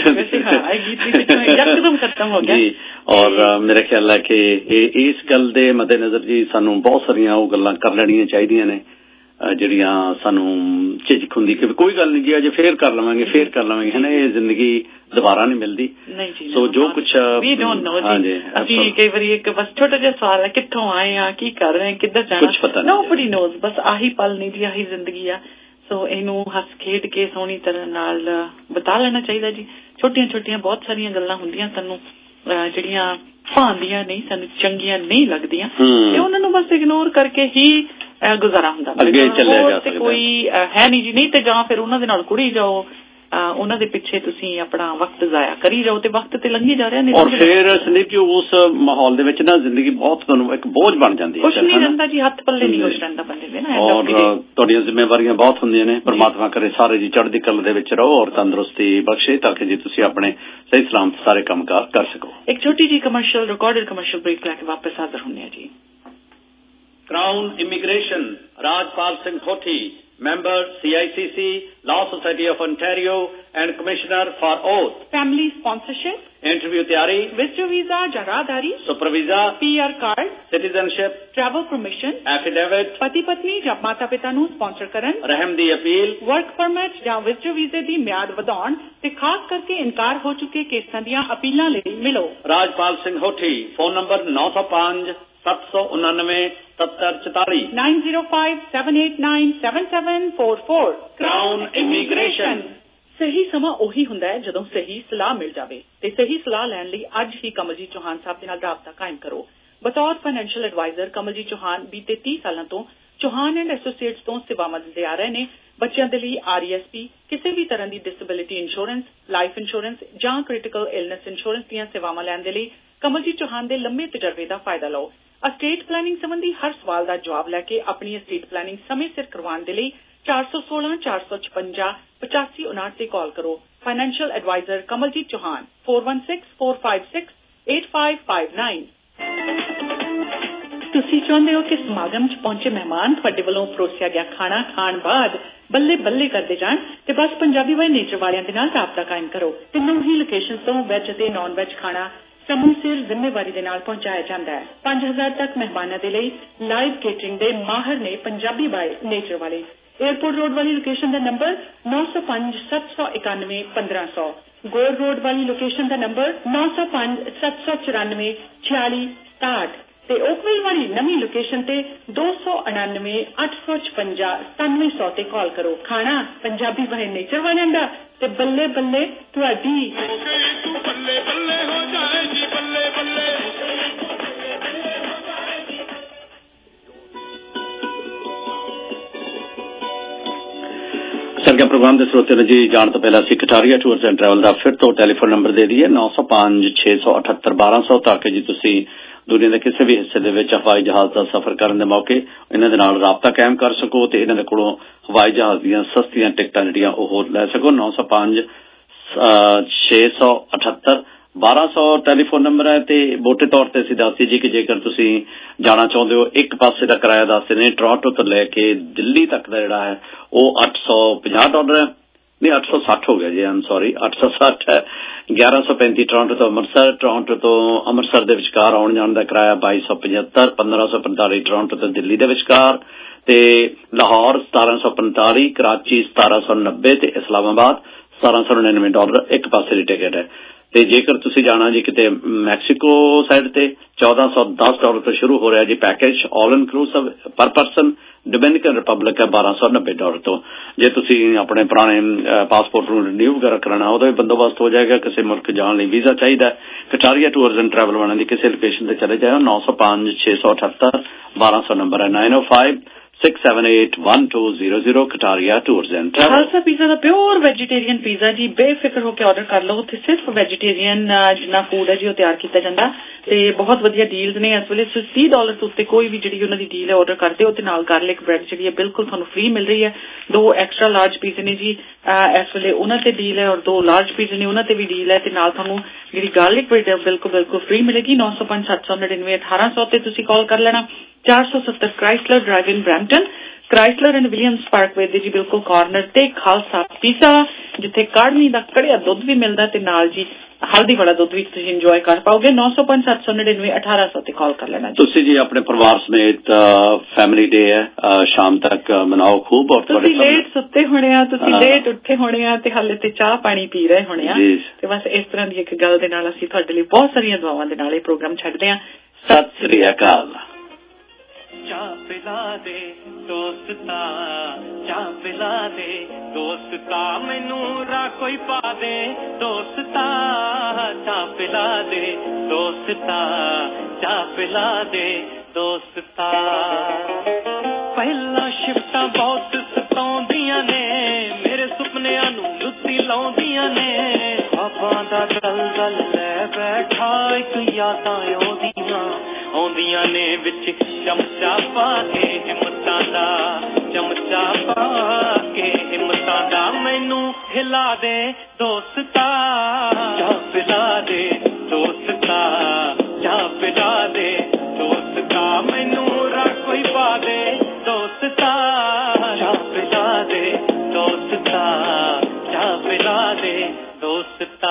B: ਗਿਆ ਜੀ। ਔਰ ਮੇਰਾ ਖਿਆਲ ਹੈ ਕਿ ਇਸ ਗੱਲ ਦੇ ਮੱਦੇਨਜ਼ਰ ਜੀ ਸਾਨੂੰ ਬਹੁਤ ਸਾਰੀਆਂ ਉਹ ਗੱਲਾਂ ਕਰ ਲੈਣੀਆਂ ਚਾਹੀਦੀਆਂ ਨੇ ਜਿਹੜੀਆਂ ਸਾਨੂੰ ਝਿਜਕ ਹੁੰਦੀ ਕਿ ਕੋਈ ਗੱਲ ਨਹੀਂ ਜੀ ਅਜੇ ਫੇਰ ਕਰ ਲਵਾਂਗੇ ਫੇਰ ਕਰ ਲਵਾਂਗੇ ਹੈ ਨਾ, ਇਹ ਜ਼ਿੰਦਗੀ ਦੁਬਾਰਾ ਨਹੀਂ ਮਿਲਦੀ। ਸੋ ਜੋ ਕੁਛ
A: ਹਾਂਜੀ ਅਸੀਂ ਕਈ ਵਾਰੀ ਇੱਕ ਬਸ ਛੋਟਾ ਜਿਹਾ ਸਵਾਲ ਹੈ ਕਿੱਥੋਂ ਆਏ ਆ, ਕੀ ਕਰ ਰਹੇ, ਕਿੱਧਰ ਜਾਣਾ, ਨੋਬਡੀ ਨੋਜ਼, ਬਸ ਆਹੀ ਪਲ ਨਹੀਂ ਜੀ, ਆਹੀ ਜ਼ਿੰਦਗੀ ਆ। ਸੋ ਇਹਨੂੰ ਹੱਸ ਖੇਡ ਕੇ ਸੋਹਣੀ ਤਰ੍ਹਾਂ ਨਾਲ ਬਿਤਾ ਲੈਣਾ ਚਾਹੀਦਾ ਜੀ। ਛੋਟੀਆਂ ਛੋਟੀਆਂ ਬਹੁਤ ਸਾਰੀਆਂ ਗੱਲਾਂ ਹੁੰਦੀਆਂ ਸਾਨੂੰ ਜਿਹੜੀਆਂ ਭਾਂਦੀਆਂ ਨਹੀਂ, ਸਾਨੂੰ ਚੰਗੀਆਂ ਨਹੀਂ ਲੱਗਦੀਆਂ, ਤੇ ਉਹਨਾਂ ਨੂੰ ਬਸ ਇਗਨੋਰ ਕਰਕੇ ਹੀ ਗੁਜ਼ਾਰਾ ਹੁੰਦਾ।
B: ਅੱਗੇ ਚੱਲਿਆ ਜਾ ਸਕਦਾ,
A: ਕੋਈ ਹੈ ਨਹੀਂ ਜੀ, ਨਹੀਂ ਤੇ ਜਾਂ ਫਿਰ ਉਹਨਾਂ ਦੇ ਨਾਲ ਕੁੜੀ ਜਾਓ, ਉਹਨਾਂ ਦੇ ਪਿੱਛੇ ਤੁਸੀਂ ਆਪਣਾ ਵਕਤ ਜ਼ਾਇਆ ਕਰੀ ਜਾਓ ਤੇ ਵਕਤ ਤੇ ਲੰਘੀ ਜਾ ਰਿਹਾ ਨਹੀਂ।
B: ਔਰ ਫਿਰ ਸੰਦੀਪ ਜੀ ਉਸ ਮਾਹੌਲ ਦੇ ਵਿੱਚ ਨਾ ਜ਼ਿੰਦਗੀ ਬਹੁਤ ਤੁਹਾਨੂੰ ਇੱਕ ਬੋਝ ਬਣ ਜਾਂਦੀ ਹੈ,
A: ਕੁਛ ਨਹੀਂ ਰਹਿੰਦਾ ਜੀ, ਹੱਥ ਪੱਲੇ ਨਹੀਂ ਕੁਛ ਰਹਿੰਦਾ ਬੰਦੇ ਦੇ ਨਾ।
B: ਔਰ ਤੁਹਾਡੀਆਂ ਜ਼ਿੰਮੇਵਾਰੀਆਂ ਬਹੁਤ ਹੁੰਦੀਆਂ ਨੇ। ਪਰਮਾਤਮਾ ਕਰੇ ਸਾਰੇ ਜੀ ਚੜ੍ਹਦੀ ਕਲਾ ਦੇ ਵਿੱਚ ਰਹੋ ਔਰ ਤੰਦਰੁਸਤੀ ਬਖਸ਼ੇ ਤਾਂ ਕਿ ਜੀ ਤੁਸੀਂ ਆਪਣੇ ਸਹੀ ਸਲਾਮਤ ਸਾਰੇ ਕੰਮਕਾਰ ਕਰ ਸਕੋ।
A: ਇੱਕ ਛੋਟੀ ਜੀ ਕਮਰਸ਼ੀਅਲ ਰਿਕਾਰਡਡ ਕਮਰਸ਼ੀਅਲ ਬ੍ਰੇਕ ਲੈ ਕੇ ਵਾਪਸ ਹਾਜ਼ਰ ਹੁੰਦੇ ਆ ਜੀ।
E: ਕਰਾਊਨ ਇਮੀਗ੍ਰੇਸ਼ਨ ਰਾਜਪਾਲ ਸਿੰਘ ਕੋਠੀ, member C I C C, Law Society of Ontario and Commissioner for Oath.
J: Family sponsorship,
E: Interview ਤਿਆਰੀ,
J: Visitor visa ਜਾਂ ਰਾਹਦਾਰੀ,
E: Super visa,
J: P R card,
E: Citizenship,
J: Travel permission,
E: Affidavit,
J: ਪਤੀ ਪਤਨੀ ਜਾਂ ਮਾਤਾ ਪਿਤਾ ਨੂੰ ਸਪਾਂਸਰ ਕਰਨ,
E: ਰਹਿਮ ਦੀ ਅਪੀਲ,
J: Work permit ਜਾਂ Visitor visa ਦੀ ਮਿਆਦ ਵਧਾਉਣ ਤੇ ਖਾਸ ਕਰਕੇ ਇਨਕਾਰ ਹੋ ਚੁੱਕੇ ਕੇਸਾਂ ਦੀਆਂ ਅਪੀਲਾਂ ਲਈ ਮਿਲੋ।
E: ਰਾਜਪਾਲ ਸਿੰਘ ਹੋਠੀ, ਫੋਨ ਨੰਬਰ ਨੌ ਸੌ ਪੰਜ ਸੱਤ ਸੌ ਉਨਾਨਵੇਂ ਸੱਤਰ ਚੁਤਾਲੀ,
J: nine zero five seven eight nine seven seven four four।
E: Crown Immigration।
A: ਸਹੀ ਸਮਾਂ ਉਹੀ ਹੁੰਦਾ ਹੈ ਜਦੋਂ ਸਹੀ ਸਲਾਹ ਮਿਲ ਜਾਵੇ, ਤੇ ਸਹੀ ਸਲਾਹ ਲੈਣ ਲਈ ਅੱਜ ਹੀ ਕਮਲਜੀਤ ਚੌਹਾਨ ਸਾਹਿਬ ਦੇ ਨਾਲ ਰਾਬਤਾ ਕਾਇਮ ਕਰੋ। ਬਤੌਰ ਫਾਈਨੈਂਸ਼ੀਅਲ ਐਡਵਾਈਜ਼ਰ ਕਮਲਜੀਤ ਚੌਹਾਨ ਬੀਤੇ ਤੀਹ ਸਾਲਾਂ ਤੋਂ ਚੌਹਾਨ ਐਂਡ ਐਸੋਸੀਏਟਸ ਤੋਂ ਸੇਵਾਵਾਂ ਦਿੰਦੇ ਆ ਰਹੇ ਨੇ। ਬੱਚਿਆਂ ਦੇ ਲਈ ਆਰ ਈ ਐਸ ਪੀ, ਕਿਸੇ ਵੀ ਤਰ੍ਹਾਂ ਦੀ ਡਿਸੇਬਿਲਿਟੀ ਇੰਸ਼ੋਰੈਂਸ, ਲਾਈਫ ਇੰਸ਼ੋਰੈਂਸ ਜਾਂ ਕ੍ਰਿਟੀਕਲ ਇਲਨੈਸ ਇੰਸ਼ੋਰੈਂਸ ਦੀਆਂ ਸੇਵਾਵਾਂ ਲੈਣ ਦੇ ਲਈ ਕਮਲਜੀਤ ਚੌਹਾਨ ਦੇ ਲੰਮੇ ਤਜਰਬੇ ਦਾ ਫਾਇਦਾ ਲਓ। ਅਸਟੇਟ ਪਲੈਨਿੰਗ ਸੰਬੰਧੀ ਹਰ ਸਵਾਲ ਦਾ ਜਵਾਬ ਲੈ ਕੇ ਆਪਣੀ ਅਸਟੇਟ ਪਲੈਨਿੰਗ ਸਮੇਂ ਸਿਰ ਕਰਵਾਉਣ ਦੇ ਲਈ ਚਾਰ ਸੌ ਸੋਲਾਂ ਚਾਰ ਸੌ ਛਪੰਜਾ ਪਚਾਸੀ ਉਨਾਹਠ ਤੇ ਕਾਲ ਕਰੋ। Financial advisor Kamaljit Chauhan four one six four five six eight five five nine। ਤੁਸੀਂ ਚਾਹੁੰਦੇ ਹੋ ਕਿ ਸਮਾਗਮ 'ਚ ਪਹੁੰਚੇ ਮਹਿਮਾਨ ਤੁਹਾਡੇ ਵੱਲੋਂ ਪਰੋਸਿਆ ਗਿਆ ਖਾਣਾ ਖਾਣ ਬਾਅਦ ਬੱਲੇ ਬੱਲੇ ਕਰਦੇ ਜਾਣ ਤੇ ਬਸ ਪੰਜਾਬੀ ਬਾਈ ਨੇਚਰ ਵਾਲਿਆਂ ਦੇ ਨਾਲ ਰਾਬਤਾ ਕਾਇਮ ਕਰੋ। ਤਿੰਨੋਂ ਹੀ ਲੋਕੇਸ਼ਨ ਤੋਂ ਵੈਜ ਅਤੇ ਨਾਨ ਵੈਜ ਖਾਣਾ ਸਮੇਂ ਸਿਰ ਜ਼ਿੰਮੇਵਾਰੀ ਦੇ ਨਾਲ ਪਹੁੰਚਾਇਆ ਜਾਂਦਾ ਹੈ। ਪੰਜ ਹਜ਼ਾਰ ਤੱਕ ਮਹਿਮਾਨਾਂ ਦੇ ਲਈ ਲਾਈਵ ਕੇਟਰਿੰਗ ਦੇ ਮਾਹਰ ਨੇ ਪੰਜਾਬੀ ਬਾਈ ਨੇਚਰ ਵਾਲੇ। ਏਅਰਪੋਰਟ ਰੋਡ ਵਾਲੀ ਲੋਕੇਸ਼ਨ ਦਾ ਨੰਬਰ ਨੌ ਸੌ ਪੰਜ ਸੱਤ ਸੌ ਇਕਾਨਵੇਂ ਪੰਦਰਾਂ ਸੌ, ਗੋਰ ਰੋਡ ਵਾਲੀ ਲੋਕੇਸ਼ਨ ਦਾ ਨੰਬਰ ਨੌ ਸੌ ਪੰਜ ਸੱਤ ਸੌ ਚੁਰਾਨਵੇਂ ਛਿਆਲੀ ਸਤਾਹਠ ਤੇ ਓਕਵਿਲ ਵਾਲੀ ਨਵੀਂ ਲੋਕੇਸ਼ਨ ਤੇ ਦੋ ਸੌ ਉਨਾਨਵੇਂ ਅੱਠ ਸੌ ਛਪੰਜਾ ਸਤਾਨਵੇਂ ਸੌ ਤੇ ਕਾਲ ਕਰੋ। ਖਾਣਾ ਪੰਜਾਬੀ ਬਾਈ ਨੇਚਰ ਵਾਲਿਆਂ ਦਾ ਤੇ ਬੱਲੇ ਬੱਲੇ ਤੁਹਾਡੀ।
C: ਬੱਲੇ ਬੱਲੇ ਹੋ ਜਾਏ ਜੀ ਬੱਲੇ ਬੱਲੇ।
B: ਸਰਗਾ ਪ੍ਰੋਗਰਾਮ ਦੇ ਸਰੋਤੇ ਨੇ ਜੀ ਜਾਣ ਤੋਂ ਪਹਿਲਾਂ ਅਸੀਂ ਕਟਾਰੀਆ ਟੂਰਸ ਐਂਡ ਟਰੈਵਲ ਦਾ ਫਿਰ ਤੋਂ ਟੈਲੀਫੋਨ ਨੰਬਰ ਦੇ ਦਈਏ ਨੌ ਸੌ ਪੰਜ ਛੇ ਸੌ ਅਠੱਤਰ ਬਾਰਾਂ ਸੌ ਤਾਂ ਕਿ ਜੀ ਤੁਸੀਂ ਦੁਨੀਆ ਦੇ ਕਿਸੇ ਵੀ ਹਿੱਸੇ ਦੇ ਵਿੱਚ ਹਵਾਈ ਜਹਾਜ਼ ਦਾ ਸਫ਼ਰ ਕਰਨ ਦੇ ਮੌਕੇ ਇਹਨਾਂ ਦੇ ਨਾਲ ਰਾਬਤਾ ਕਾਇਮ ਕਰ ਸਕੋ ਤੇ ਇਹਨਾਂ ਦੇ ਕੋਲੋਂ ਹਵਾਈ ਜਹਾਜ਼ ਦੀਆਂ ਸਸਤੀਆਂ ਟਿਕਟਾਂ ਜਿਹੜੀਆਂ ਉਹ ਲੈ ਸਕੋ। ਨੌ ਸੌ ਪੰਜ ਛੇ ਸੌ ਅਠੱਤਰ ਬਾਰਾਂ ਸੌ ਟੈਲੀਫੋਨ ਨੰਬਰ ਹੈ ਤੇ ਮੋਟੇ ਤੌਰ ਤੇ ਅਸੀਂ ਦੱਸਦੇ ਜੀ ਕਿ ਜੇਕਰ ਤੁਸੀਂ ਜਾਣਾ ਚਾਹੁੰਦੇ ਹੋ ਇੱਕ ਪਾਸੇ ਦਾ ਕਿਰਾਇਆ ਦੱਸਦੇ ਨੇ ਟੋਰਾਂਟੋ ਤੋਂ ਲੈ ਕੇ ਦਿੱਲੀ ਤੱਕ ਦਾ ਜਿਹੜਾ ਹੈ ਉਹ ਅੱਠ ਸੌ ਪੰਜਾਹ ਡਾਲਰ ਹੈ, ਨਹੀਂ ਅੱਠ ਸੌ ਸੱਠ ਹੋ ਗਿਆ ਜੀ, ਆਮ ਸੌਰੀ ਅੱਠ ਸੌ ਸੱਠ ਹੈ। ਗਿਆਰਾਂ ਸੌ ਪੈਂਤੀ ਟੋਰਾਂਟੋ ਤੋਂ ਅੰਮ੍ਰਿਤਸਰ, ਟੋਰਾਂਟੋ ਤੋਂ ਅੰਮ੍ਰਿਤਸਰ ਦੇ ਵਿਚਕਾਰ ਆਉਣ ਜਾਣ ਦਾ ਕਿਰਾਇਆ ਬਾਈ ਸੌ ਪਝੱਤਰ, ਪੰਦਰਾਂ ਸੌ ਪੰਤਾਲੀ ਟੋਰਾਂਟੋ ਤੋਂ ਦਿੱਲੀ ਦੇ ਵਿਚਕਾਰ ਤੇ ਲਾਹੌਰ ਸਤਾਰਾਂ ਸੌ ਪੰਤਾਲੀ, ਕਰਾਚੀ ਸਤਾਰਾਂ ਸੌ ਨੱਬੇ ਤੇ ਇਸਲਾਮਾਬਾਦ ਸਤਾਰਾਂ ਸੌ ਨੜਿਨਵੇਂ ਡਾਲਰ ਇੱਕ ਪਾਸੇ ਦੀ ਟਿਕਟ ਹੈ। ਤੇ ਜੇਕਰ ਤੁਸੀਂ ਜਾਣਾ ਜੀ ਕਿਤੇ ਮੈਕਸੀਕੋ ਸਾਈਡ ਤੇ ਚੌਦਾਂ ਸੌ ਦਸ ਡਾਲਰ ਤੋਂ ਸ਼ੁਰੂ ਹੋ ਰਿਹਾ ਜੀ package all inclusive per person. Dominican Republic ਹੈ ਬਾਰਾਂ ਸੌ ਨੱਬੇ ਡਾਲਰ ਤੋਂ। ਜੇ ਤੁਸੀਂ ਆਪਣੇ ਪੁਰਾਣੇ ਪਾਸਪੋਰਟ ਨੂੰ ਰਿਨਿਊ ਵਗੈਰਾ ਕਰਾਉਣਾ ਉਹਦਾ ਵੀ ਬੰਦੋਬਸਤ ਹੋ ਜਾਏਗਾ। ਕਿਸੇ ਮੁਲਕ ਜਾਣ ਲਈ ਵੀਜ਼ਾ ਚਾਹੀਦਾ ਕਟਾਰੀਆ ਟੂਰਸ ਐਂਡ ਟਰੈਵਲ ਵਾਲਿਆਂ ਦੀ ਕਿਸੇ ਲੋਕੇਸ਼ਨ ਤੇ ਚਲੇ ਜਾਓ। ਨੌ ਸੌ ਪੰਜ ਛੇ ਸੌ ਅਠੱਤਰ ਬਾਰਾਂ ਸੌ ਨੰਬਰ ਹੈ nine O five six seven eight one two zero zero Kataria Tours and Travel।
A: Khalsa pizza ਦਾ ਪਿਓਰ ਵੈਜੀਟੇਰੀਅਨ ਪੀਜ਼ਾ ਜੀ ਬੇਫਿਕਰ ਹੋ ਕੇ ਆਰਡਰ ਕਰ ਲਓ। ਉੱਥੇ ਸਿਰਫ ਵੈਜੀਟੇਰੀਅਨ ਜਿੰਨਾ ਫੂਡ ਹੈ ਜੀ ਉਹ ਤਿਆਰ ਕੀਤਾ ਜਾਂਦਾ ਤੇ ਬਹੁਤ ਵਧੀਆ ਡੀਲਸ ਨੇ ਇਸ ਵੇਲੇ। ਤੁਸੀਂ ਤੀਹ ਡਾਲਰ ਤੋਂ ਉੱਤੇ ਕੋਈ ਵੀ ਜਿਹੜੀ ਉਹਨਾਂ ਦੀ ਡੀਲ ਹੈ ਆਰਡਰ ਕਰਦੇ ਹੋ ਤੇ ਨਾਲ ਗਾਰਲਿਕ ਬ੍ਰੈਡ ਜਿਹੜੀ ਹੈ ਬਿਲਕੁਲ ਤੁਹਾਨੂੰ ਫ੍ਰੀ ਮਿਲ ਰਹੀ ਹੈ। ਦੋ ਐਕਸਟਰਾ ਲਾਰਜ ਪੀਜ਼ੇ ਨੇ ਜੀ ਇਸ ਵੇਲੇ ਉਹਨਾਂ ਤੇ ਡੀਲ ਹੈ ਔਰ ਦੋ ਲਾਰਜ ਪੀਜ਼ੇ ਨੇ ਉਹਨਾਂ ਤੇ ਵੀ ਡੀਲ ਹੈ ਤੇ ਨਾਲ ਤੁਹਾਨੂੰ ਜਿਹੜੀ ਗਾਰਲਿਕ ਬ੍ਰੈਡ ਹੈ ਬਿਲਕੁਲ ਬਿਲਕੁਲ ਫ੍ਰੀ ਮਿਲੇਗੀ। ਨੌ ਸੌ ਪੰਜ ਸੱਤ ਸੌ ਨੜਿਨਵੇਂ ਅਠਾਰਾਂ ਸੌ ਤੇ ਤੁਸੀਂ ਕਾਲ ਕਰ ਲੈਣਾ। ਚਾਰ ਸੌ ਸੱਤਰ Chrysler drive in Brampton Chrysler and Williams parkway ਦੇ ਜੀ ਬਿਲਕੁਲ ਕਾਰਨਰ ਤੇ ਖਾਲਸਾ ਪੀਜ਼ਾ ਜਿੱਥੇ ਕਾੜਨੀ ਦਾ ਕੜਿਆ ਦੁੱਧ ਵੀ ਮਿਲਦਾ ਤੇ ਨਾਲ ਜੀ ਹਲਦੀ ਵਾਲਾ ਦੁੱਧ ਵੀ ਤੁਸੀਂ ਇੰਜੋਏ ਕਰ ਪਾਓਗੇ। ਨੌ ਸੌ ਪੰਜ ਸੱਤ ਸੌ ਨੜਿਨਵੇਂ ਅਠਾਰਾਂ ਸੌ ਤੇ ਕਾਲ ਕਰ ਲੈਣਾ।
B: ਤੁਸੀਂ ਜੀ ਆਪਣੇ ਪਰਿਵਾਰ ਸਮੇਤ ਫੈਮਿਲੀ ਡੇ ਹੈ ਸ਼ਾਮ ਤੱਕ ਮਨਾਓ ਖੂਬ। ਔਰ
A: ਤੁਸੀਂ ਲੇਟ ਸੁੱਤੇ ਹੋਣੇ ਆ ਤੁਸੀਂ ਲੇਟ ਉੱਠੇ ਹੋਣੇ ਆ ਤੇ ਹਾਲੇ ਤੇ ਚਾਹ ਪਾਣੀ ਪੀ ਰਹੇ ਹੋਣੇ ਆ ਤੇ ਬਸ ਇਸ ਤਰ੍ਹਾਂ ਦੀ ਇੱਕ ਗੱਲ ਦੇ ਨਾਲ ਅਸੀਂ ਤੁਹਾਡੇ ਲਈ ਬਹੁਤ ਸਾਰੀਆਂ ਦੁਆਵਾਂ ਦੇ ਨਾਲ ਇਹ ਪ੍ਰੋਗਰਾਮ ਛੱਡਦੇ ਹਾਂ।
B: ਸਤਿ ਸ੍ਰੀ ਅਕਾਲ।
F: ਚਾਹ ਪਿਲਾ ਦੇ ਦੋਸਤਾ ਚਾਹ ਪਿਲਾ ਦੇ ਦੋਸਤਾ ਮੈਨੂੰ ਰਾਹ ਕੋਈ ਪਾ ਦੇ ਦੋਸਤਾ ਚਾਹ ਪਿਲਾ ਦੇ ਦੋਸਤਾ ਚਾਹ ਪਿਲਾ ਦੇ ਦੋਸਤਾ। ਪਹਿਲਾਂ ਸ਼ਿਫਟਾਂ ਬਹੁਤ ਸਤਾਉਂਦੀਆਂ ਨੇ ਮੇਰੇ ਸੁਪਨਿਆਂ ਨੂੰ ਲੁੱਟੀ ਲਾਉਂਦੀਆਂ ਨੇ ਖਾਬਾਂ ਦਾ ਦਲਦਲ ਲੈ ਬੈਠਾ ਇੱਕ ਯਾਦਾਂ ਆਉਂਦੀਆਂ ਆਉਂਦੀਆਂ ਨੇ ਵਿੱਚ ਚਮਚਾ ਪਾ ਕੇ ਹਿੰਮਤਾਂ ਦਾ ਚਮਚਾ ਪਾ ਕੇ ਹਿੰਮਤਾਂ ਦਾ ਮੈਨੂੰ ਹਿਲਾ ਦੇ ਦੋਸਤਾ ਚਾਹ ਪਿਲਾ ਦੇ ਦੋਸਤਾ ਚਾਹ ਪਿਲਾ ਦੇ ਦੋਸਤਾ ਮੈਨੂੰ ਰਾਹ ਕੋਈ ਪਾ ਦੇ ਦੋਸਤਾ ਚਾਹ ਪਿਲਾ ਦੇ ਦੋਸਤਾ ਚਾਹ ਪਿਲਾ ਦੇ ਦੋਸਤਾ।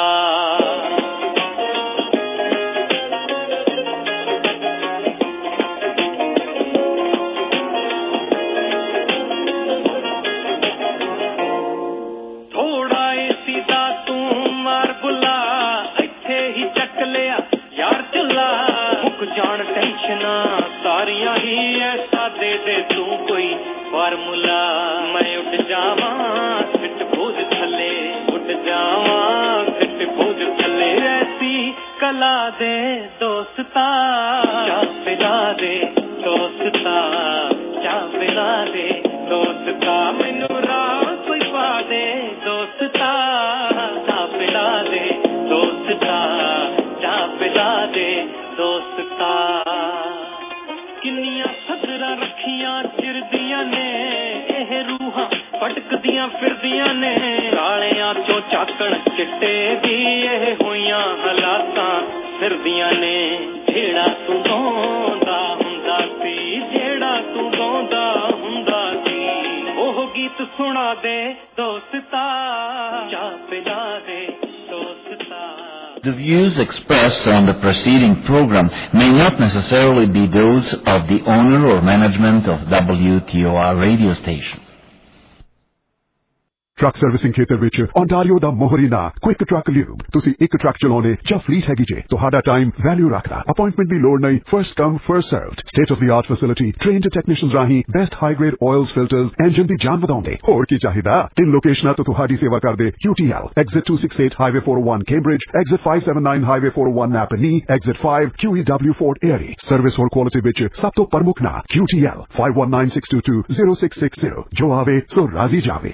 F: ਜਾਣ ਟੈਨਸ਼ਨਾਂ ਸਾਰੀਆਂ ਹੀ ਐਸਾ ਦੇ ਦੇ ਤੂੰ ਕੋਈ ਫਾਰਮੂਲਾ ਮੈਂ ਉੱਡ ਜਾਵਾਂ ਸਿੱਟ ਬੋਝ ਥੱਲੇ ਉੱਡ ਜਾਵਾਂ ਸਿੱਟ ਬੋਝ ਥੱਲੇ ਐਸੀ ਕਲਾ ਦੇ ਦੋਸਤਾ ਚਾਹ ਪਿਲਾ ਦੇ ਦੋਸਤਾ ਚਾਹ ਪਿਲਾ ਦੇ ਦੋਸਤਾ ਮੈਨੂੰ ਰਾਹ ਕੋਈ ਪਾ ਦੇ ਦੋਸਤਾ ਚਾਹ ਪਿਲਾ ਦੇ ਦੋਸਤਾ ਚਾਹ ਪਿਲਾ ਦੇ ਦੋਸਤਾ। ਕਿੰਨੀਆਂ ਸਦਰਾਂ ਰੱਖੀਆਂ ਚਿਰਦੀਆਂ ਨੇ ਇਹ ਰੂਹਾਂ ਭਟਕਦੀਆਂ ਫਿਰਦੀਆਂ ਨੇ ਕਾਲਿਆਂ ਚੋਂ ਚਾਕਣ ਚਿੱਟੇ ਵੀ ਇਹ ਹੋਈਆਂ ਹਾਲਾਤਾਂ ਫਿਰਦੀਆਂ ਨੇ ਜਿਹੜਾ ਤੂੰ ਗਾਉਂਦਾ ਹੁੰਦਾ ਸੀ ਜਿਹੜਾ ਤੂੰ ਗਾਉਂਦਾ ਹੁੰਦਾ ਸੀ ਉਹ ਗੀਤ ਸੁਣਾ ਦੇ ਦੋਸਤਾ ਚਾਹ ਪਿਲਾ ਦੇ ਦੋਸਤਾ।
K: The views expressed on the preceding program may not necessarily be those of the owner or management of W T O R radio station.
L: Truck servicing ਖੇਤਰ ਵਿੱਚ ਓਨਟਾਰੀਓ ਦਾ ਮੋਹਰੀ ਨਾਂ ਕੁਇਕ ਟਰੱਕ ਲਿਊਬ। ਤੁਸੀਂ ਇੱਕ ਟਰੱਕ ਚਲਾਉਣੇ ਜਾਂ fleet ਹੈਗੀ ਜੇ ਤੁਹਾਡਾ ਟਾਈਮ ਵੈਲਿਊ ਰੱਖਦਾ ਅਪਾਇੰਟਮੈਂਟ ਦੀ ਲੋੜ ਨਹੀਂ first come first served state of the art facility trained technicians ਰਾਹੀਂ best high grade oils filters engine ਦੀ ਜਾਨ ਵਧਾਉਂਦੇ ਹੋਰ ਕੀ ਚਾਹੀਦਾ। ਤਿੰਨ ਲੋਕੇਸ਼ਨਾਂ ਤੋਂ ਤੁਹਾਡੀ ਸੇਵਾ ਕਰਦੇ Q T L exit two sixty-eight highway four oh one Cambridge exit five seventy-nine highway four oh one Napanee exit five Q E W Fort Erie service ਹੋਰ ਕੁਆਲਿਟੀ ਵਿੱਚ ਸਭ ਤੋਂ ਪ੍ਰਮੁੱਖ ਨਾਂ Q T L five one nine six two two zero six six zero ਜੋ ਆਵੇ ਸੋ ਰਾਜ਼ੀ ਜਾਵੇ।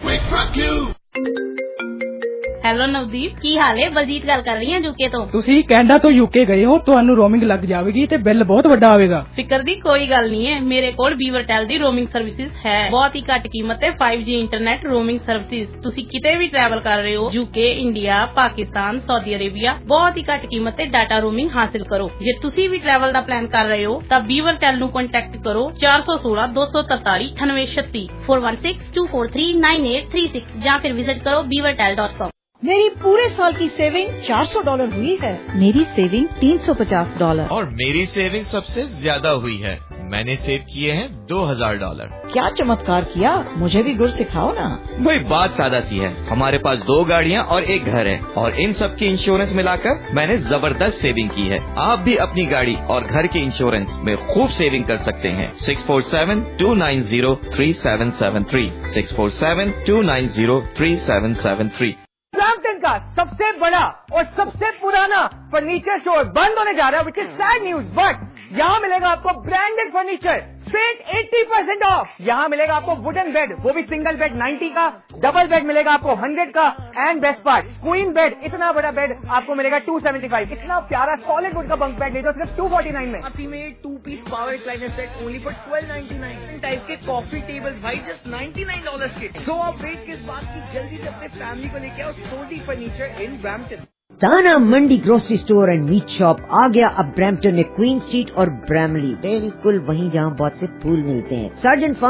M: ਹੈਲੋ ਨਵਦੀਪ ਕੀ ਹਾਲ ਹੈ? ਬਲਜੀਤ ਗੱਲ ਕਰ ਰਹੀ ਹਾਂ ਯੂਕੇ ਤੋਂ।
N: ਤੁਸੀਂ ਕੈਨੇਡਾ ਤੋਂ ਯੂਕੇ ਗਏ ਹੋ ਤੁਹਾਨੂੰ ਰੋਮਿੰਗ ਲੱਗ ਜਾਵੇਗੀ ਤੇ ਬਿੱਲ ਬਹੁਤ ਵੱਡਾ ਆਵੇਗਾ।
M: ਫਿਕਰ ਦੀ ਕੋਈ ਗੱਲ ਨਹੀਂ ਹੈ ਮੇਰੇ ਕੋਲ ਵੀਵਰਟੈਲ ਦੀ ਰੋਮਿੰਗ ਸਰਵਿਸਿਜ਼ ਹੈ ਬਹੁਤ ਹੀ ਘੱਟ ਕੀਮਤ ਤੇ five G internet roaming services. ਤੁਸੀਂ ਕਿਤੇ ਵੀ ਟਰੈਵਲ ਕਰ ਰਹੇ ਹੋ UK India Pakistan Saudi Arabia ਬਹੁਤ ਹੀ ਘੱਟ ਕੀਮਤ ਤੇ ਡਾਟਾ ਰੋਮਿੰਗ ਹਾਸਿਲ ਕਰੋ। ਜੇ ਤੁਸੀਂ ਵੀ ਟਰੈਵਲ ਦਾ ਪਲਾਨ ਕਰ ਰਹੇ ਹੋ ਤਾਂ ਵੀਵਰਟੈਲ ਨੂੰ ਕੰਟੈਕਟ ਕਰੋ ਚਾਰ ਸੌ ਸੋਲਾਂ ਦੋ ਸੌ ਤਰਤਾਲੀ ਅਠਾਨਵੇਂ ਛੱਤੀ four one six two four three nine eight three six ਜਾਂ फिर विजिट करो बीवरटेल डॉट कॉम।
O: मेरी पूरे साल की सेविंग चार सौ डॉलर हुई है। मेरी सेविंग तीन सौ पचास डॉलर
P: और मेरी सेविंग सबसे ज्यादा हुई है। मैंने सेव किए हैं दो हजार डॉलर।
O: क्या चमत्कार किया, मुझे भी गुर सिखाओ ना।
Q: वही बात सादा सी है, हमारे पास दो गाड़ियाँ और एक घर है और इन सब की इंश्योरेंस मिलाकर मैंने जबरदस्त सेविंग की है। आप भी अपनी गाड़ी और घर के इंश्योरेंस में खूब सेविंग कर सकते हैं। Six four seven two nine zero three seven seven three six four seven two nine zero three seven seven three.
R: Brampton का सबसे बड़ा और सबसे पुराना फर्नीचर स्टोर बंद होने जा रहा है, which is sad news, but यहाँ मिलेगा आपको ब्रांडेड फर्नीचर स्ट्रेट अस्सी परसेंट ऑफ। यहाँ मिलेगा आपको वुडन बेड, वो भी सिंगल बेड नब्बे का, डबल बेड मिलेगा आपको सौ का, and best part queen bed, इतना बड़ा बेड आपको मिलेगा दो सौ पचहत्तर। इतना प्यारा सॉलिड वुड का बंक बेड ले दो सिर्फ दो सौ उनचास में। अभी में two piece power recliner set only for twelve ninety nine. Type के कॉफी टेबल भाई जस्ट निन्यानवे डॉलर्स के। सो आप वेट किस बात की, जल्दी से अपने फैमिली को लेके आओ सोडी फर्नीचर इन ब्रैम्पटन।
S: ताना मंडी grocery store and meat shop आ गया अब ब्रैम्पटन में, क्वीन स्ट्रीट और ब्रैमली, बिल्कुल वहीं जहां बहुत से फूल मिलते हैं। सर्जन